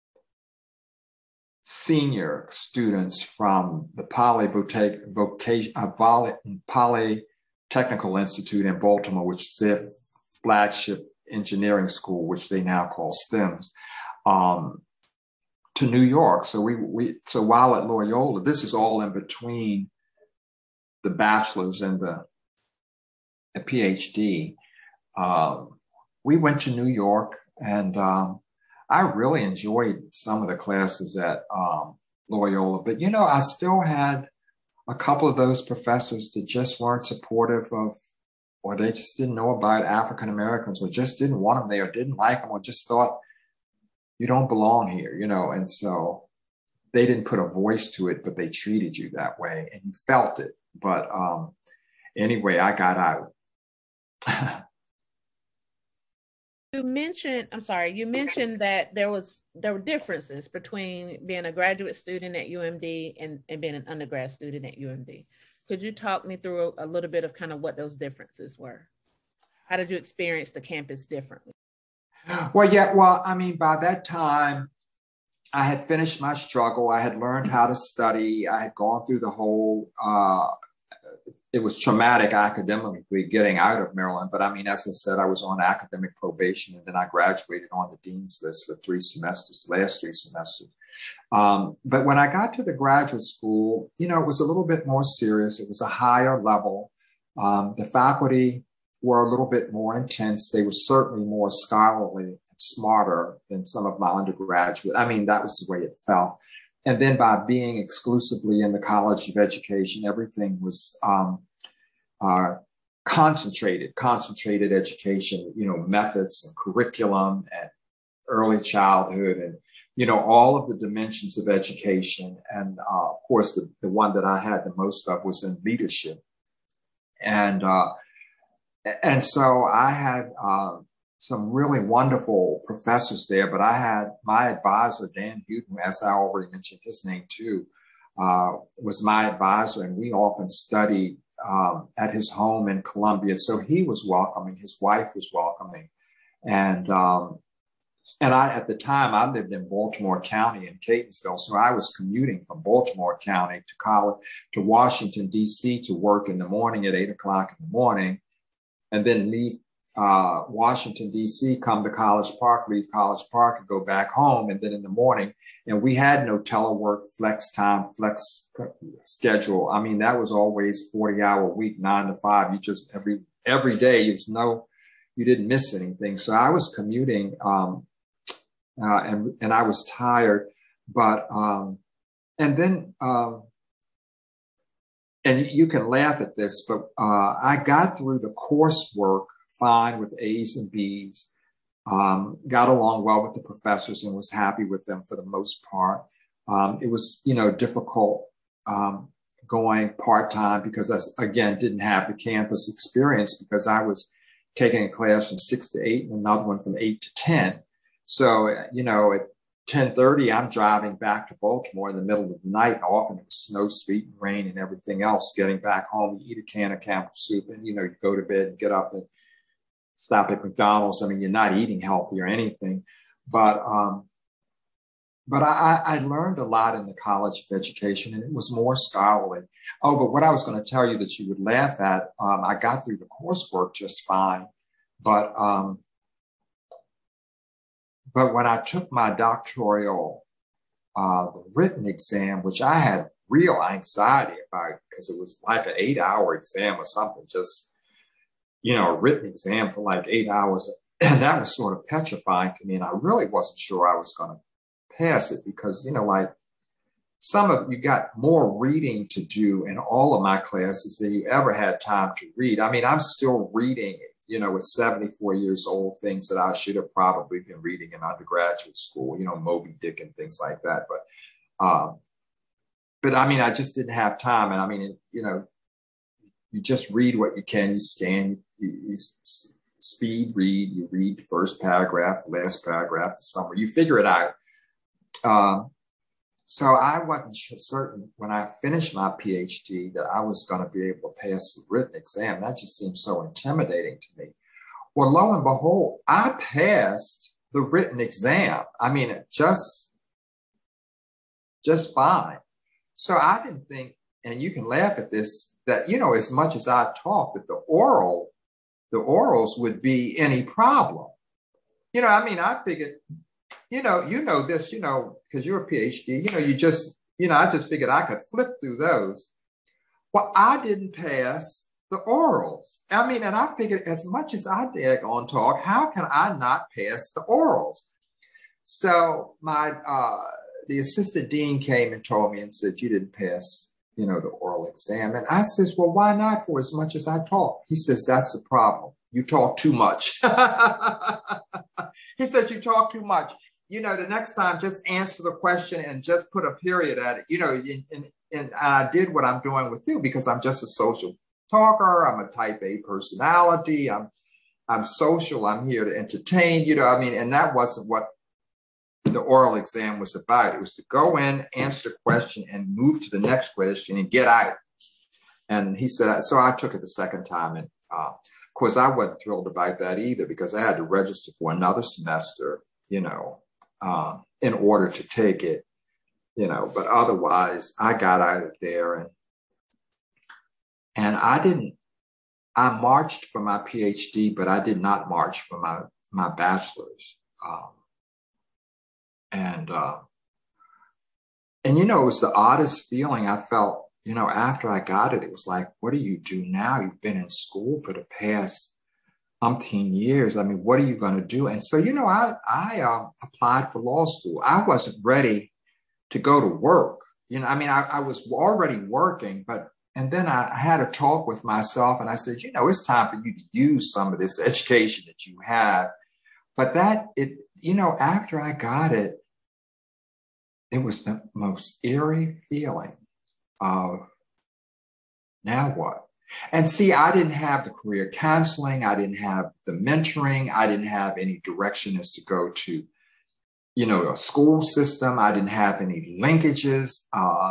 senior students from the Poly Vocation, uh, Polytechnical Institute in Baltimore, which is their flagship engineering school, which they now call STEMS. Um, to New York. So we, we, so while at Loyola, this is all in between the bachelor's and the, the PhD. Um, we went to New York, and um, I really enjoyed some of the classes at um, Loyola. But, you know, I still had a couple of those professors that just weren't supportive of, or they just didn't know about African Americans, or just didn't want them there, or didn't like them, or just thought, you don't belong here, you know. And so they didn't put a voice to it, but they treated you that way, and you felt it. But um, anyway, I got out. You mentioned, I'm sorry, you mentioned that there was there were differences between being a graduate student at U M D and, and being an undergrad student at U M D. Could you talk me through a, a little bit of kind of what those differences were? How did you experience the campus differently? Well, yeah, well, I mean, by that time, I had finished my struggle. I had learned how to study. I had gone through the whole, uh, it was traumatic academically getting out of Maryland. But I mean, as I said, I was on academic probation, and then I graduated on the dean's list for three semesters, the last three semesters. Um, but when I got to the graduate school, you know, it was a little bit more serious. It was a higher level. Um, the faculty were a little bit more intense. They were certainly more scholarly and smarter than some of my undergraduate. I mean, that was the way it felt. And then by being exclusively in the College of Education, everything was um, uh, concentrated, concentrated education, you know, methods and curriculum and early childhood and, you know, all of the dimensions of education. And uh, of course, the, the one that I had the most of was in leadership. And uh, And so I had uh, some really wonderful professors there, but I had my advisor, Dan Houghton, as I already mentioned his name too, uh, was my advisor, and we often studied um, at his home in Columbia. So he was welcoming, his wife was welcoming. And um, and I, at the time, I lived in Baltimore County in Catonsville. So I was commuting from Baltimore County to college, to Washington, D C to work in the morning at eight o'clock in the morning, and then leave uh, Washington, D C, come to College Park, leave College Park and go back home. And then in the morning, and we had no telework, flex time, flex schedule. I mean, that was always forty hour week, nine to five. You just, every, every day, there was no, you didn't miss anything. So I was commuting, um, uh, and, and I was tired, but, um, and then, um, and you can laugh at this, but uh, I got through the coursework fine with A's and B's, um, got along well with the professors and was happy with them for the most part. Um, it was, you know, difficult um, going part-time because I, again, didn't have the campus experience because I was taking a class from six to eight and another one from eight to ten. So, you know, at ten thirty, I'm driving back to Baltimore in the middle of the night. And often it was snow, sleet, and rain and everything else. Getting back home, you eat a can of Campbell soup and, you know, you go to bed and get up and stop at McDonald's. I mean, you're not eating healthy or anything. But um, but I, I learned a lot in the College of Education, and it was more scholarly. Oh, but what I was going to tell you that you would laugh at, um, I got through the coursework just fine. But um, But when I took my doctoral uh, written exam, which I had real anxiety about because it was like an eight hour exam or something, just, you know, a written exam for like eight hours. And that was sort of petrifying to me. And I really wasn't sure I was going to pass it because, you know, like some of you got more reading to do in all of my classes than you ever had time to read. I mean, I'm still reading it. You know, at seventy-four years old, things that I should have probably been reading in undergraduate school, you know, Moby Dick and things like that. But, um, but I mean, I just didn't have time. And I mean, it, you know, you just read what you can, you scan, you, you speed read, you read the first paragraph, the last paragraph, the summary, you figure it out. Um, so I wasn't certain when I finished my PhD that I was going to be able to pass the written exam. That just seemed so intimidating to me. Well, lo and behold, I passed the written exam. I mean, it just, just fine. So I didn't think, and you can laugh at this, that, you know, as much as I talked, that the oral, the orals would be any problem. You know, I mean, I figured, you know, you know this, you know, because you're a PhD, you know, you just, you know, I just figured I could flip through those. Well, I didn't pass the orals. I mean, and I figured as much as I daggone talk, how can I not pass the orals? So my, uh, the assistant dean came and told me and said, you didn't pass, you know, the oral exam. And I says, well, why not for as much as I talk? He says, that's the problem. You talk too much. He said, you talk too much. You know, the next time, just answer the question and just put a period at it. You know, and, and, and I did what I'm doing with you because I'm just a social talker. I'm a type A personality. I'm, I'm social. I'm here to entertain. You know, I mean, and that wasn't what the oral exam was about. It was to go in, answer the question, and move to the next question and get out. And he said, so I took it the second time. And uh, of course, I wasn't thrilled about that either because I had to register for another semester, you know, Uh, in order to take it, you know, but otherwise I got out of there and and I didn't, I marched for my PhD, but I did not march for my, my bachelor's. Um, and, uh, and, you know, it was the oddest feeling I felt, you know, after I got it. It was like, what do you do now? You've been in school for the past umpteen years. I mean, what are you going to do? And so, you know, I, I um, applied for law school. I wasn't ready to go to work. You know, I mean, I, I was already working, but, and then I, I had a talk with myself and I said, you know, it's time for you to use some of this education that you have. But that, it, you know, after I got it, it was the most eerie feeling of now what? And see, I didn't have the career counseling. I didn't have the mentoring. I didn't have any direction as to go to, you know, a school system. I didn't have any linkages. Uh,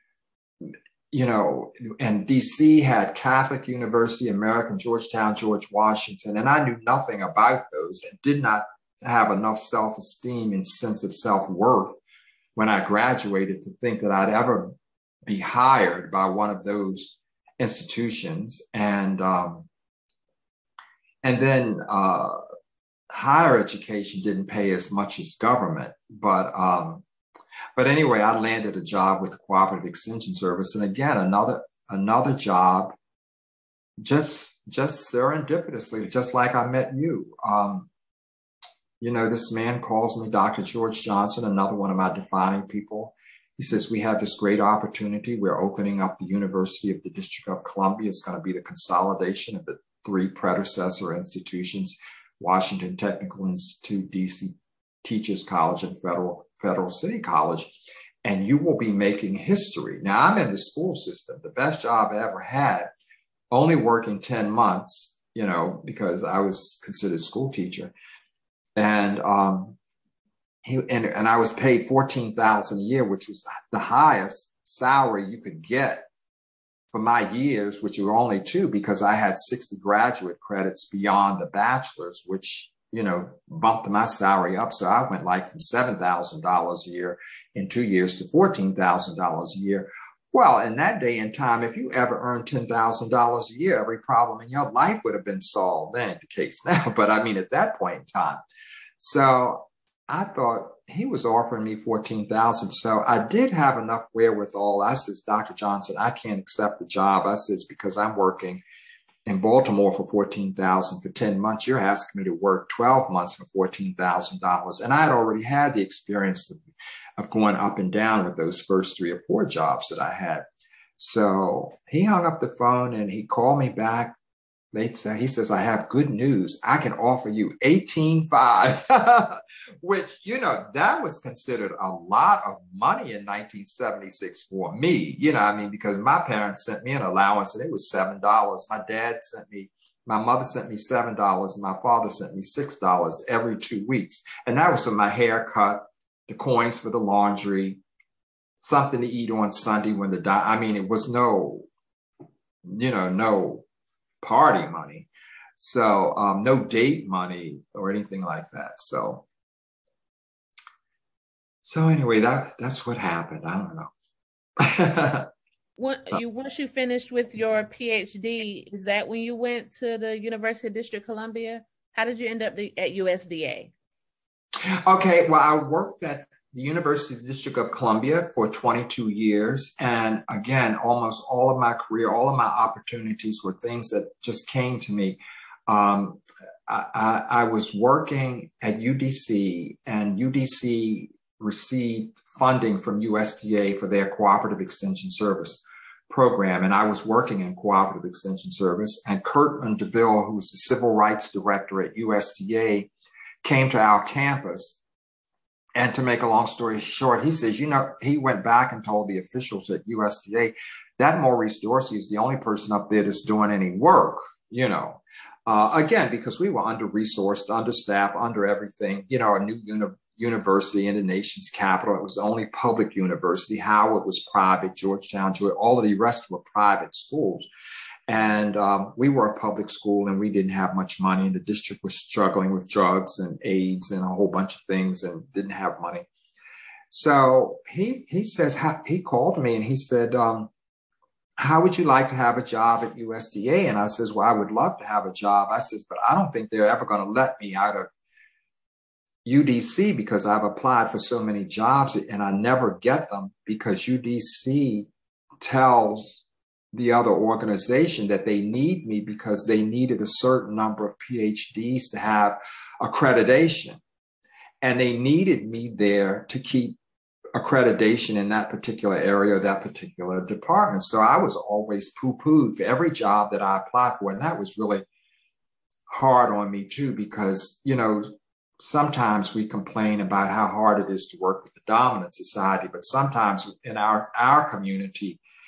you know, and D C had Catholic University, American, Georgetown, George Washington, and I knew nothing about those and did not have enough self-esteem and sense of self-worth when I graduated to think that I'd ever be hired by one of those institutions. And um, and then uh, higher education didn't pay as much as government, but um, but anyway, I landed a job with the Cooperative Extension Service, and again, another another job, just just serendipitously, just like I met you. Um, you know, this man calls me Doctor George Johnson, another one of my defining people. He says, we have this great opportunity. We're opening up the University of the District of Columbia. It's going to be the consolidation of the three predecessor institutions, Washington Technical Institute, D C Teachers College, and Federal, Federal City College. And you will be making history. Now, I'm in the school system, the best job I ever had, only working ten months, you know, because I was considered a school teacher. And um, he and, and I was paid fourteen thousand dollars a year, which was the highest salary you could get for my years, which were only two, because I had sixty graduate credits beyond the bachelor's, which, you know, bumped my salary up. So I went like from seven thousand dollars a year in two years to fourteen thousand dollars a year. Well, in that day and time, if you ever earned ten thousand dollars a year, every problem in your life would have been solved. That ain't the case now, but I mean, at that point in time. So I thought he was offering me fourteen thousand dollars. So I did have enough wherewithal. I says, Doctor Johnson, I can't accept the job. I says, because I'm working in Baltimore for fourteen thousand dollars for ten months. You're asking me to work twelve months for fourteen thousand dollars. And I had already had the experience of, of going up and down with those first three or four jobs that I had. So he hung up the phone and he called me back. They say, he says, I have good news. I can offer you eighteen five, which, you know, that was considered a lot of money in nineteen seventy-six for me. You know, I mean, because my parents sent me an allowance and it was seven dollars. My dad sent me, my mother sent me seven dollars and my father sent me six dollars every two weeks. And that was for my haircut, the coins for the laundry, something to eat on Sunday when the, di- I mean, it was no, you know, no party money. So um, no date money or anything like that. So, so anyway, that that's what happened. I don't know. When you once you finished with your PhD, is that when you went to the University of District of Columbia? How did you end up at U S D A? Okay, well, I worked at the University of the District of Columbia for twenty-two years. And again, almost all of my career, all of my opportunities were things that just came to me. Um, I, I, I was working at U D C, and U D C received funding from U S D A for their Cooperative Extension Service program. And I was working in Cooperative Extension Service. And Curtman DeVille, who was the Civil Rights Director at U S D A, came to our campus. And to make a long story short, he says, you know, he went back and told the officials at U S D A that Maurice Dorsey is the only person up there that's doing any work, you know. Uh, again, because we were under-resourced, understaffed, under everything, you know, a new uni- university in the nation's capital. It was the only public university. Howard was private, Georgetown, all of the rest were private schools. And um, we were a public school and we didn't have much money. And the district was struggling with drugs and AIDS and a whole bunch of things and didn't have money. So he he says, he called me and he said, um, how would you like to have a job at U S D A? And I says, well, I would love to have a job. I says, but I don't think they're ever going to let me out of U D C because I've applied for so many jobs and I never get them because U D C tells the other organization that they need me because they needed a certain number of PhDs to have accreditation. And they needed me there to keep accreditation in that particular area, that particular department. So I was always poo-pooed for every job that I applied for. And that was really hard on me too, because, you know, sometimes we complain about how hard it is to work with the dominant society, but sometimes in our, our community,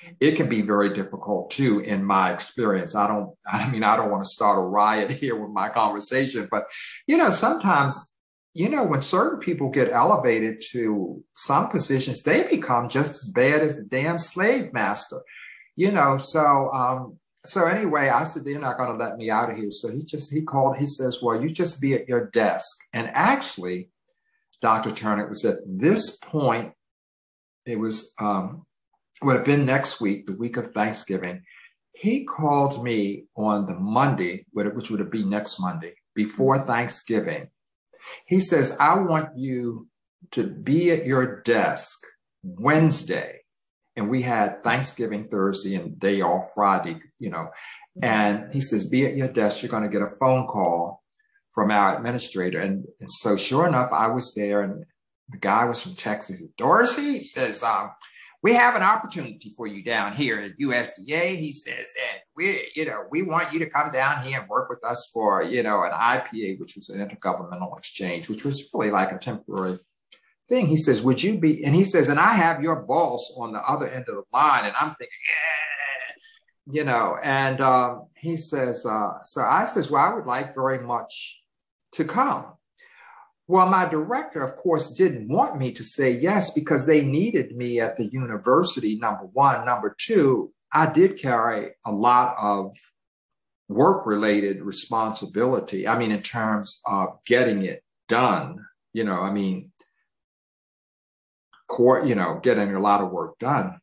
it can be very difficult too, in my experience. I don't, I mean, I don't want to start a riot here with my conversation, but, you know, sometimes, you know, when certain people get elevated to some positions, they become just as bad as the damn slave master, you know. So, um, so anyway, I said, they're not going to let me out of here. So he just, he called, he says, well, you just be at your desk. And actually, Doctor Turner, it was at this point, it was, um, would have been next week, the week of Thanksgiving. He called me on the Monday, which would be next Monday, before Thanksgiving. He says, I want you to be at your desk Wednesday. And we had Thanksgiving Thursday and day off Friday, you know. And he says, be at your desk. You're going to get a phone call from our administrator. And, and so sure enough, I was there, and the guy was from Texas. He said, Dorsey, he says, um, we have an opportunity for you down here at U S D A, he says, and we, you know, we want you to come down here and work with us for, you know, an I P A, which was an intergovernmental exchange, which was really like a temporary thing. He says, would you be, and he says, and I have your boss on the other end of the line. And I'm thinking, yeah, you know, and um, he says, uh, so I says, well, I would like very much to come. Well, my director, of course, didn't want me to say yes because they needed me at the university, number one. Number two, I did carry a lot of work-related responsibility. I mean, in terms of getting it done, you know, I mean, core, you know, getting a lot of work done.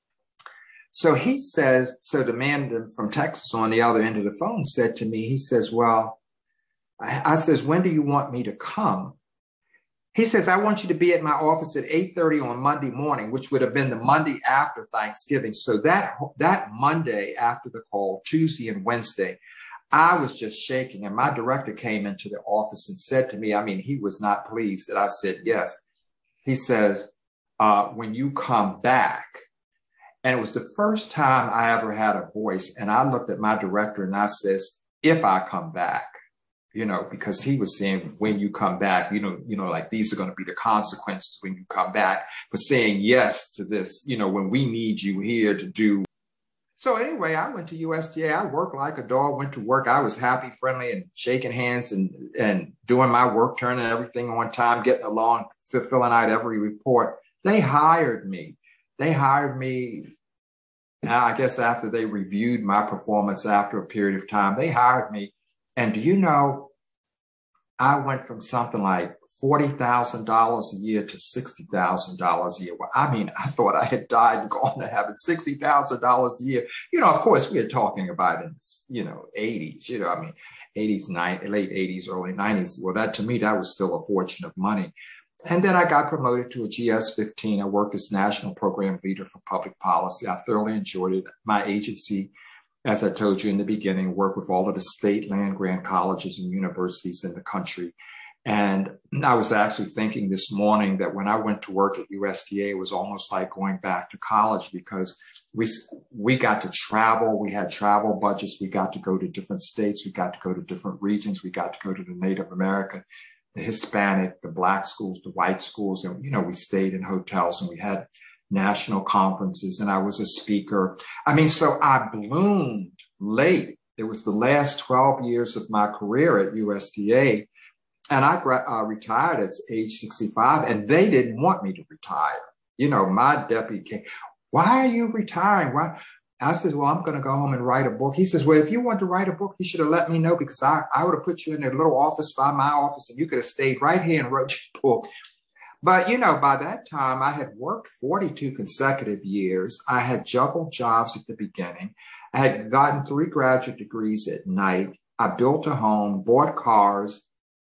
So he says, so the man from Texas on the other end of the phone said to me, he says, well, I, I says, when do you want me to come? He says, I want you to be at my office at eight thirty on Monday morning, which would have been the Monday after Thanksgiving. So that, that Monday after the call, Tuesday and Wednesday, I was just shaking. And my director came into the office and said to me, I mean, he was not pleased that I said yes. He says, uh, when you come back, and it was the first time I ever had a voice. And I looked at my director and I says, if I come back, you know, because he was saying, when you come back, you know, you know, like these are going to be the consequences when you come back for saying yes to this, you know, when we need you here to do. So anyway, I went to U S D A. I worked like a dog, went to work. I was happy, friendly, and shaking hands and, and doing my work, turning everything on time, getting along, filling out every report. They hired me. They hired me. I guess after they reviewed my performance after a period of time, they hired me. And do you know, I went from something like forty thousand dollars a year to sixty thousand dollars a year. Well, I mean, I thought I had died and gone to heaven. sixty thousand dollars a year. You know, of course, we are talking about in, you know, eighties, you know, I mean, eighties, nine, late eighties, early nineties. Well, that to me, that was still a fortune of money. And then I got promoted to a G S fifteen. I worked as National Program Leader for Public Policy. I thoroughly enjoyed it. My agency, as I told you in the beginning, worked with all of the state land grant colleges and universities in the country. And I was actually thinking this morning that when I went to work at U S D A, it was almost like going back to college because we, we got to travel. We had travel budgets. We got to go to different states. We got to go to different regions. We got to go to the Native American, the Hispanic, the Black schools, the white schools. And, you know, we stayed in hotels and we had national conferences and I was a speaker. I mean, so I bloomed late. It was the last twelve years of my career at U S D A. And I uh, retired at age sixty-five and they didn't want me to retire. You know, my deputy came, why are you retiring? Why? I said, well, I'm going to go home and write a book. He says, well, if you want to write a book, you should have let me know because I, I would have put you in a little office by my office and you could have stayed right here and wrote your book. But, you know, by that time, I had worked forty-two consecutive years. I had juggled jobs at the beginning. I had gotten three graduate degrees at night. I built a home, bought cars,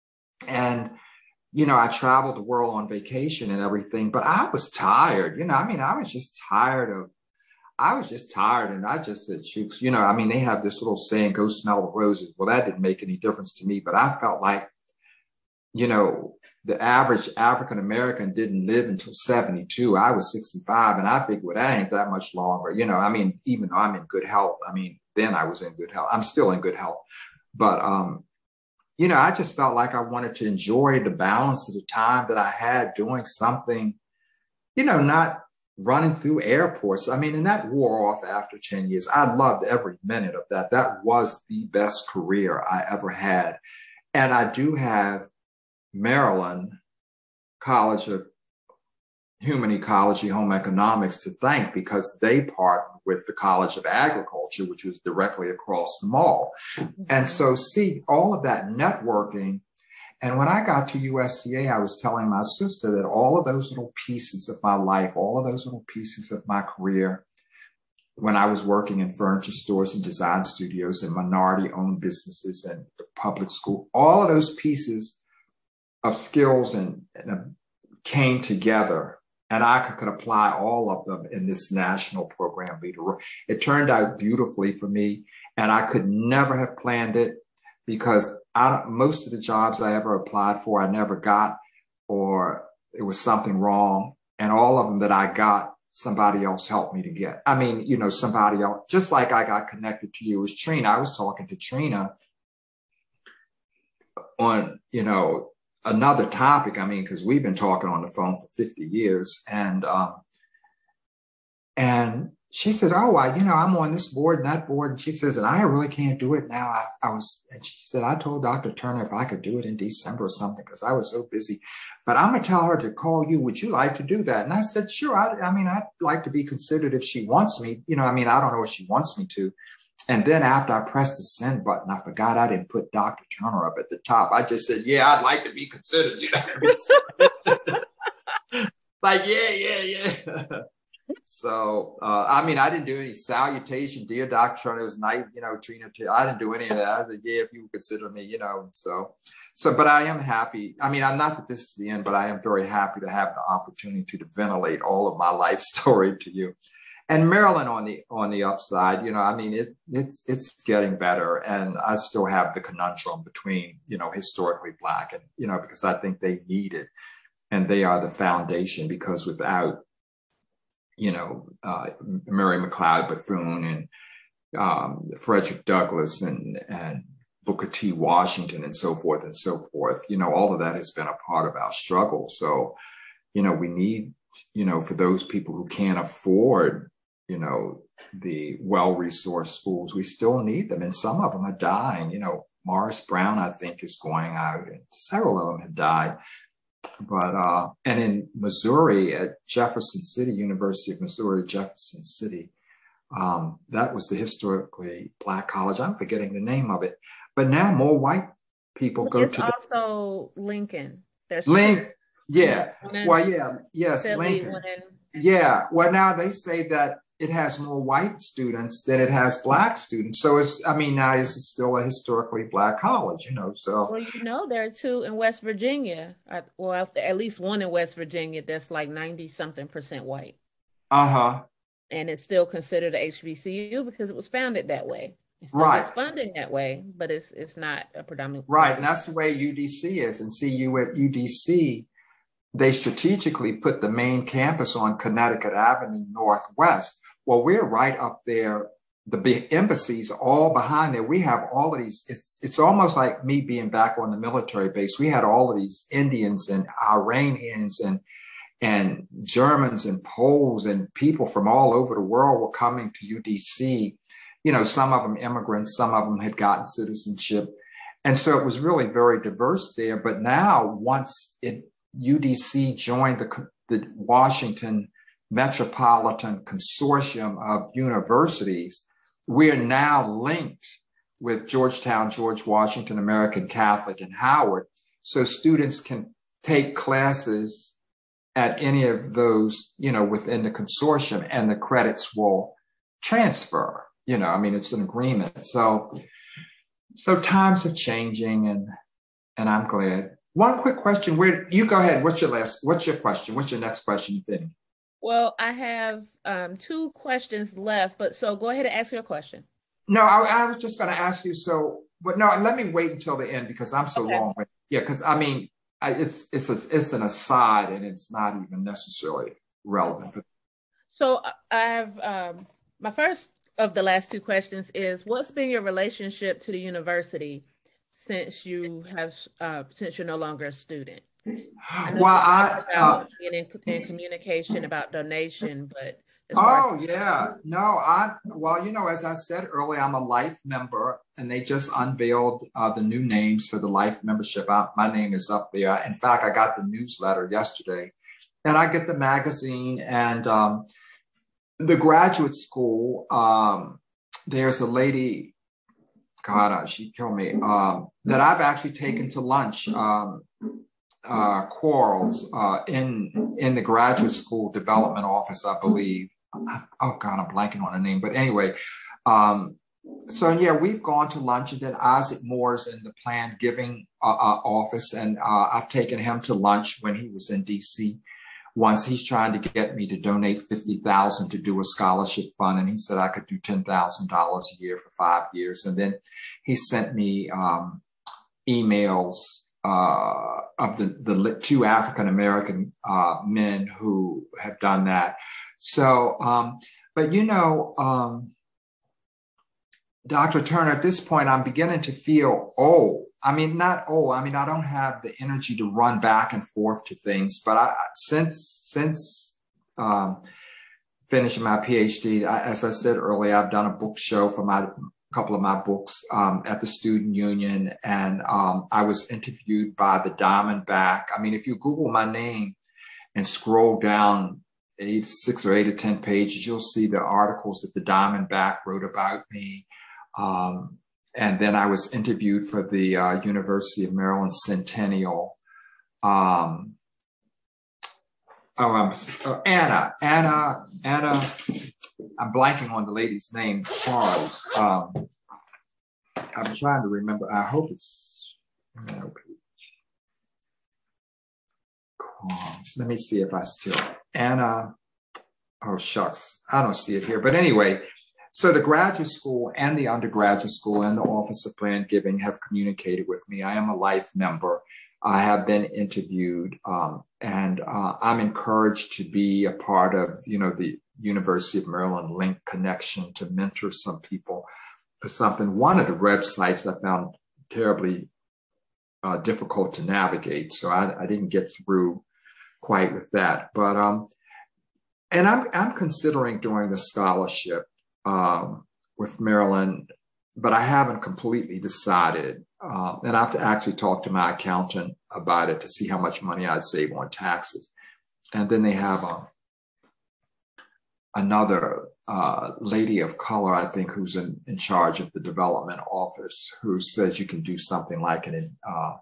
and, you know, I traveled the world on vacation and everything. But I was tired. You know, I mean, I was just tired of, I was just tired. And I just said, shoots, you know, I mean, they have this little saying, go smell the roses. Well, that didn't make any difference to me. But I felt like, you know, the average African-American didn't live until seventy-two. I was sixty-five and I figured, well, that ain't that much longer. You know, I mean, even though I'm in good health, I mean, then I was in good health. I'm still in good health. But, um, you know, I just felt like I wanted to enjoy the balance of the time that I had doing something, you know, not running through airports. I mean, and that wore off after ten years. I loved every minute of that. That was the best career I ever had. And I do have Maryland College of Human Ecology, Home Economics to thank, because they partnered with the College of Agriculture, which was directly across the mall. Mm-hmm. And so see all of that networking. And when I got to U S T A, I was telling my sister that all of those little pieces of my life, all of those little pieces of my career, when I was working in furniture stores and design studios and minority owned businesses and the public school, all of those pieces of skills and, and uh, came together. And I could, could apply all of them in this national program leader role. It turned out beautifully for me, and I could never have planned it, because I, most of the jobs I ever applied for, I never got, or it was something wrong. And all of them that I got, somebody else helped me to get. I mean, you know, somebody else, just like I got connected to you was Trina. I was talking to Trina on, you know, another topic. I mean, because we've been talking on the phone for fifty years. And, um, and she said, oh, I, you know, I'm on this board and that board. And she says, and I really can't do it now. I, I was, and she said, I told Doctor Turner if I could do it in December or something, because I was so busy, but I'm going to tell her to call you. Would you like to do that? And I said, sure. I, I mean, I'd like to be considered if she wants me, you know, I mean, I don't know if she wants me to. And then after I pressed the send button, I forgot I didn't put Doctor Turner up at the top. I just said, yeah, I'd like to be considered. You know? Like, yeah, yeah, yeah. So, uh, I mean, I didn't do any salutation, dear Doctor Turner. It was nice, you know, Trina. I didn't do any of that. I said, yeah, if you would consider me, you know. So, so, but I am happy. I mean, I'm not that this is the end, but I am very happy to have the opportunity to ventilate all of my life story to you. And Maryland on the on the upside, you know, I mean, it it's it's getting better, and I still have the conundrum between, you know, historically Black and, you know, because I think they need it, and they are the foundation, because without, you know, uh, Mary McLeod Bethune and um, Frederick Douglass and and Booker T. Washington and so forth and so forth, you know, all of that has been a part of our struggle. So, you know, we need, you know, for those people who can't afford, you know, the well-resourced schools, we still need them. And some of them are dying. You know, Morris Brown, I think, is going out, and several of them have died. But, uh, and in Missouri at Jefferson City, University of Missouri, Jefferson City, um, that was the historically Black college. I'm forgetting the name of it. But now more white people go it's to also the- Lincoln. There's Lincoln. Yeah. In, well, yeah. Yes, Philly, Lincoln. in, yeah. Well, now they say that it has more white students than it has Black students. So it's, I mean, now it's still a historically Black college, you know, so. Well, you know, there are two in West Virginia, well, at least one in West Virginia that's like ninety something percent white. Uh-huh. And it's still considered a H B C U because it was founded that way. It's right. It's funding that way, but it's it's not a predominant. Right, and that's the way U D C is. And see, you at U D C, they strategically put the main campus on Connecticut Avenue Northwest. Well, we're right up there. The big embassies are all behind there. We have all of these. It's, it's almost like me being back on the military base. We had all of these Indians and Iranians and and Germans and Poles and people from all over the world were coming to U D C. You know, some of them immigrants, some of them had gotten citizenship. And so it was really very diverse there. But now, once it U D C joined the, the Washington Metropolitan Consortium of Universities, we are now linked with Georgetown, George Washington, American Catholic, and Howard. So students can take classes at any of those, you know, within the consortium, and the credits will transfer. You know, I mean, it's an agreement. So, so times are changing, and and I'm glad. One quick question. Where you go ahead? What's your last? What's your question? What's your next question, Vinny? Well, I have um, two questions left, but so go ahead and ask your question. No, I, I was just going to ask you. So, but no, let me wait until the end because I'm so okay. long. Yeah, because I mean, I, it's it's a, it's an aside, and it's not even necessarily relevant. For- so I have um, my first of the last two questions is: what's been your relationship to the university since you have uh, since you're no longer a student? I know Well, you I, talked uh, about being in, in communication about donation, but as far as oh yeah, no, I, well, you know, as I said earlier, I'm a Life member and they just unveiled uh, the new names for the Life membership. I, my name is up there. In fact, I got the newsletter yesterday and I get the magazine and um, the graduate school. Um, there's a lady, God, uh, she killed me, um, that I've actually taken to lunch. Um, uh, Quarles uh, in in the graduate school development office, I believe. Oh God, I'm blanking on the name. But anyway, um, so yeah, we've gone to lunch, and then Isaac Moore's in the planned giving uh, uh, office, and uh, I've taken him to lunch when he was in D C. Once he's trying to get me to donate fifty thousand dollars to do a scholarship fund, and he said I could do ten thousand dollars a year for five years, and then he sent me um, emails uh, of the, the two African American uh, men who have done that. So, um, but you know, um, Doctor Turner, at this point, I'm beginning to feel old. I mean, not old. I mean, I don't have the energy to run back and forth to things. But I, since since um, finishing my PhD, I, as I said earlier, I've done a book show for my couple of my books um, at the Student Union, and um, I was interviewed by the Diamondback. I mean, if you Google my name and scroll down eight, six or eight or ten pages, you'll see the articles that the Diamondback wrote about me. Um, and then I was interviewed for the uh, University of Maryland Centennial. Um, oh, I'm uh, Anna, Anna, Anna. I'm blanking on the lady's name. Quarles. Um, I'm trying to remember. I hope it's. Quarles. Let me see if I still Anna. Oh shucks, I don't see it here. But anyway, so the graduate school and the undergraduate school and the Office of Planned Giving have communicated with me. I am a Life member. I have been interviewed, um, and uh, I'm encouraged to be a part of, you know, the University of Maryland Link Connection to mentor some people for something. One of the websites I found terribly uh, difficult to navigate, so I, I didn't get through quite with that. But um, and I'm I'm considering doing the scholarship um, with Maryland, but I haven't completely decided. Um, and I have to actually talk to my accountant about it to see how much money I'd save on taxes. And then they have a, another uh, lady of color, I think, who's in, in charge of the development office, who says you can do something like an, uh,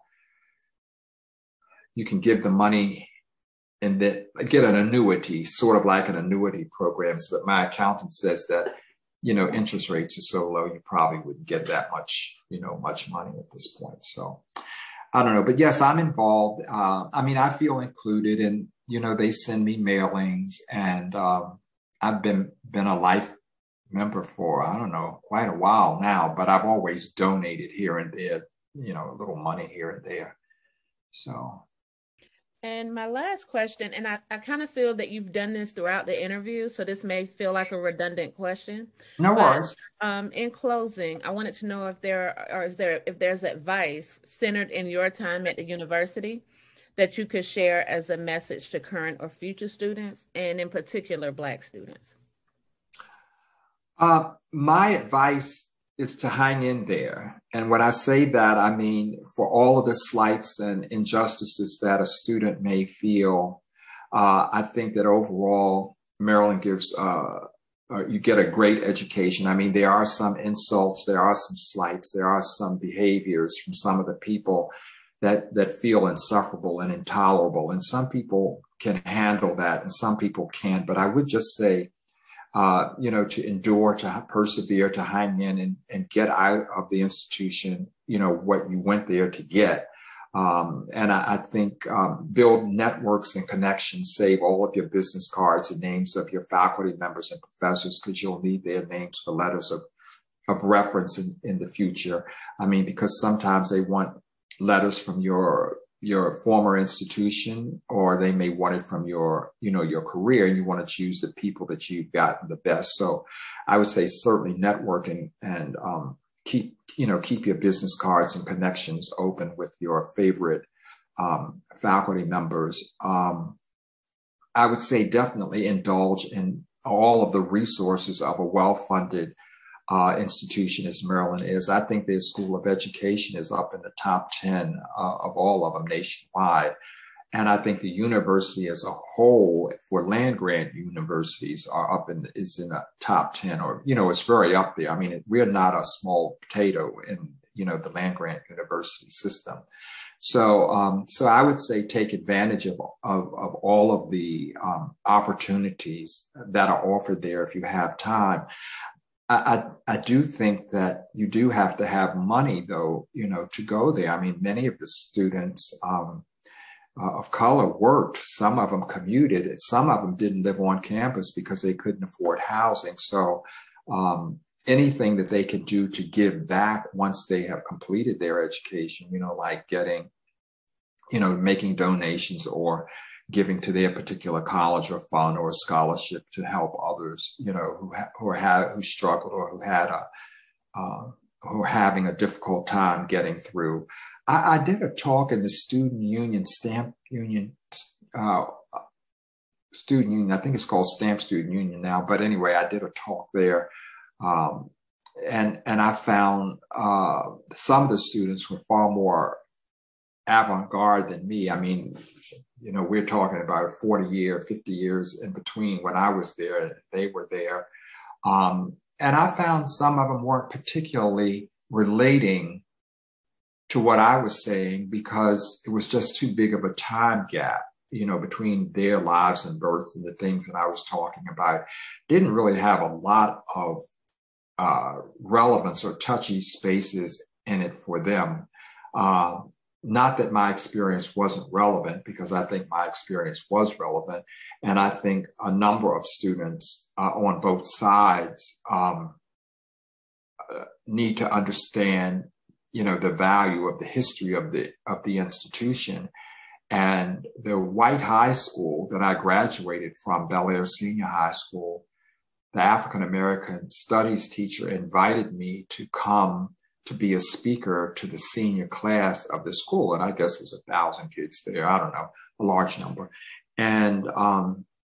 you can give the money and then get an annuity, sort of like an annuity programs. But my accountant says that, you know, interest rates are so low, you probably wouldn't get that much, you know, much money at this point. So I don't know, but yes, I'm involved. Uh, I mean, I feel included, and, you know, they send me mailings, and um, I've been, been a Life member for, I don't know, quite a while now, but I've always donated here and there, you know, a little money here and there. So. And my last question, and I, I kind of feel that you've done this throughout the interview, so this may feel like a redundant question. No but, worries. Um, in closing, I wanted to know if there or is there if there's advice centered in your time at the university that you could share as a message to current or future students, and in particular, Black students. Uh, my advice is to hang in there. And when I say that, I mean, for all of the slights and injustices that a student may feel, uh, I think that overall, Maryland gives, uh, uh, you get a great education. I mean, there are some insults, there are some slights, there are some behaviors from some of the people that, that feel insufferable and intolerable. And some people can handle that and some people can't. But I would just say, Uh, you know, to endure, to persevere, to hang in and, and get out of the institution, you know, what you went there to get. Um, and I, I think um, build networks and connections, save all of your business cards and names of your faculty members and professors, because you'll need their names for letters of, of reference in, in the future. I mean, because sometimes they want letters from your your former institution, or they may want it from your, you know, your career, and you want to choose the people that you've gotten the best. So I would say certainly networking and um, keep, you know, keep your business cards and connections open with your favorite um, faculty members, um, I would say definitely indulge in all of the resources of a well-funded uh, institution as Maryland is. I think their School of Education is up in the top ten uh, of all of them nationwide. And I think the university as a whole, for land-grant universities, are up in is in the top ten, or you know, it's very up there. I mean, we're not a small potato in you know the land-grant university system. So, um, so I would say take advantage of of, of all of the um, opportunities that are offered there if you have time. I, I I do think that you do have to have money, though, you know, to go there. I mean, many of the students Um, Uh, of color worked. Some of them commuted. Some of them didn't live on campus because they couldn't afford housing. So um, anything that they could do to give back once they have completed their education, you know, like getting, you know, making donations or giving to their particular college or fund or scholarship to help others, you know, who ha- who had who struggled or who had a uh, who were having a difficult time getting through. I, I did a talk in the student union, stamp union, uh, student union. I think it's called Stamp Student Union now. But anyway, I did a talk there. Um, and, and I found uh, some of the students were far more avant-garde than me. I mean, you know, we're talking about forty years, fifty years in between when I was there and they were there. Um, and I found some of them weren't particularly relating to what I was saying because it was just too big of a time gap, you know, between their lives and births and the things that I was talking about. Didn't really have a lot of uh, relevance or touchy spaces in it for them. Uh, not that my experience wasn't relevant, because I think my experience was relevant. And I think a number of students uh, on both sides um, uh, need to understand you know, the value of the history of the of the institution. And the white high school that I graduated from, Bel Air Senior High School, the African American studies teacher invited me to come to be a speaker to the senior class of the school. And I guess it was a thousand kids there. I don't know, a large number. And um,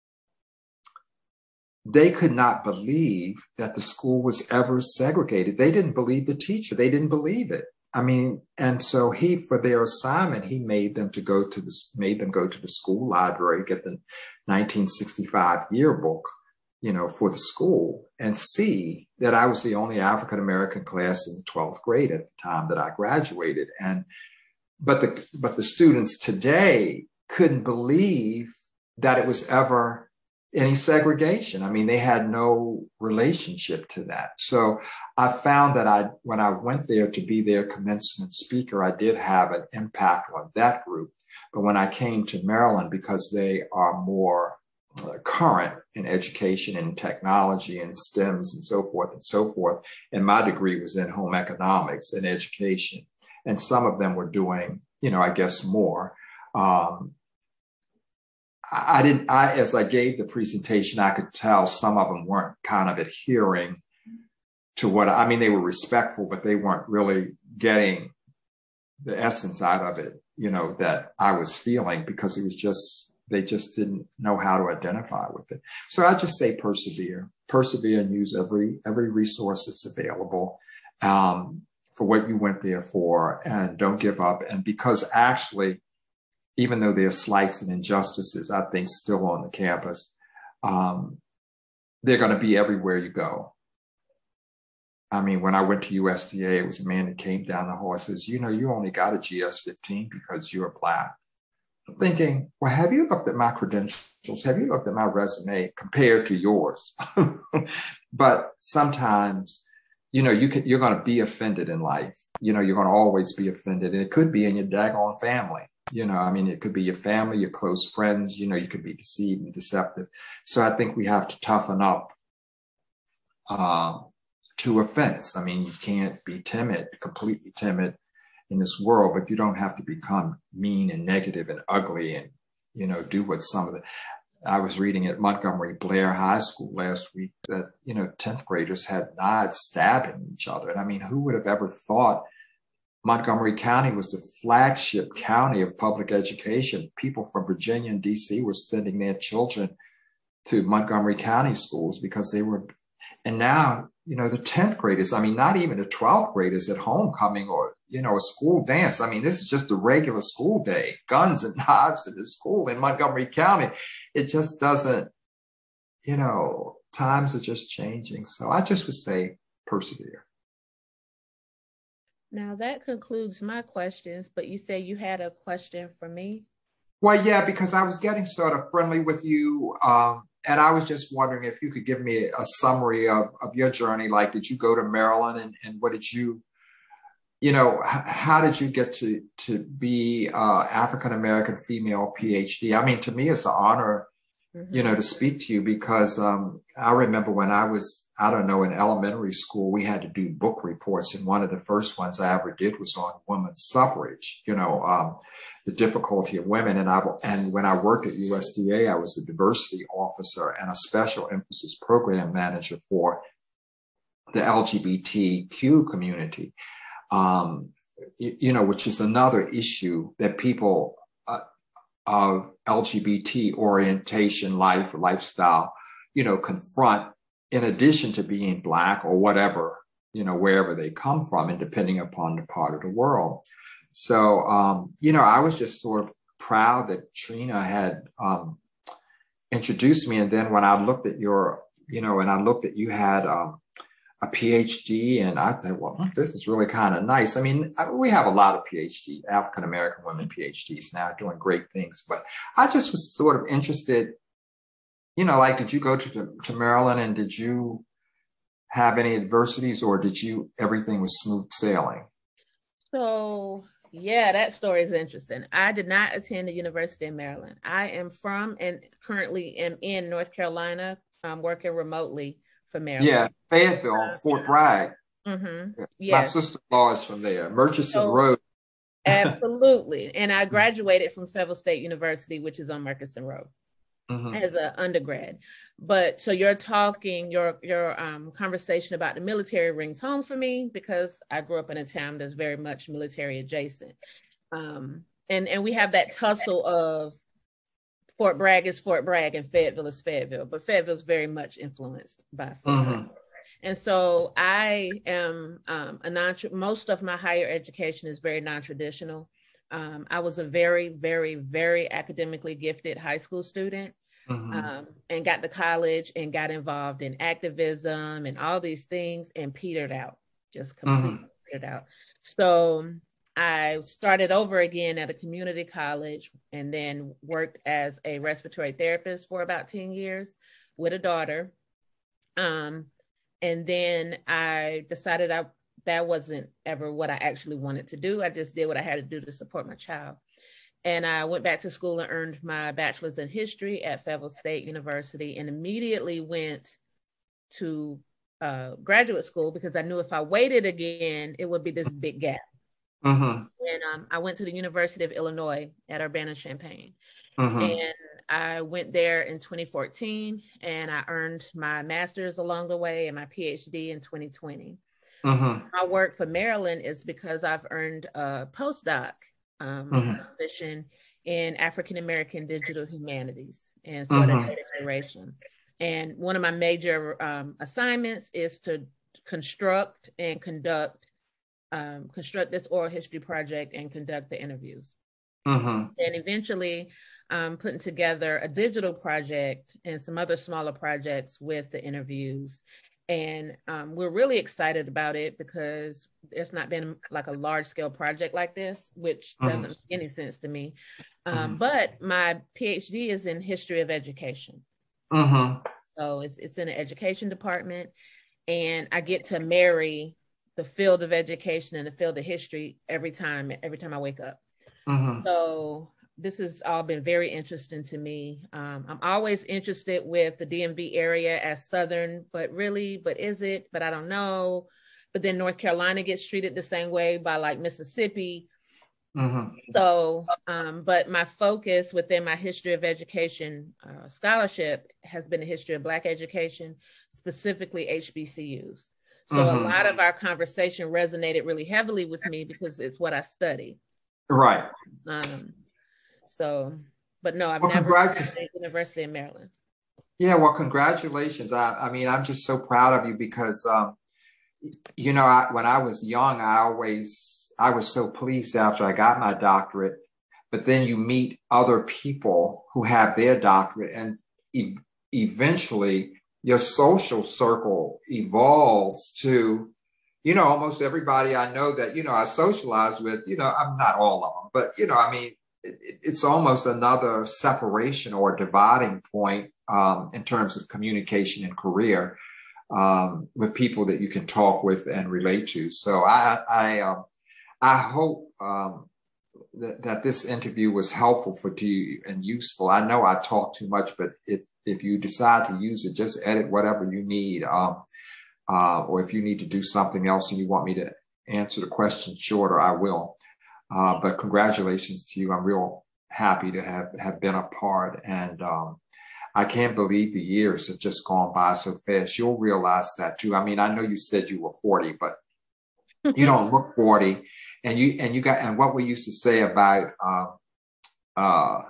they could not believe that the school was ever segregated. They didn't believe the teacher. They didn't believe it. I mean, and so he, for their assignment, he made them to go to the, made them go to the school library, get the nineteen sixty-five yearbook, you know, for the school and see that I was the only African-American class in the twelfth grade at the time that I graduated. And, but the, but the students today couldn't believe that it was ever any segregation. I mean, they had no relationship to that. So I found that I, when I went there to be their commencement speaker, I did have an impact on that group. But when I came to Maryland, because they are more uh, current in education and technology and STEMs and so forth and so forth, and my degree was in home economics and education, and some of them were doing, you know, I guess more. Um, I didn't, I, as I gave the presentation, I could tell some of them weren't kind of adhering to what, I mean, they were respectful, but they weren't really getting the essence out of it, you know, that I was feeling, because it was just, they just didn't know how to identify with it. So I just say persevere, persevere and use every, every resource that's available um, for what you went there for, and don't give up. And because actually, even though there are slights and injustices, I think, still on the campus, um, they're going to be everywhere you go. I mean, when I went to U S D A, it was a man that came down the hall and says, you know, you only got a G S fifteen because you're Black. I'm thinking, well, have you looked at my credentials? Have you looked at my resume compared to yours? But sometimes, you know, you can, you're going to be offended in life. You know, you're going to always be offended. And it could be in your daggone family. You know, I mean, it could be your family, your close friends, you know, you could be deceived and deceptive. So I think we have to toughen up uh, to offense. I mean, you can't be timid, completely timid in this world, but you don't have to become mean and negative and ugly and, you know, do what some of the, I was reading at Montgomery Blair High School last week that, you know, tenth graders had knives stabbing each other. And I mean, who would have ever thought Montgomery County was the flagship county of public education. People from Virginia and D C were sending their children to Montgomery County schools because they were, and now, you know, the tenth graders, I mean, not even the twelfth graders at homecoming or, you know, a school dance. I mean, this is just a regular school day, guns and knives in the school in Montgomery County. It just doesn't, you know, times are just changing. So I just would say persevere. Now that concludes my questions, but you say you had a question for me? Well, yeah, because I was getting sort of friendly with you. Um, and I was just wondering if you could give me a summary of, of your journey. Like, did you go to Maryland and, and what did you, you know, h- how did you get to, to be uh, African-American female PhD? I mean, to me, it's an honor, mm-hmm. you know, to speak to you because um, I remember when I was, I don't know, in elementary school, we had to do book reports. And one of the first ones I ever did was on women's suffrage, you know, um, the difficulty of women. And I, and when I worked at U S D A, I was the diversity officer and a special emphasis program manager for the L G B T Q community, um, you, you know, which is another issue that people uh, of L G B T orientation, life, lifestyle, you know, confront in addition to being Black or whatever, you know, wherever they come from and depending upon the part of the world. So, um, you know, I was just sort of proud that Trina had um, introduced me. And then when I looked at your, you know, and I looked at you had um, a PhD and I thought, well, this is really kind of nice. I mean, we have a lot of PhD, African-American women PhDs now doing great things, but I just was sort of interested, you know, like, did you go to, to Maryland and did you have any adversities or did you, everything was smooth sailing? So, yeah, that story is interesting. I did not attend the University of Maryland. I am from and currently am in North Carolina, um, working remotely for Maryland. Yeah, Fayetteville, uh, Fort Bragg. Mm-hmm. Yeah. My sister-in-law is from there, Murchison so, Road. Absolutely. And I graduated from Fayetteville State University, which is on Murchison Road, mm-hmm. as an undergrad. But so you're talking, your your um, conversation about the military rings home for me because I grew up in a town that's very much military adjacent. Um, and, and we have that tussle of Fort Bragg is Fort Bragg and Fayetteville is Fayetteville, but Fayetteville is very much influenced by Fort mm-hmm. Bragg. And so I am um, a non, most of my higher education is very non-traditional. Um, I was a very, very, very academically gifted high school student. Mm-hmm. Um, and got to college and got involved in activism and all these things and petered out, just completely mm-hmm. petered out. So I started over again at a community college and then worked as a respiratory therapist for about ten years with a daughter. Um, and then I decided I, that wasn't ever what I actually wanted to do. I just did what I had to do to support my child. And I went back to school and earned my bachelor's in history at Fayetteville State University and immediately went to uh, graduate school because I knew if I waited again, it would be this big gap. Mm-hmm. And um, I went to the University of Illinois at Urbana-Champaign. Mm-hmm. And I went there in twenty fourteen and I earned my master's along the way and my PhD in twenty twenty. Mm-hmm. My work for Maryland is because I've earned a postdoc Um, mm-hmm. position in African-American digital humanities and sort mm-hmm. of data curation. And one of my major um, assignments is to construct and conduct, um, construct this oral history project and conduct the interviews. Mm-hmm. And eventually um, putting together a digital project and some other smaller projects with the interviews. And um, we're really excited about it because there's not been like a large scale project like this, which doesn't mm-hmm. make any sense to me. Um, mm-hmm. But my PhD is in history of education. Mm-hmm. So it's, it's in the education department and I get to marry the field of education and the field of history every time, every time I wake up. Mm-hmm. So this has all been very interesting to me. Um, I'm always interested with the D M V area as Southern, but really, but is it? But I don't know. But then North Carolina gets treated the same way by like Mississippi. Mm-hmm. So, um, but my focus within my history of education uh, scholarship has been the history of Black education, specifically H B C Us. So mm-hmm. a lot of our conversation resonated really heavily with me because it's what I study. Right. Um, so, but no, I've well, never been at the University of Maryland. Yeah, well, congratulations. I, I mean, I'm just so proud of you because, um, you know, I, when I was young, I always, I was so pleased after I got my doctorate, but then you meet other people who have their doctorate, and e- eventually your social circle evolves to, you know, almost everybody I know that, you know, I socialize with, you know, I'm not all of them, but, you know, I mean, it, it's almost another separation or dividing point um, in terms of communication and career um, with people that you can talk with and relate to. So I, I, um, I hope um, that, that this interview was helpful for you and useful. I know I talk too much, but if, if you decide to use it, just edit whatever you need. Um, uh, or if you need to do something else and you want me to answer the question shorter, I will. Uh, but congratulations to you. I'm real happy to have, have been a part. And um, I can't believe the years have just gone by so fast. You'll realize that too. I mean, I know you said you were forty, but you don't look forty. And you and you got and what we used to say about uh, uh,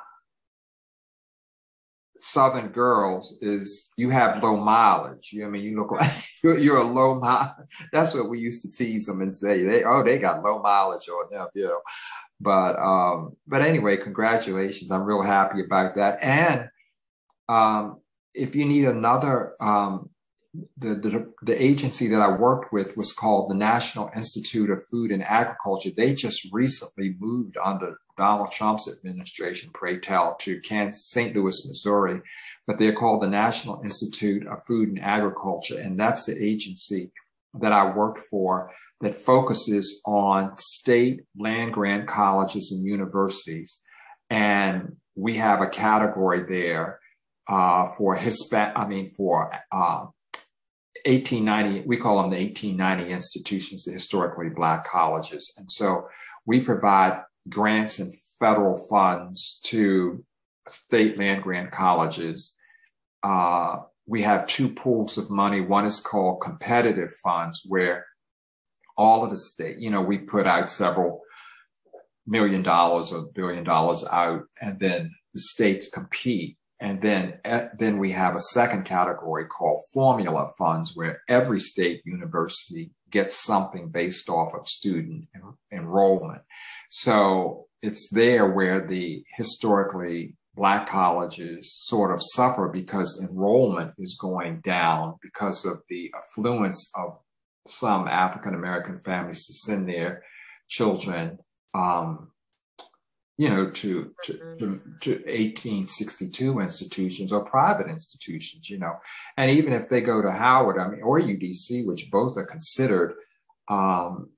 Southern girls is you have low mileage. You know, I mean, you look like you're, you're a low mileage. That's what we used to tease them and say. They oh, they got low mileage on them, you know. But um, but anyway, congratulations. I'm real happy about that. And um, if you need another, um, the, the the agency that I worked with was called the National Institute of Food and Agriculture. They just recently moved under Donald Trump's administration, pray tell, to Kansas, Saint Louis, Missouri, but they're called the National Institute of Food and Agriculture. And that's the agency that I worked for that focuses on state land grant colleges and universities. And we have a category there uh, for Hispan, I mean, for uh, eighteen ninety, we call them the eighteen ninety institutions, the historically Black colleges. And so we provide grants and federal funds to state land grant colleges. Uh, we have two pools of money. One is called competitive funds, where all of the state, you know, we put out several million dollars or billion dollars out, and then the states compete. And then, uh, then we have a second category called formula funds, where every state university gets something based off of student en- enrollment. So it's there where the historically Black colleges sort of suffer because enrollment is going down because of the affluence of some African-American families to send their children, um, you know, to, to, to, to eighteen sixty-two institutions or private institutions, you know. And even if they go to Howard, I mean, or U D C, which both are considered, um,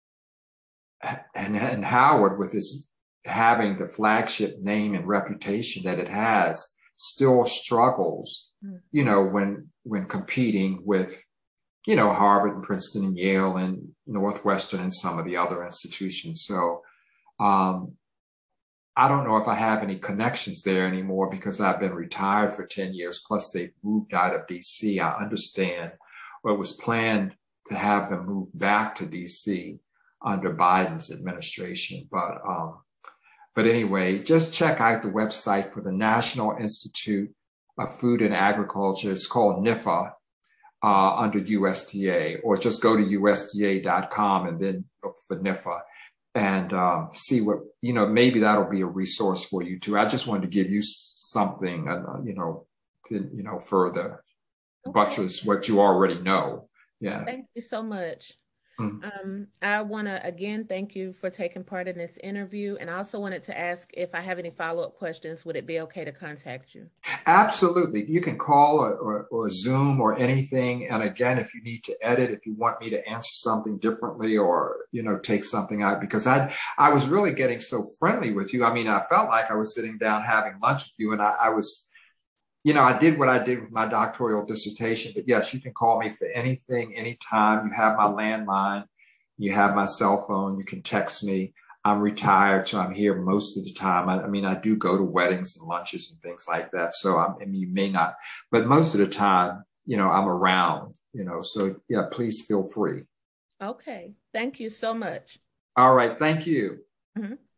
and, and Howard, with its having the flagship name and reputation that it has, still struggles, you know, when when competing with, you know, Harvard and Princeton and Yale and Northwestern and some of the other institutions. So um, I don't know if I have any connections there anymore because I've been retired for ten years, plus they've moved out of D C. I understand what was planned to have them move back to D C under Biden's administration. But um, but anyway, just check out the website for the National Institute of Food and Agriculture. It's called N I F A uh, under U S D A, or just go to U S D A dot com and then look for N I F A and um, see what, you know, maybe that'll be a resource for you too. I just wanted to give you something, uh, you know, to, you know, further okay. buttress what you already know. Yeah. Thank you so much. Mm-hmm. Um, I want to again thank you for taking part in this interview, and I also wanted to ask if I have any follow-up questions. Would it be okay to contact you? Absolutely. You can call or, or, or Zoom or anything. And again, if you need to edit, if you want me to answer something differently or, you know, take something out, because I I was really getting so friendly with you. I mean, I felt like I was sitting down having lunch with you, and I, I was, you know, I did what I did with my doctoral dissertation, but yes, you can call me for anything, anytime. You have my landline, you have my cell phone, you can text me. I'm retired, so I'm here most of the time. I, I mean, I do go to weddings and lunches and things like that. So I'm, I mean, you may not, but most of the time, you know, I'm around, you know, so yeah, please feel free. Okay. Thank you so much. All right. Thank you. Mm-hmm.